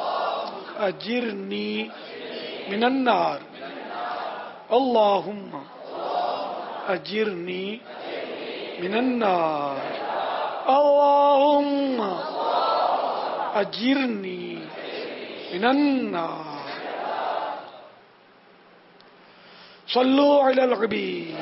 أجرني من النار اللهم أجرني من النار اللهم أجرني من النار صلوا على الحبيب.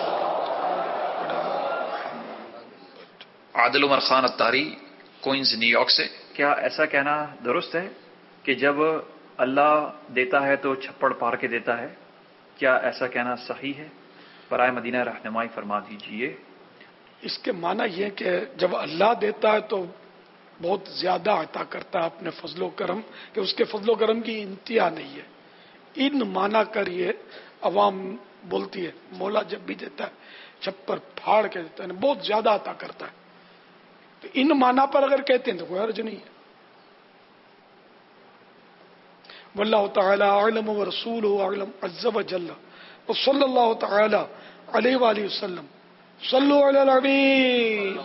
عادل عمر خان اتاری کوئنز نیو یارک سے. کیا ایسا کہنا درست ہے کہ جب اللہ دیتا ہے تو چھپڑ پار کے دیتا ہے؟ کیا ایسا کہنا صحیح ہے؟ برائے مدینہ رہنمائی فرما دیجیے. اس کے معنی یہ کہ جب اللہ دیتا ہے تو بہت زیادہ عطا کرتا ہے اپنے فضل و کرم، کہ اس کے فضل و کرم کی انتہا نہیں ہے. ان معنی کر یہ عوام بولتی ہے مولا جب بھی دیتا ہے چھپر پھاڑ کے دیتا ہے، بہت زیادہ عطا کرتا ہے. تو ان معنی پر اگر کہتے ہیں تو کوئی حرج نہیں ہے. واللہ تعالی اعلم ورسولہ اعلم عز وجل وصلی اللہ تعالی علیہ وآلہ وسلم. صلو علی الحبیب.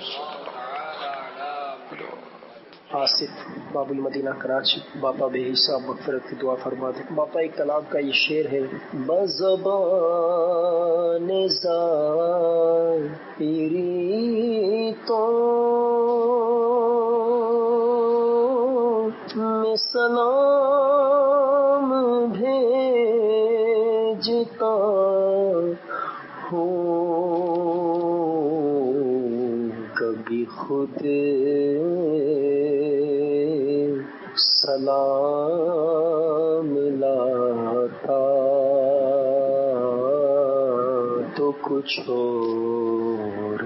آصف باب المدینہ کراچی. باپا بے حساب مغفرت کی دعا فرما دے. باپا ایک کلام کا یہ شعر ہے: بزبان ظاہری تو میں سلام بھیجتا ہوں، کبھی خود سلام لاتا تو کچھ اور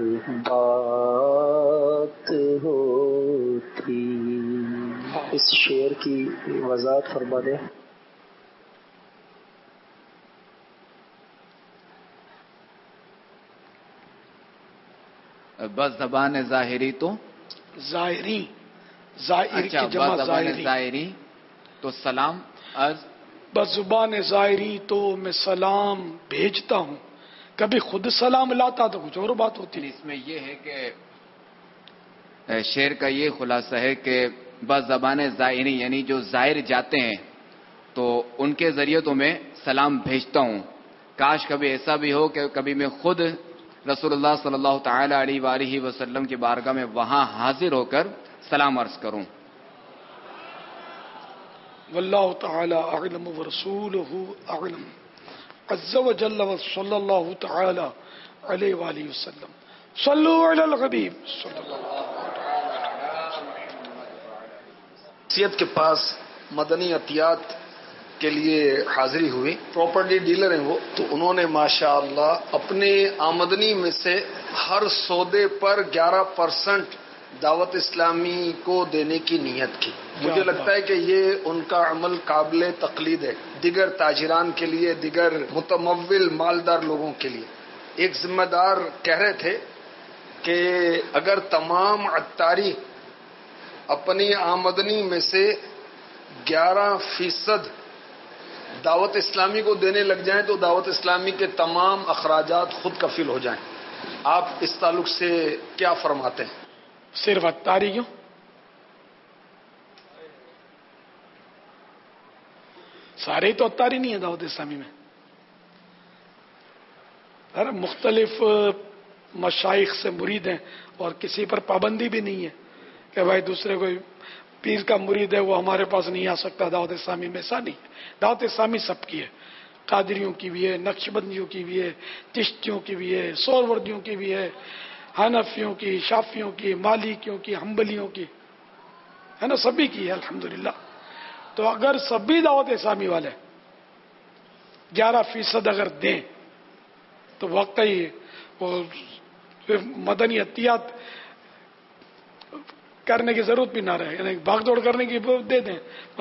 بات ہوتی. اس شعر کی وضاحت فرما دیں. بس زبان ظاہری تو ظاہری ظاہر کی جمع ظاہری تو سلام از بس زبان ظاہری تو میں سلام بھیجتا ہوں، کبھی خود سلام لاتا تو کچھ اور بات ہوتی. اس میں یہ ہے کہ شعر کا یہ خلاصہ ہے کہ بس زبان ظاہری یعنی جو ظاہر جاتے ہیں تو ان کے ذریعے تو میں سلام بھیجتا ہوں. کاش کبھی ایسا بھی ہو کہ کبھی میں خود رسول اللہ صلی اللہ تعالی علیہ وآلہ وسلم کی بارگاہ میں وہاں حاضر ہو کر سلام عرض کروں. واللہ تعالی اعلم ورسولہ اعلم عز وجل وصلی اللہ تعالی علیہ وآلہ وسلم. صلو علی الحبیب صلی اللہ علیہ وسلم. کے پاس مدنی عطیات کے لیے حاضری ہوئی. پراپرٹی ڈیلر ہیں وہ، تو انہوں نے ماشاءاللہ اپنے آمدنی میں سے ہر سودے پر 11% دعوت اسلامی کو دینے کی نیت کی. مجھے لگتا ہے کہ یہ ان کا عمل قابل تقلید ہے دیگر تاجران کے لیے، دیگر متمول مالدار لوگوں کے لیے. ایک ذمہ دار کہہ رہے تھے کہ اگر تمام عطاری اپنی آمدنی میں سے 11% دعوت اسلامی کو دینے لگ جائیں تو دعوت اسلامی کے تمام اخراجات خود کفیل ہو جائیں. آپ اس تعلق سے کیا فرماتے ہیں؟ صرف عطاری کیوں؟ سارے تو عطاری نہیں ہیں دعوت اسلامی میں. ہر مختلف مشائخ سے مرید ہیں اور کسی پر پابندی بھی نہیں ہے کہ بھائی دوسرے کوئی پیر کا مرید ہے وہ ہمارے پاس نہیں آ سکتا دعوت اسلامی میں. ایسا نہیں. دعوت اسلامی سب کی ہے، قادریوں کی بھی ہے، نقشبندیوں کی بھی ہے، چشتیوں کی بھی ہے، سوروردیوں کی بھی ہے، حنفیوں کی، شافیوں کی، مالکیوں کی، حنبلیوں کی ہے نا، سبھی کی ہے الحمدللہ. تو اگر سبھی دعوت اسلامی والے 11% اگر دیں تو واقعی وہ مدنی عطیات کرنے کی ضرورت بھی نہ رہے، یعنی بھاگ دوڑ کرنے کی دے دیں.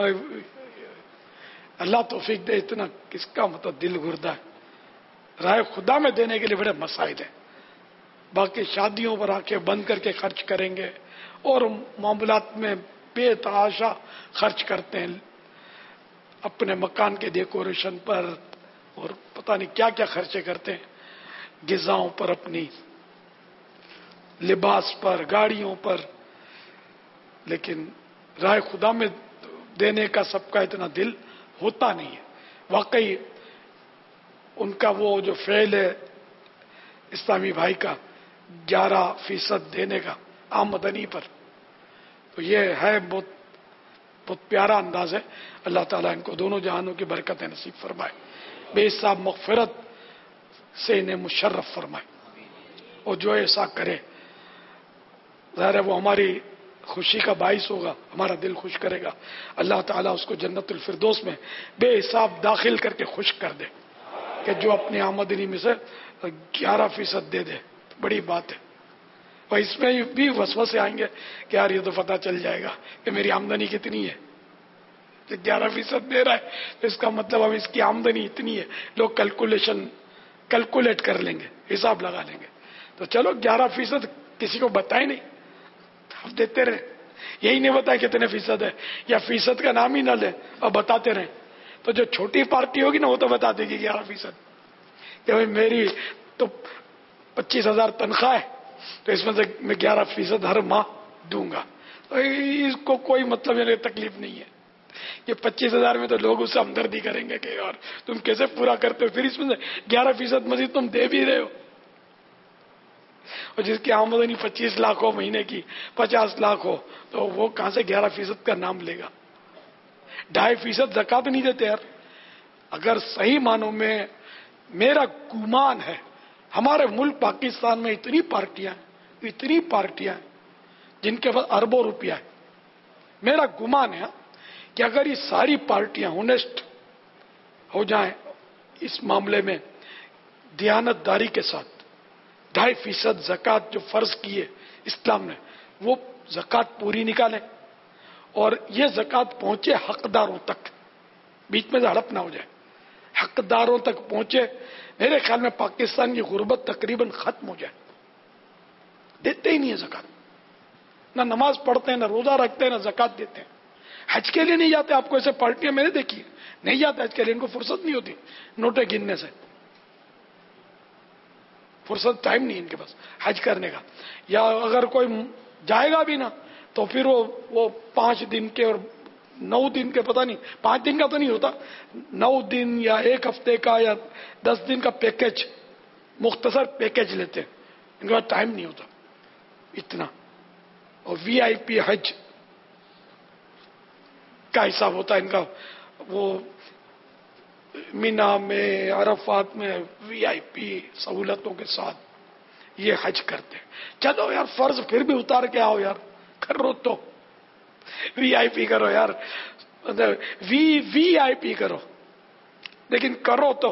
اللہ توفیق دے. اتنا کس کا مطلب دل گردہ ہے. راہ خدا میں دینے کے لیے بڑے مسائل ہیں. باقی شادیوں پر آنکھیں بند کر کے خرچ کریں گے اور معاملات میں بے تحاشا خرچ کرتے ہیں، اپنے مکان کے ڈیکوریشن پر اور پتہ نہیں کیا کیا خرچے کرتے ہیں، غذاؤں پر، اپنی لباس پر، گاڑیوں پر. لیکن راہ خدا میں دینے کا سب کا اتنا دل ہوتا نہیں ہے. واقعی ان کا وہ جو فعل ہے اسلامی بھائی کا 11% دینے کا آمدنی پر، تو یہ ہے بہت بہت پیارا انداز ہے. اللہ تعالیٰ ان کو دونوں جہانوں کی برکتیں نصیب فرمائے، بے حساب مغفرت سے انہیں مشرف فرمائے. اور جو ایسا کرے ظاہر ہے وہ ہماری خوشی کا باعث ہوگا، ہمارا دل خوش کرے گا. اللہ تعالیٰ اس کو جنت الفردوس میں بے حساب داخل کر کے خوش کر دے کہ جو اپنی آمدنی میں سے 11% دے دے. بڑی بات ہے. اور اس میں بھی وسوسے آئیں گے کہ یار یہ تو پتہ چل جائے گا کہ میری آمدنی کتنی ہے. 11% دے رہا ہے تو اس کا مطلب اب اس کی آمدنی اتنی ہے. لوگ کیلکولیٹ کر لیں گے، حساب لگا لیں گے. تو چلو 11% کسی کو بتائے نہیں، آپ دیتے رہے. یہی نہیں بتایا کتنے فیصد ہے، یا فیصد کا نام ہی نہ لیں اور بتاتے رہیں. تو جو چھوٹی پارٹی ہوگی نا وہ تو بتا دے گی 11% کہ بھائی میری تو 25,000 تنخواہ ہے تو اس میں سے میں 11% ہر ماہ دوں گا. تو اس کو کوئی مطلب یعنی تکلیف نہیں ہے. یہ 25,000 میں تو لوگ اس سے ہمدردی کریں گے کہ یار تم کیسے پورا کرتے ہو، پھر اس میں سے 11% مزید تم دے بھی رہے ہو. اور جس کی آمدنی 25 لاکھ ہو مہینے کی، 50 لاکھ ہو، تو وہ کہاں سے 11% کا نام لے گا. 2.5% زکوٰۃ نہیں دیتے یار. اگر صحیح معنوں میں میرا گمان ہے ہمارے ملک پاکستان میں اتنی پارٹیاں ہیں جن کے پاس اربوں روپیہ ہے. میرا گمان ہے کہ اگر یہ ساری پارٹیاں اونیسٹ ہو جائیں اس معاملے میں، دیانت داری کے ساتھ 2.5% زکوٰۃ جو فرض کی ہے اسلام نے، وہ زکوٰۃ پوری نکالیں اور یہ زکوٰۃ پہنچے حقداروں تک، بیچ میں سے ہڑپ نہ ہو جائے، حقداروں تک پہنچے. میرے خیال میں پاکستان کی غربت تقریباً ختم ہو جائے. دیتے ہی نہیں ہے زکوٰۃ، نہ نماز پڑھتے ہیں، نہ روزہ رکھتے ہیں، نہ زکوٰۃ دیتے ہیں. حج کے لیے نہیں جاتے. آپ کو ایسے پارٹیاں میں نے دیکھی نہیں جاتے حج کے لیے، ان کو فرصت نہیں ہوتی نوٹیں گننے سے، فرصت ٹائم نہیں ان کے پاس حج کرنے کا. یا اگر کوئی جائے گا بھی نا تو پھر وہ 5 دن کے اور 9 دن کے، پتہ نہیں 5 دن کا تو نہیں ہوتا، 9 دن یا 1 ہفتے کا یا 10 دن کا پیکج، مختصر پیکج لیتے ہیں. ان کے پاس ٹائم نہیں ہوتا اتنا. اور VIP حج کا حساب ہوتا ہے ان کا، وہ مینا میں، عرفات میں VIP سہولتوں کے ساتھ یہ حج کرتے ہیں. چلو یار فرض پھر بھی اتار کے آؤ یار، کرو تو VIP کرو یار، VIP کرو لیکن کرو تو.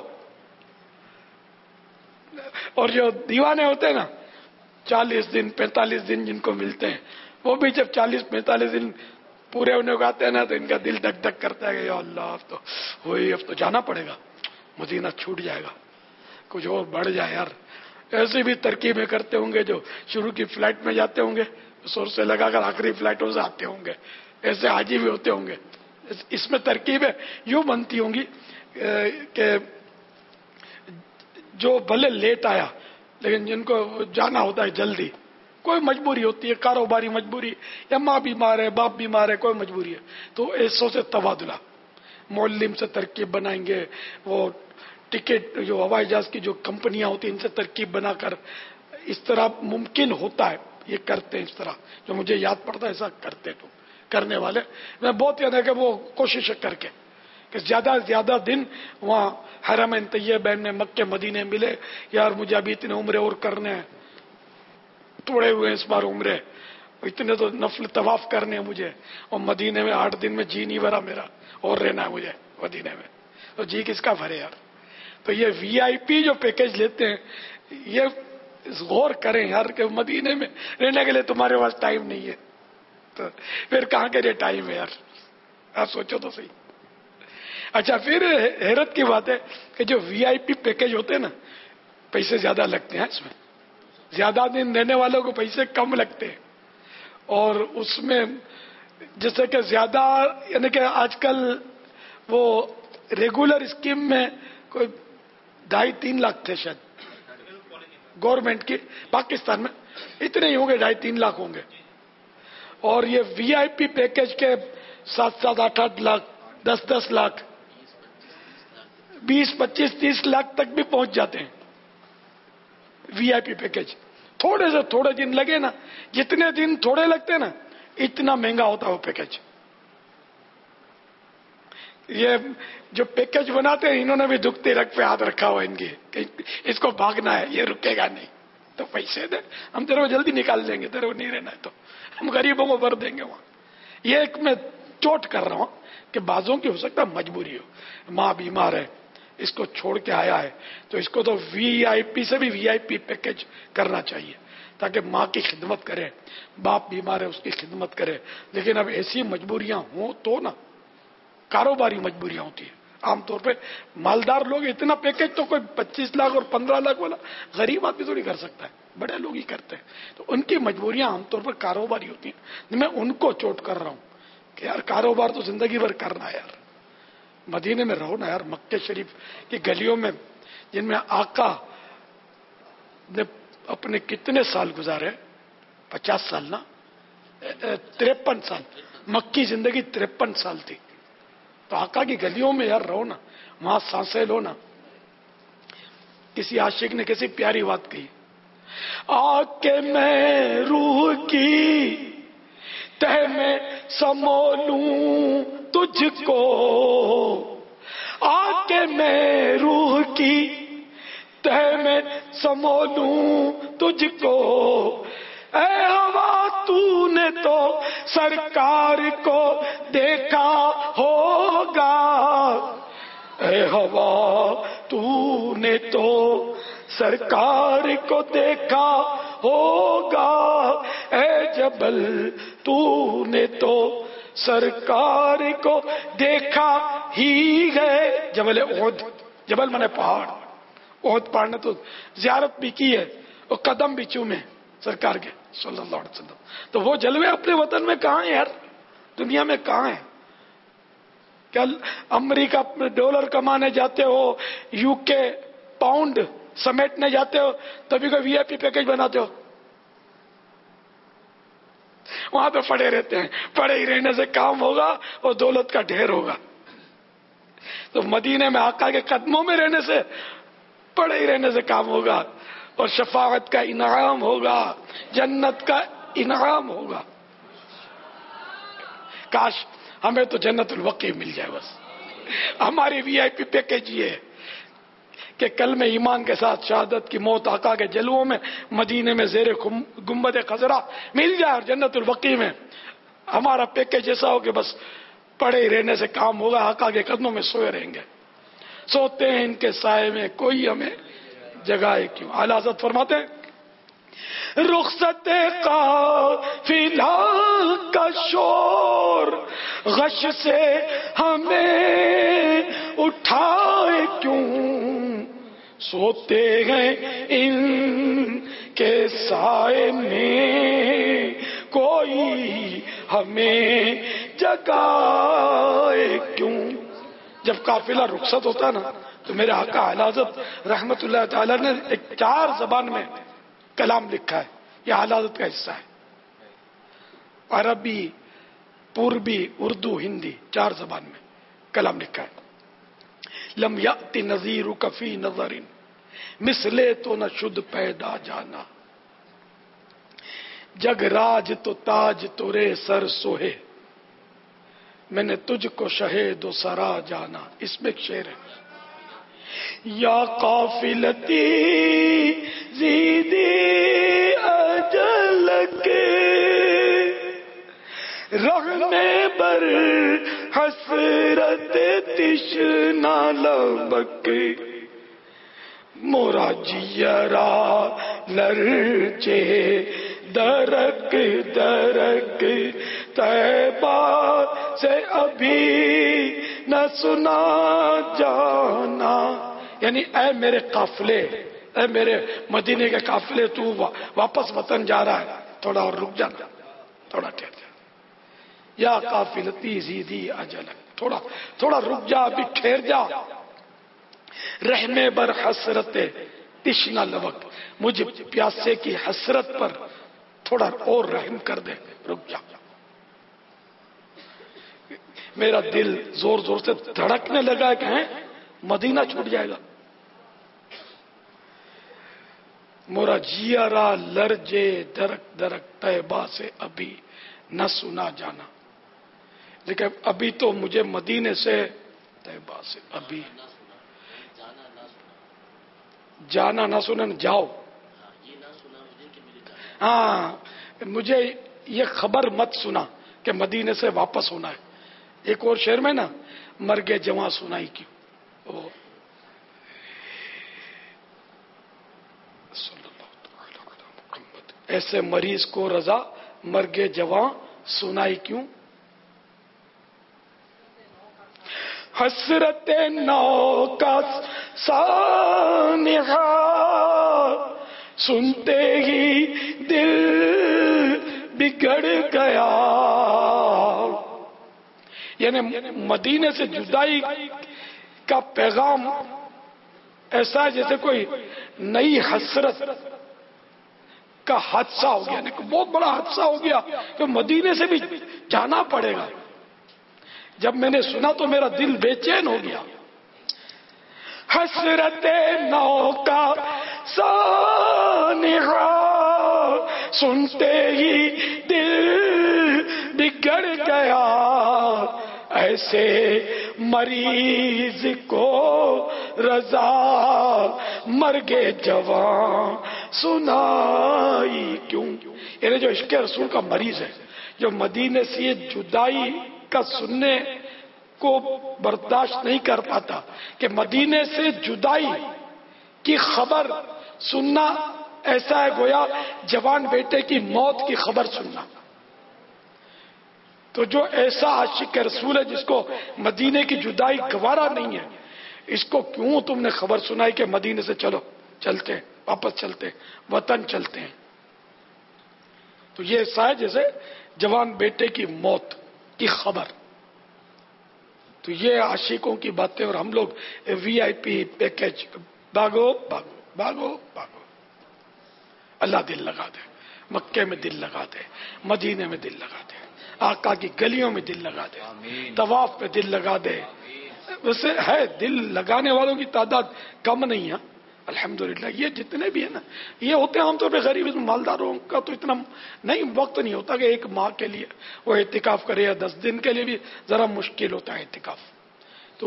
اور جو دیوانے ہوتے ہیں نا 40 دن 45 دن جن کو ملتے ہیں، وہ بھی جب 40-45 دن پورے ہونے کو آتے ہیں نا تو ان کا دل دک دک کرتا ہے کہ یا اللہ اب تو جانا پڑے گا، مدینہ چھوٹ جائے گا، کچھ اور بڑھ جائے یار. ایسی بھی ترکیبیں کرتے ہوں گے جو شروع کی فلائٹ میں جاتے ہوں گے، سور سے لگا کر آخری فلائٹوں سے آتے ہوں گے، ایسے حاجی بھی ہوتے ہوں گے. اس میں ترکیبیں یوں بنتی ہوں گی کہ جو بھلے لیٹ آیا لیکن جن کو جانا ہوتا ہے جلدی، کوئی مجبوری ہوتی ہے، کاروباری مجبوری، یا ماں بیمار ہے، باپ بیمار ہے، کوئی مجبوری ہے، تو ایسوں سے تبادلہ معلم سے ترکیب بنائیں گے. وہ ٹکٹ جو ہوائی جہاز کی جو کمپنیاں ہوتی ہیں ان سے ترکیب بنا کر، اس طرح ممکن ہوتا ہے یہ کرتے ہیں. اس طرح جو مجھے یاد پڑتا ہے ایسا کرتے تو کرنے والے میں بہت یاد ہے کہ وہ کوشش کر کے کہ زیادہ سے زیادہ دن وہاں حرمین طیبین میں مکے مدینے ملے. یار مجھے ابھی اتنے عمرے اور کرنے ہیں، توڑے ہوئے ہیں اس بار عمرے، اتنے تو نفل طواف کرنے ہیں مجھے، اور مدینے میں 8 دن میں جی نہیں بھرا میرا، اور رہنا ہے مجھے مدینے میں، تو جی کس کا بھرے یار. تو یہ VIP جو پیکج لیتے ہیں یہ غور کریں یار کہ مدینے میں رہنے کے لیے تمہارے پاس ٹائم نہیں ہے. تو پھر کہاں کے لیے ٹائم ہے یار، آپ سوچو تو صحیح. اچھا پھر حیرت کی بات ہے کہ جو وی آئی پی پیکج ہوتے ہیں نا، پیسے زیادہ لگتے ہیں اس میں، زیادہ دن رہنے والوں کو پیسے کم لگتے ہیں. اور اس میں جیسے کہ زیادہ، یعنی کہ آج کل وہ ریگولر اسکیم میں کوئی 2.5-3 لاکھ تھے شاید گورنمنٹ کی، پاکستان میں اتنے ہی ہوں گے، 2.5-3 لاکھ ہوں گے. اور یہ وی آئی پی پیکج کے 7-7, 8-8 لاکھ، 10-10 لاکھ، 20, 25, 30 لاکھ تک بھی پہنچ جاتے ہیں وی آئی پی پیکج. تھوڑے سے تھوڑے دن لگے نا، جتنے دن تھوڑے لگتے نا اتنا مہنگا ہوتا ہے وہ پیکج. یہ جو پیکج بناتے ہیں انہوں نے بھی دکھتی رگ پہ ہاتھ رکھا ہوا ان کے کہ اس کو بھاگنا ہے، یہ رکے گا نہیں، تو پیسے دے، ہم تیرے کو جلدی نکال دیں گے، تیرے کو نہیں رہنا ہے تو ہم غریبوں کو بھر دیں گے وہاں. یہ ایک میں چوٹ کر رہا ہوں کہ بعضوں کی ہو سکتا ہے مجبوری ہو، ماں بیمار ہے، اس کو چھوڑ کے آیا ہے، تو اس کو تو وی آئی پی سے بھی وی آئی پی پیکج کرنا چاہیے تاکہ ماں کی خدمت کرے، باپ بیمار ہے اس کی خدمت کرے. لیکن اب ایسی مجبوریاں ہوں تو نا، کاروباری مجبوریاں ہوتی ہیں. عام طور پہ مالدار لوگ اتنا پیکج تو کوئی 25 لاکھ اور 15 لاکھ والا غریب آدمی تھوڑی کر سکتا ہے، بڑے لوگ ہی کرتے ہیں. تو ان کی مجبوریاں عام طور پر کاروباری ہوتی ہیں. میں ان کو چوٹ کر رہا ہوں کہ یار کاروبار تو زندگی بھر کرنا ہے یار. مدینے میں رہو نا یار، مکہ شریف کی گلیوں میں جن میں آقا نے اپنے کتنے سال گزارے، 50 سال نا، 53 سال، مکی زندگی 53 سال تھی. تو آقا کی گلیوں میں یار رہو نا، وہاں سانسیں لو نا. کسی عاشق نے کیسی پیاری بات کہی، آ کے میں روح کی تہ میں سمو لوں تجھ کو، آ کے میں روح کی تہ میں سمو لوں تجھ کو. اے ہوا تو نے تو سرکار کو دیکھا ہوگا، اے ہوا تو نے تو سرکار کو دیکھا ہوگا، اے جبل تو نے تو سرکار کو دیکھا ہی ہے. جبل احد، جبل منے پہاڑ، احد پہاڑ نے تو زیارت بھی کی ہے اور قدم بھی چومے سرکار کے صلی اللہ علیہ وسلم. تو وہ جلوے اپنے وطن میں کہاں ہیں یار، دنیا میں کہاں ہیں؟ کیا امریکہ میں ڈالر کمانے جاتے ہو، یو کے پاؤنڈ سمیٹنے جاتے ہو، تبھی کوئی وی آئی پی پیکج بناتے ہو؟ وہاں تو پڑے رہتے ہیں، پڑے ہی رہنے سے کام ہوگا اور دولت کا ڈھیر ہوگا. تو مدینے میں آقا کے قدموں میں رہنے سے، پڑے ہی رہنے سے کام ہوگا اور شفاعت کا انعام ہوگا، جنت کا انعام ہوگا. کاش ہمیں تو جنت الوقی مل جائے. بس ہماری وی آئی پی پیکج یہ ہے کہ کل میں ایمان کے ساتھ شہادت کی موت آقا کے جلووں میں مدینے میں زیر گنبد خضرا مل جائے، اور جنت الوقی میں ہمارا پیکج ایسا ہو کہ بس پڑے ہی رہنے سے کام ہوگا، آقا کے قدموں میں سوئے رہیں گے. سوتے ہیں ان کے سائے میں کوئی ہمیں جگائے کیوں. اعلی حضرت فرماتے ہیں رخصت قافلہ کا شور غش سے ہمیں اٹھائے کیوں، سوتے ہیں ان کے سائے میں کوئی ہمیں جگائے کیوں. جب قافلہ رخصت ہوتا ہے نا تو میرے آقا اعلی حضرت رحمت اللہ تعالی نے ایک 4 زبان میں کلام لکھا ہے، یہ اعلی حضرت کا حصہ ہے. عربی، پوربی، اردو، ہندی، 4 زبان میں کلام لکھا ہے. لم یأتی نظیرک فی نظر مثلے تو نہ شد پیدا جانا، جگ راج تو تاج تورے سر سوہے، میں نے تجھ کو شہید و سرا جانا. اس میں ایک شعر ہے، یا قافلتی زیدی اجل کے رغم بر حسرت تشنا لبک، مورا جیرا لرچے درک درک طیبہ سے ابھی نہ سنا جانا. یعنی اے میرے قافلے، اے میرے مدینے کے قافلے، تو واپس وطن جا رہا ہے، تھوڑا اور رک جانا، تھوڑا ٹھہر جا. یا قافلتی زیدی اجلک، تھوڑا رک جا، ابھی ٹھہر جا. رحمے بر حسرت تشنا لبک، مجھے پیاسے کی حسرت پر تھوڑا اور رحم کر دے، رک جا. میرا دل زور زور سے دھڑکنے لگا کہ مدینہ چھوٹ جائے گا. مورا جیارا لرجے درک درک طیبہ سے ابھی نہ سنا جانا. لیکن ابھی تو مجھے مدینے سے، طیبہ سے ابھی جانا نہ سنا، جاؤ. ہاں، مجھے یہ خبر مت سنا کہ مدینے سے واپس ہونا ہے. ایک اور شعر میں نا، مرگے جواں سنائی کیوں. ایسے مریض کو رضا مرگے جواں سنائی کیوں. حسرت نو کا سانحہ سنتے ہی دل بگڑ گیا. یعنی مدینے سے جدائی کا پیغام ایسا ہے جیسے کوئی نئی حسرت کا حادثہ ہو گیا، یعنی بہت بڑا حادثہ ہو گیا کہ مدینے سے بھی جانا پڑے گا. جب میں نے سنا تو میرا دل بے چین ہو گیا. حسرت نو کا سانحہ سنتے ہی دل بگڑ گیا. ایسے مریض کو رضا مرگے جواں سنائی کیوں. یعنی جو عشق رسول کا مریض ہے، جو مدینے سے یہ جدائی کا سننے کو برداشت نہیں کر پاتا کہ مدینے سے جدائی کی خبر سننا ایسا ہے گویا جوان بیٹے کی موت کی خبر سننا. تو جو ایسا عاشق رسول ہے جس کو مدینے کی جدائی گوارا نہیں ہے، اس کو کیوں تم نے خبر سنائی کہ مدینے سے چلو، چلتے ہیں، واپس چلتے ہیں، وطن چلتے ہیں. تو یہ ایسا ہے جیسے جوان بیٹے کی موت کی خبر. تو یہ عاشقوں کی باتیں، اور ہم لوگ وی آئی پی پیکج، بھاگو بھاگو بھاگو بھاگو. اللہ دل لگا دے، مکے میں دل لگا دے، مدینے میں دل لگا دے، آقا کی گلیوں میں دل لگا دے، طواف پہ دل لگا دے. ویسے ہے دل لگانے والوں کی تعداد کم نہیں ہے الحمدللہ. یہ جتنے بھی ہیں نا، یہ ہوتے ہیں عام طور پہ غریب مالداروں کا تو اتنا نہیں وقت نہیں ہوتا کہ ایک ماہ کے لیے وہ اعتکاف کرے، یا 10 دن کے لیے بھی ذرا مشکل ہوتا ہے اعتکاف. تو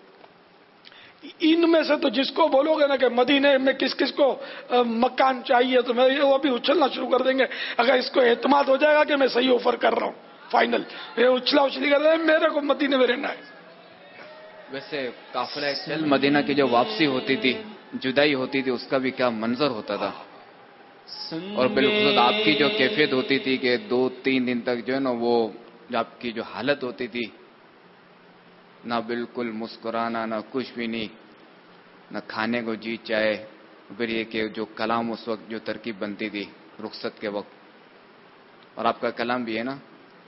ان میں سے تو جس کو بولو گے نا کہ مدینے میں کس کس کو مکان چاہیے، تو وہ ابھی اچھلنا شروع کر دیں گے. اگر اس کو اعتماد ہو جائے گا کہ میں صحیح آفر کر رہا ہوں فائنل، یہ اچھلا اچھلی کر رہے ہیں، میرے کو مدینے میں رہنا ہے. ویسے قافلہ چل مدینہ کی جو واپسی ہوتی تھی، جدائی ہوتی تھی، اس کا بھی کیا منظر ہوتا تھا. اور بالخصوص آپ کی جو کیفیت ہوتی تھی کہ 2-3 دن تک جو ہے نا، وہ جو آپ کی جو حالت ہوتی تھی، نہ بالکل مسکرانا، نہ کچھ بھی نہیں، نہ کھانے کو جی چاہے. پھر یہ کہ جو کلام اس وقت جو ترکیب بنتی تھی رخصت کے وقت، اور آپ کا کلام بھی ہے نا،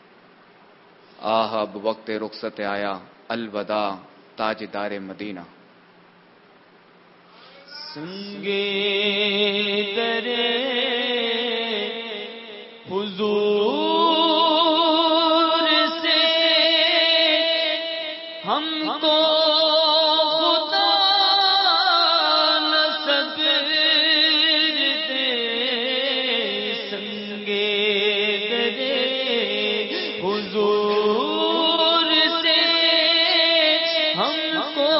آہ اب وقت رخصت آیا، الوداع تاجدار مدینہ. سنگے درے حضور سے ہم کو خدا نصب دے. سنگے درے حضور سے ہم کو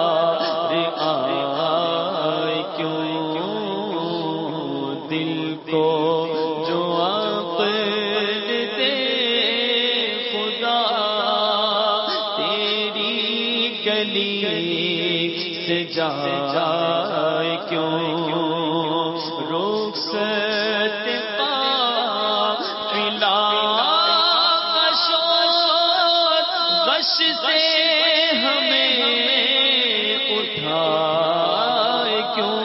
دل کو جائے کیوں رخصت قافلہ غش سے ہمیں اٹھائے کیوں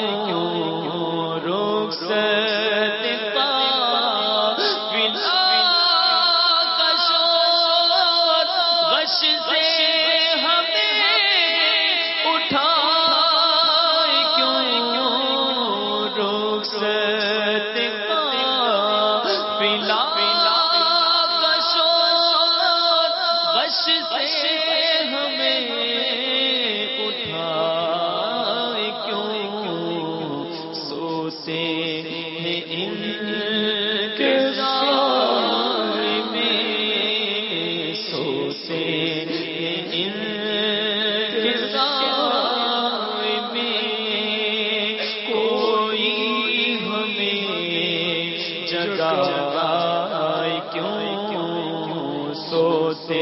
رخصت قافلہ غش سے ہمیں اٹھائے کیوں رخصت قافلہ غش سے ہمیں اٹھائے کیوں سوتے ہیں انتظار میں سوتے ہیں انتظار میں کوئی ہمیں جگائے کیوں سوتے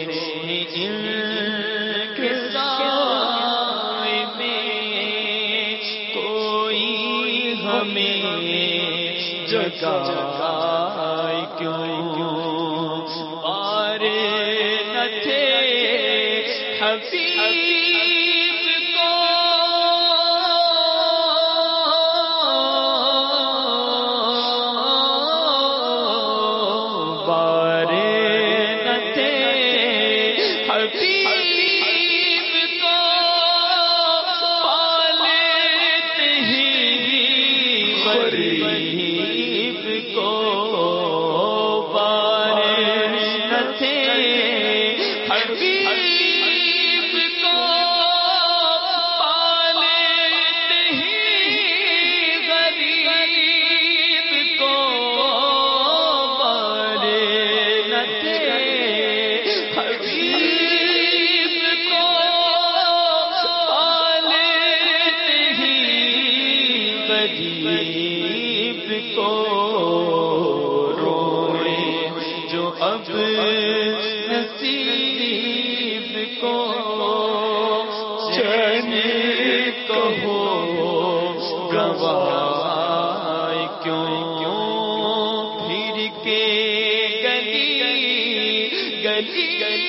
انتظار میں کوئی ہمیں جگائے کیوں پار نہ تھے حبیب کو پار نہ تھے حبیب کو پالتے ہی غریب کو پار نہ تھے حبیب کو پالتے ہی غریب کو پار نہ تھے حبیب کو پالتے ہی غریب کو روئے جو اب نصیب کو چین کہو گواہ کیوں پھر کے گلی گلی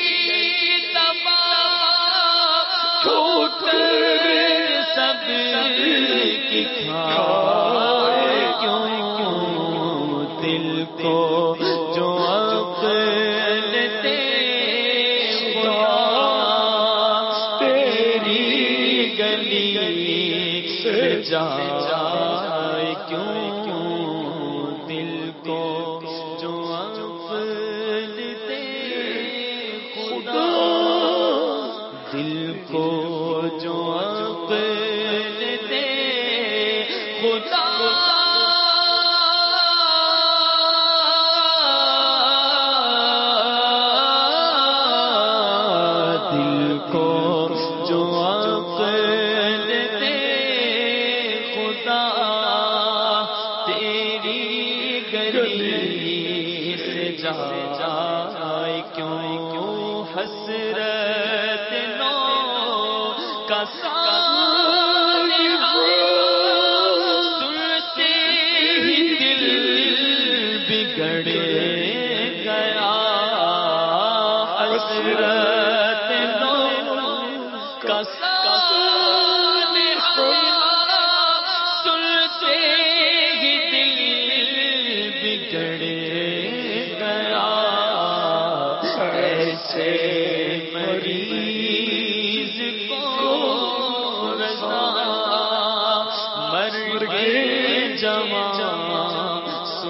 چھوٹ سب کی کھائے کیوں دل کو جو عقل دے خدا تیری گلی سے جائے کیوں دل کو جو عقل دے خدا دل کو جو عقل دے خدا دل کو جو عقل دے خدا تیری گلی سے جائے کیوں حسرت نو کا سانحہ سنتے ہی دل بگڑ گیا حسرت نو کا سانحہ سنتے ہی دل بگڑ گیا ایسے مریض کو رضا مرگ جوان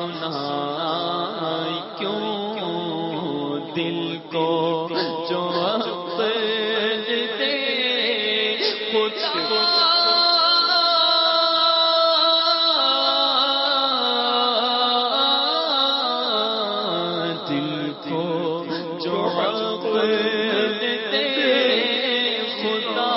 سنائے کیوں دل کو جو عقل دے خدا دل کو جو عقل دے خدا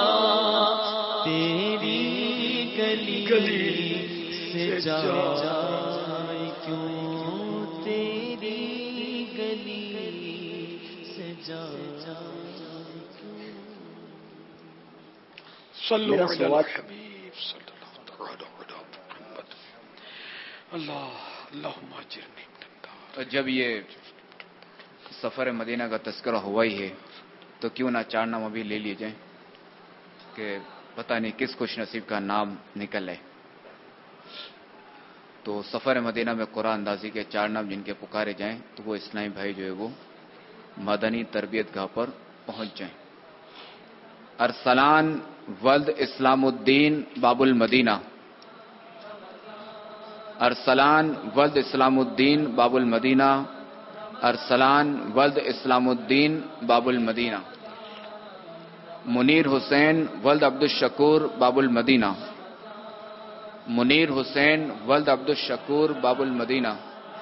تیری گلی سے جائے کیوں تیری گلی سے جائے صلو علی الحبیب صلی اللہ تعالی علی محمد اللہم اجرنی من النار. تو جب یہ سفر مدینہ کا تذکرہ ہوا ہی ہے تو کیوں نہ 4 نام ابھی لے لیے جائیں کہ پتہ نہیں کس خوش نصیب کا نام نکل ہے. تو سفر مدینہ میں قرآن اندازی کے 4 نام جن کے پکارے جائیں تو وہ اسلامی بھائی جو ہے وہ مدنی تربیت گاہ پر پہنچ جائیں. ارسلان ولد اسلام الدین باب المدینہ. ارسلان ولد اسلام الدین باب المدینہ. ارسلان ولد اسلام الدین باب المدینہ. منیر حسین ولد عبد الشکور باب المدینہ. منیر حسین ولد عبد الشکور باب المدینہ.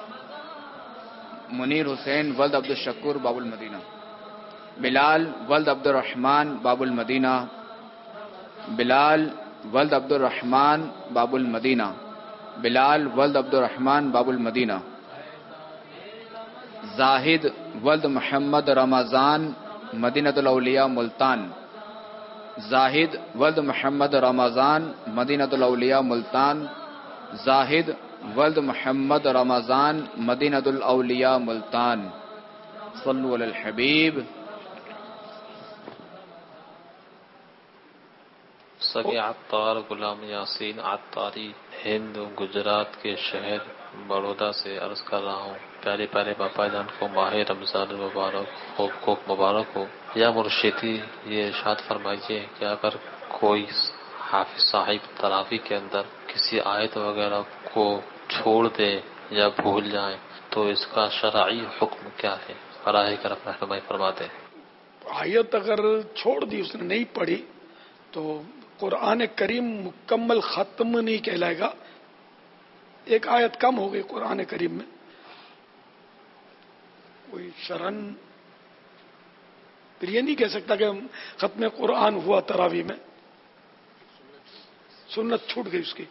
منیر حسین ولد عبد الشکور باب المدینہ. بلال ولد عبد الرحمن باب المدینہ. بلال ولد عبد الرحمن باب المدینہ. بلال ولد عبد الرحمن باب المدینہ. زاہد ولد محمد رمضان مدینۃ الاولیاء ملتان. زاہد ولد محمد رمضان مدینۃ الاولیاء ملتان. زاہد ولد محمد رمضان مدینۃ الاولیاء ملتان. صلو علی الحبیب. سگے عطار غلام یاسین عطاری ہند گجرات کے شہر بڑودہ سے عرض کر رہا ہوں. پیارے پیارے باپا جان کو ماہ رمضان المبارک خوب مبارک ہو. یا مرشدی یہ ارشاد فرمائیے کہ اگر کوئی حافظ صاحب تراویح کے اندر کسی آیت وغیرہ کو چھوڑ دے یا بھول جائیں تو اس کا شرعی حکم کیا ہے؟ براہ کرم رہنمائی فرماتے ہیں. آیت اگر چھوڑ دی اس نے نہیں پڑھی تو قرآن کریم مکمل ختم نہیں کہلائے گا. ایک آیت کم ہو گئی قرآن کریم میں. کوئی شرن پھر یہ نہیں کہہ سکتا کہ ختم قرآن ہوا تراویح میں. سنت چھوٹ گئی اس کی.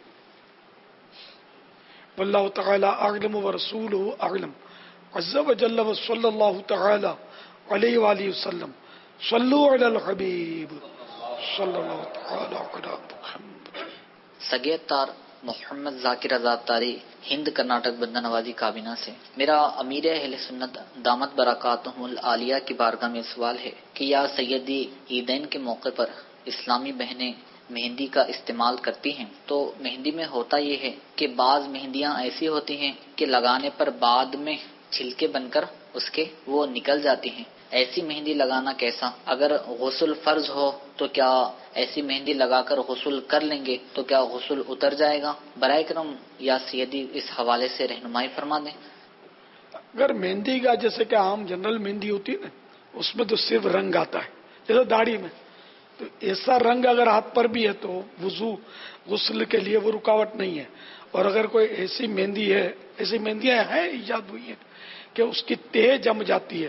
واللہ تعالی اعلم ورسولہ اعلم عز وجل وصلی اللہ تعالی علیہ وآلہ وسلم. صلو علی الحبیب صلی اللہ تعالی علی محمد. سگیتار محمد ذاکر آزاد تاری ہند کرناٹک بندہ نوازی کابینہ سے. میرا امیر اہل سنت دامت برکاتہم العالیہ کی بارگاہ میں سوال ہے کہ یا سیدی عیدین کے موقع پر اسلامی بہنیں مہندی کا استعمال کرتی ہیں تو مہندی میں ہوتا یہ ہے کہ بعض مہندیاں ایسی ہوتی ہیں کہ لگانے پر بعد میں چھلکے بن کر اس کے وہ نکل جاتی ہیں. ایسی مہندی لگانا کیسا؟ اگر غسل فرض ہو تو کیا ایسی مہندی لگا کر غسل کر لیں گے تو کیا غسل اتر جائے گا؟ برائے کرم یا سیدی اس حوالے سے رہنمائی فرما دیں. اگر مہندی کا جیسے کہ عام جنرل مہندی ہوتی ہے نا اس میں تو صرف رنگ آتا ہے جیسے داڑھی میں، تو ایسا رنگ اگر ہاتھ پر بھی ہے تو وضو غسل کے لیے وہ رکاوٹ نہیں ہے. اور اگر کوئی ایسی مہندی ہے، ایسی مہندیاں ہیں ایجاد ہوئی ہیں کہ اس کی تہ جم جاتی ہے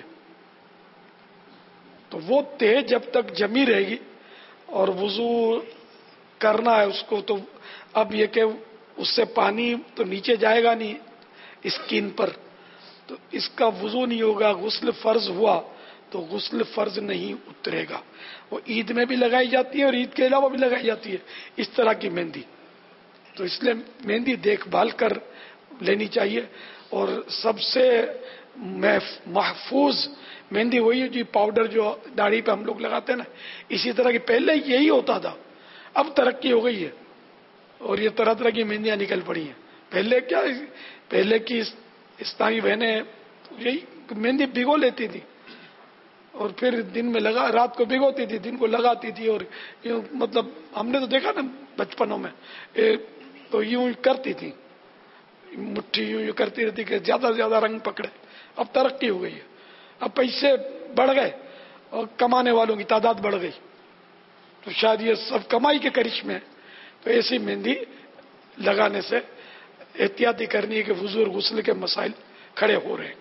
تو وہ تہ جب تک جمی رہے گی اور وضو کرنا ہے اس کو تو اب یہ کہ اس سے پانی تو نیچے جائے گا نہیں اسکین پر، تو اس کا وضو نہیں ہوگا. غسل فرض ہوا تو غسل فرض نہیں اترے گا. وہ عید میں بھی لگائی جاتی ہے اور عید کے علاوہ بھی لگائی جاتی ہے اس طرح کی مہندی. تو اس لیے مہندی دیکھ بھال کر لینی چاہیے. اور سب سے محفوظ مہندی وہی ہے جو پاؤڈر جو داڑھی پہ ہم لوگ لگاتے ہیں نا، اسی طرح کی پہلے یہی ہوتا تھا. اب ترقی ہو گئی ہے اور یہ طرح طرح کی مہندیاں نکل پڑی ہیں. پہلے کی اسلامی بہنیں یہی مہندی بھگو لیتی تھی اور پھر دن میں رات کو بھگوتی تھی، دن کو لگاتی تھی. اور یوں مطلب ہم نے تو دیکھا نا بچپنوں میں تو یوں کرتی تھی، مٹھی یوں کرتی رہتی کہ زیادہ سے زیادہ رنگ پکڑے. اب ترقی ہو گئی ہے، اب پیسے بڑھ گئے اور کمانے والوں کی تعداد بڑھ گئی تو شاید یہ سب کمائی کے کرشمے. تو ایسی مہندی لگانے سے احتیاطی کرنی ہے کہ وضو اور غسل کے مسائل کھڑے ہو رہے ہیں.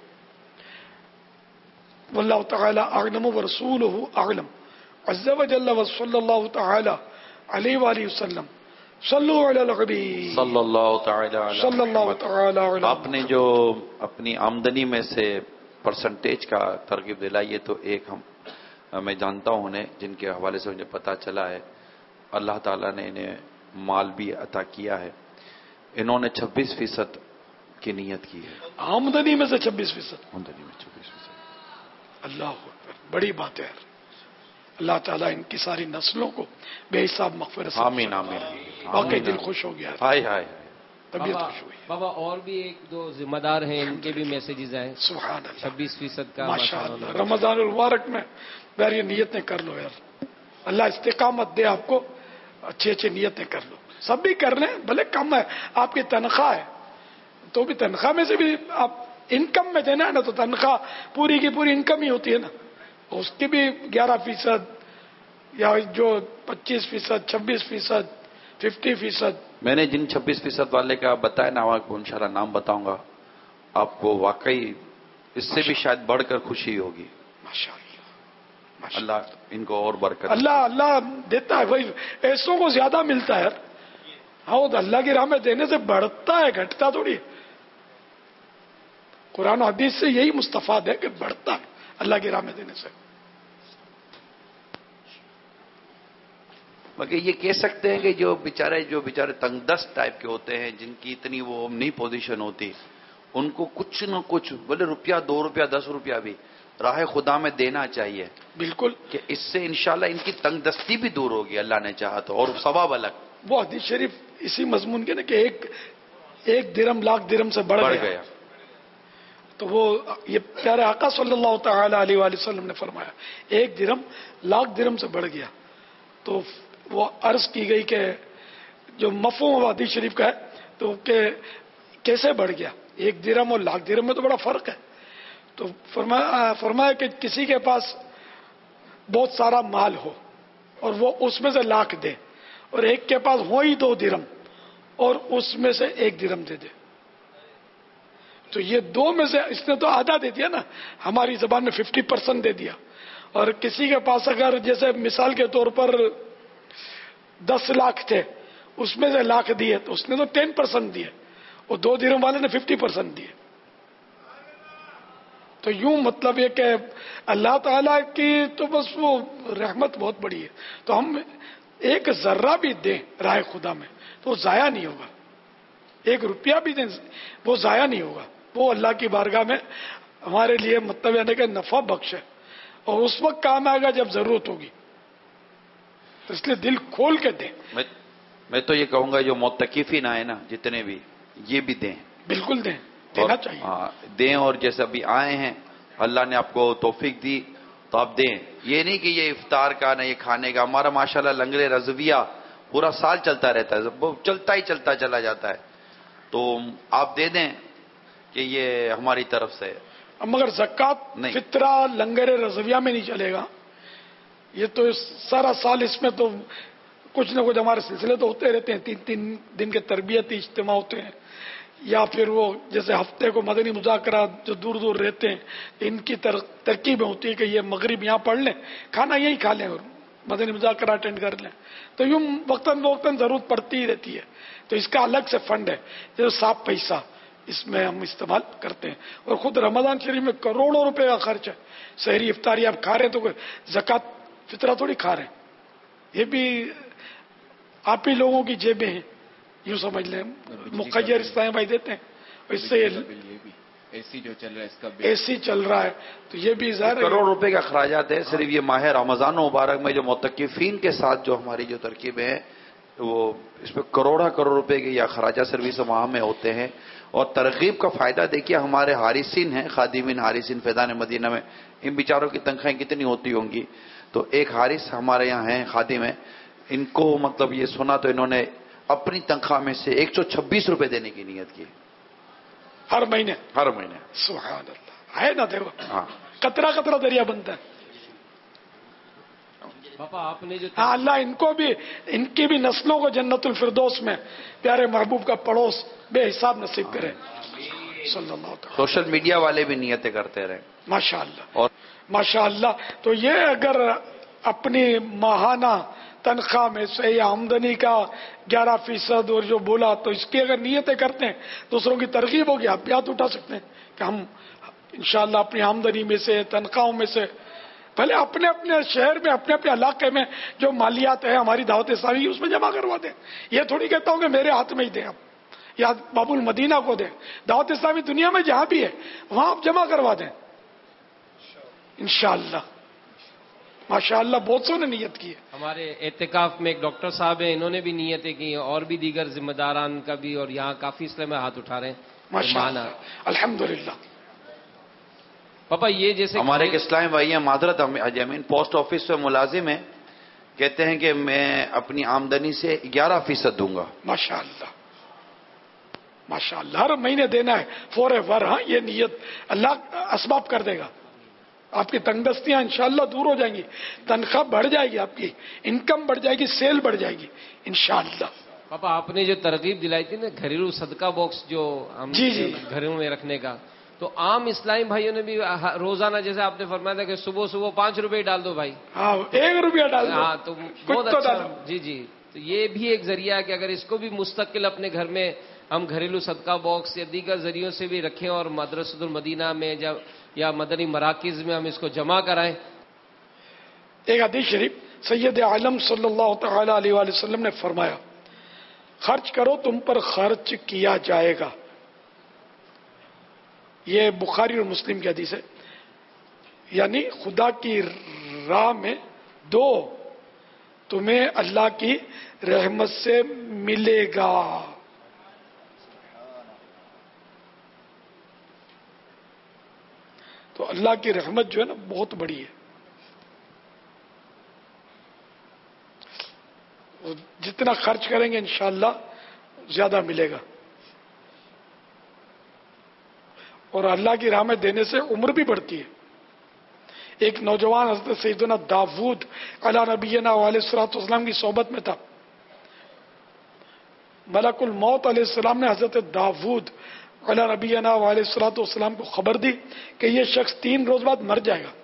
واللہ تعالی اعلم ورسولہ اعلم عز وجل وصلی اللہ تعالی علیہ وآلہ وسلم. صلو علی الحبیب صلی اللہ تعالی علی. آپ نے جو اپنی آمدنی میں سے پرسنٹیج کا ترغیب دلائی ہے تو ایک میں جانتا ہوں انہیں جن کے حوالے سے مجھے پتا چلا ہے اللہ تعالیٰ نے انہیں مال بھی عطا کیا ہے. انہوں نے 26% کی نیت کی ہے. آمدنی میں سے 26%. آمدنی میں 26%. اللہ اکبر، بڑی بات ہے. اللہ تعالیٰ ان کی ساری نسلوں کو بے حساب مغفرت سے. آمین آمین. واقعی دل خوش ہو گیا. ہائے ہائے. طبیعت خوش ہوئی. بابا اور بھی ایک دو ذمہ دار ہیں، ان کے بھی میسیجز آئے. سبحان اللہ. 26% کا ماشاء اللہ. رمضان المبارک میں یار یہ نیتیں کر لو یار، اللہ استقامت دے آپ کو، اچھی اچھی نیتیں کر لو. سب بھی کر لیں، بھلے کم ہے آپ کی تنخواہ ہے تو بھی تنخواہ میں سے بھی آپ انکم میں دینا ہے نا، تو تنخواہ پوری کی پوری انکم ہی ہوتی ہے نا، اس کی بھی 11% یا جو 25%، 26%، 50%. میں نے جن 26% والے کا بتایا نا، آپ کو انشاءاللہ نام بتاؤں گا، آپ کو واقعی اس سے بھی شاید بڑھ کر خوشی ہوگی. ماشاءاللہ. اللہ ان کو اور برکت. اللہ دیتا ہے بھائی، ایسوں کو زیادہ ملتا ہے. ہاں اللہ کی راہ میں دینے سے بڑھتا ہے، گھٹتا تھوڑی. قرآن و حدیث سے یہی مستفاد ہے کہ بڑھتا ہے اللہ کی راہ میں دینے سے. مگر یہ کہہ سکتے ہیں کہ جو بیچارے تنگ دست ٹائپ کے ہوتے ہیں، جن کی اتنی وہ نہیں پوزیشن ہوتی، ان کو کچھ نہ کچھ، بولے روپیہ 2 روپیہ 10 روپیہ بھی راہ خدا میں دینا چاہیے. بالکل. کہ اس سے انشاءاللہ ان کی تنگ دستی بھی دور ہوگی اللہ نے چاہا تو، اور ثواب الگ. وہ حدیث شریف اسی مضمون کے نا کہ ایک درم لاکھ درم سے بڑھ گیا. تو وہ یہ پیارے آقا صلی اللہ تعالی علیہ وآلہ وسلم نے فرمایا 1 درم لاکھ درم سے بڑھ گیا. تو وہ عرض کی گئی کہ جو مفہوم حدیث شریف کا ہے تو کہ کیسے بڑھ گیا، 1 درم اور لاکھ درم میں تو بڑا فرق ہے. تو فرمایا کہ کسی کے پاس بہت سارا مال ہو اور وہ اس میں سے لاکھ دے، اور ایک کے پاس ہو ہی 2 درم اور اس میں سے 1 درم دے دے. تو یہ 2 میں سے اس نے تو آدھا دے دیا نا، ہماری زبان میں 50% دے دیا. اور کسی کے پاس اگر جیسے مثال کے طور پر 10 لاکھ تھے، اس میں سے لاکھ دیے تو اس نے تو 10% دیے، اور 2 درم والے نے 50% دیے. تو یوں مطلب یہ کہ اللہ تعالیٰ کی تو بس وہ رحمت بہت بڑی ہے. تو ہم 1 ذرہ بھی دیں راہ خدا میں تو وہ ضائع نہیں ہوگا. 1 روپیہ بھی دیں وہ ضائع نہیں ہوگا. وہ اللہ کی بارگاہ میں ہمارے لیے مطلب یعنی کہ نفع بخش ہے، اور اس وقت کام آئے گا جب ضرورت ہوگی. تو اس لیے دل کھول کے دیں. میں تو یہ کہوں گا جو معتکفین آئے نا جتنے بھی، یہ بھی دیں. بالکل دیں، دینا چاہیے. دیں. اور جیسے ابھی آئے ہیں اللہ نے آپ کو توفیق دی تو آپ دیں. یہ نہیں کہ یہ افطار کا نہ یہ کھانے کا. ہمارا ماشاءاللہ لنگر رضویہ پورا سال چلتا رہتا ہے، وہ چلتا ہی چلتا چلا جاتا ہے. تو آپ دے دیں کہ یہ ہماری طرف سے. مگر زکوٰۃ فطرہ لنگر رضویہ میں نہیں چلے گا. یہ تو سارا سال اس میں تو کچھ نہ کچھ ہمارے سلسلے تو ہوتے رہتے ہیں. 3 دن کے تربیتی اجتماع ہوتے ہیں، یا پھر وہ جیسے ہفتے کو مدنی مذاکرات جو دور دور رہتے ہیں ان کی ترکیبیں ہوتی ہے کہ یہ مغرب یہاں پڑھ لیں، کھانا یہیں کھا لیں اور مدنی مذاکرہ اٹینڈ کر لیں. تو یوں وقتاً فوقتاً ضرورت پڑتی ہی رہتی ہے. تو اس کا الگ سے فنڈ ہے جو صاف پیسہ اس میں ہم استعمال کرتے ہیں. اور خود رمضان شریف میں کروڑوں روپے کا خرچ ہے. سحری افطاری آپ کھا رہے ہیں تو زکوٰۃ فطرہ تھوڑی کھا رہے ہیں، یہ بھی آپ ہی لوگوں کی جیبیں ہیں، یوں سمجھ لیں. مخیر اسلام بھائی دیتے ہیں، اس سے اے سی جو چل رہا ہے اس کا اے سی چل رہا ہے تو یہ بھی ظاہر کروڑ روپے کا اخراجات ہے. صرف یہ ماہ رمضان مبارک میں جو معتکفین کے ساتھ جو ہماری جو ترکیبیں ہیں وہ اس پہ کروڑ روپے کے یہ اخراجات صرف اس ماہ میں ہوتے ہیں. اور ترغیب کا فائدہ دیکھیے ہمارے حارسین ہیں، خادمین حارسین فیضان مدینہ میں، ان بیچاروں کی تنخواہیں کتنی ہوتی ہوں گی. تو ایک حارس ہمارے یہاں ہیں، خادم ہیں، ان کو مطلب یہ سنا تو انہوں نے اپنی تنخواہ میں سے 126 روپے دینے کی نیت کی ہر مہینے. سبحان اللہ ہے نا. دیکھو قطرہ قطرہ دریا بنتا ہے. پاپا آپ نے جو اللہ ان کو بھی، ان کی بھی نسلوں کو جنت الفردوس میں پیارے محبوب کا پڑوس بے حساب نصیب کرے. صلی اللہ تعالی. سوشل میڈیا والے بھی نیتیں کرتے رہے ماشاء اللہ. اور ماشاء اللہ. تو یہ اگر اپنی ماہانہ تنخواہ میں سے یا آمدنی کا 11% اور جو بولا تو اس کی اگر نیتیں کرتے ہیں دوسروں کی ترغیب ہوگی. آپ ہاتھ اٹھا سکتے ہیں کہ ہم انشاءاللہ اپنی آمدنی میں سے تنخواہوں میں سے پہلے اپنے اپنے شہر میں اپنے اپنے علاقے میں جو مالیات ہے ہماری دعوت اسلامی اس میں جمع کروا دیں. یہ تھوڑی کہتا ہوں کہ میرے ہاتھ میں ہی دیں آپ یا باب المدینہ کو دیں. دعوت اسلامی دنیا میں جہاں بھی ہے وہاں آپ جمع کروا دیں انشاءاللہ. ماشاءاللہ بہت سو نے نیت کی ہے. ہمارے اعتکاف میں ایک ڈاکٹر صاحب ہیں، انہوں نے بھی نیتیں کی ہیں اور بھی دیگر ذمہ داران کا بھی، اور یہاں کافی اس میں ہاتھ اٹھا رہے ہیں. ماشاءاللہ الحمدللہ. پاپا یہ جیسے ہمارے ایک اسلامی بھائی ہیں معذرت امین پوسٹ آفس میں ملازم ہیں، کہتے ہیں کہ میں اپنی آمدنی سے 11% دوں گا. ماشاءاللہ ماشاءاللہ ہر مہینے دینا ہے فور ایور. ہاں یہ نیت اللہ اسباب کر دے گا. آپ کی تنگ دستیاں انشاءاللہ دور ہو جائیں گی، تنخواہ بڑھ جائے گی، آپ کی انکم بڑھ جائے گی، سیل بڑھ جائے گی انشاءاللہ. پاپا آپ نے جو ترغیب دلائی تھی نا گھریلو صدقہ باکس جو ہم گھروں میں رکھنے کا، تو عام اسلامی بھائیوں نے بھی روزانہ جیسے آپ نے فرمایا تھا کہ صبح صبح 5 روپے ڈال دو بھائی. ہاں 1 روپیہ ڈال دو. ہاں تو بہت اچھا. جی جی تو یہ بھی ایک ذریعہ ہے کہ اگر اس کو بھی مستقل اپنے گھر میں ہم گھریلو صدقہ باکس یا دیگر ذریعوں سے بھی رکھیں اور مدرسۃ المدینہ میں یا مدنی مراکز میں ہم اس کو جمع کرائیں. ایک حدیث شریف سید عالم صلی اللہ تعالی علیہ وآلہ وسلم نے فرمایا خرچ کرو تم پر خرچ کیا جائے گا. یہ بخاری اور مسلم کی حدیث ہے. یعنی خدا کی راہ میں دو تمہیں اللہ کی رحمت سے ملے گا. تو اللہ کی رحمت جو ہے نا بہت بڑی ہے. جتنا خرچ کریں گے انشاءاللہ زیادہ ملے گا. اور اللہ کی راہ میں دینے سے عمر بھی بڑھتی ہے. ایک نوجوان حضرت سیدنا داود علیہ نبینا علیہ الصلوۃ والسلام کی صحبت میں تھا. ملک الموت علیہ السلام نے حضرت داود علیہ نبینا علیہ الصلوۃ والسلام کو خبر دی کہ یہ شخص 3 روز بعد مر جائے گا.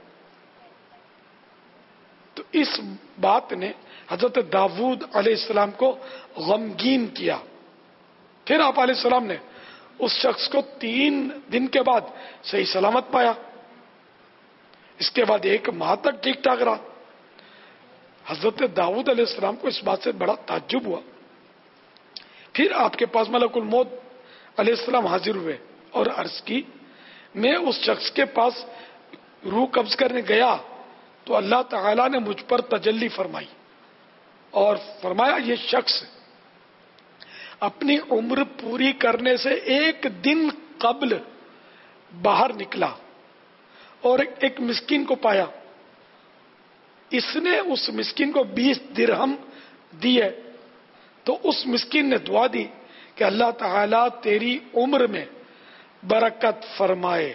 تو اس بات نے حضرت داود علیہ السلام کو غمگین کیا. پھر آپ علیہ السلام نے اس شخص کو 3 دن کے بعد صحیح سلامت پایا. اس کے بعد 1 ماہ تک ٹھیک ٹھاک رہا. حضرت داؤد علیہ السلام کو اس بات سے بڑا تعجب ہوا. پھر آپ کے پاس ملک الموت علیہ السلام حاضر ہوئے اور عرض کی میں اس شخص کے پاس روح قبض کرنے گیا تو اللہ تعالی نے مجھ پر تجلی فرمائی اور فرمایا یہ شخص اپنی عمر پوری کرنے سے 1 دن قبل باہر نکلا اور ایک مسکین کو پایا. اس نے اس مسکین کو 20 درہم دیے تو اس مسکین نے دعا دی کہ اللہ تعالی تیری عمر میں برکت فرمائے.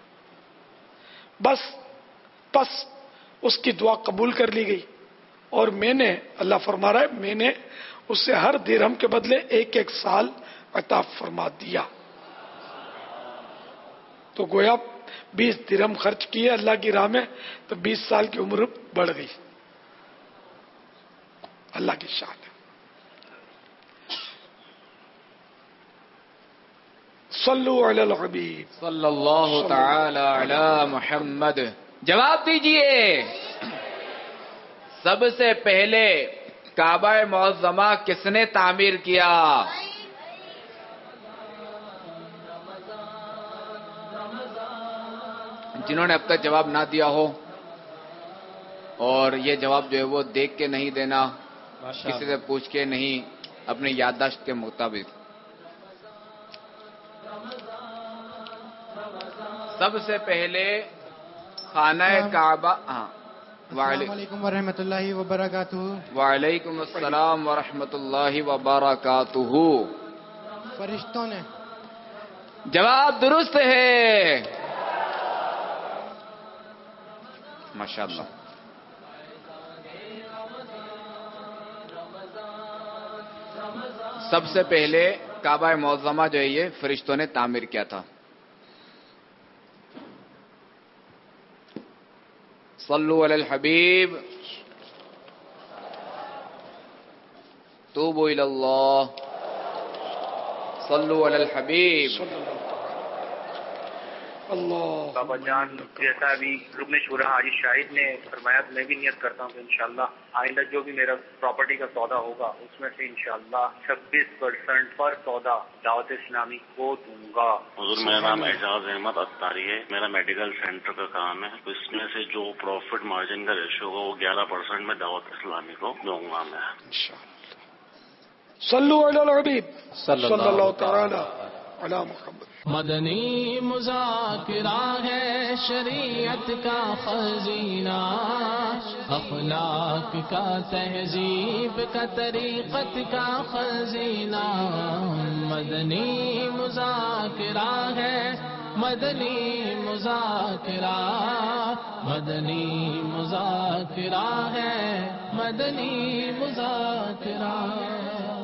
پس اس کی دعا قبول کر لی گئی اور میں نے اللہ فرما رہا ہے میں نے اسے ہر درہم کے بدلے 1 سال عطا فرما دیا. تو گویا 20 درہم خرچ کیے اللہ کی راہ میں تو 20 سال کی عمر بڑھ گئی. اللہ کی شان ہے. صلو علی الحبیب صلی اللہ تعالی علی محمد. جواب دیجئے سب سے پہلے کعبہ معظمہ کس نے تعمیر کیا؟ جنہوں نے اب تک جواب نہ دیا ہو اور یہ جواب جو ہے وہ دیکھ کے نہیں دینا، کسی سے پوچھ کے نہیں، اپنی یادداشت کے مطابق. سب سے پہلے خانہ کعبہ. ہاں السلام علیکم ورحمۃ اللہ وبرکاتہ. وعلیکم السلام ورحمۃ اللہ وبرکاتہ. فرشتوں نے. جواب درست ہے ماشاءاللہ. سب سے پہلے کعبہ معظمہ جو ہے یہ فرشتوں نے تعمیر کیا تھا. صلو علی الحبیب توبوا الی اللہ. صلو علی الحبیب. اللہ بابا جان جیسا ابھی رکن شورا حاجی شاہد نے فرمایا تو میں بھی نیت کرتا ہوں کہ انشاءاللہ آئندہ جو بھی میرا پراپرٹی کا سودا ہوگا اس میں سے انشاءاللہ 26% پر سودا دعوت اسلامی کو دوں گا. حضور میرا نام اعجاز احمد اتاری ہے. میرا میڈیکل سینٹر کا کام ہے. اس میں سے جو پروفٹ مارجن کا ریشو ہوگا وہ 11% میں دعوت اسلامی کو دوں گا میں. صلو علی الحبیب صلی اللہ تعالی علی محمد. مدنی مذاکرہ ہے شریعت کا خزینہ، اخلاق کا تہذیب کا طریقت کا خزینہ. مدنی مذاکرہ ہے، مدنی مذاکرہ، مدنی مذاکرہ ہے، مدنی مذاکرہ.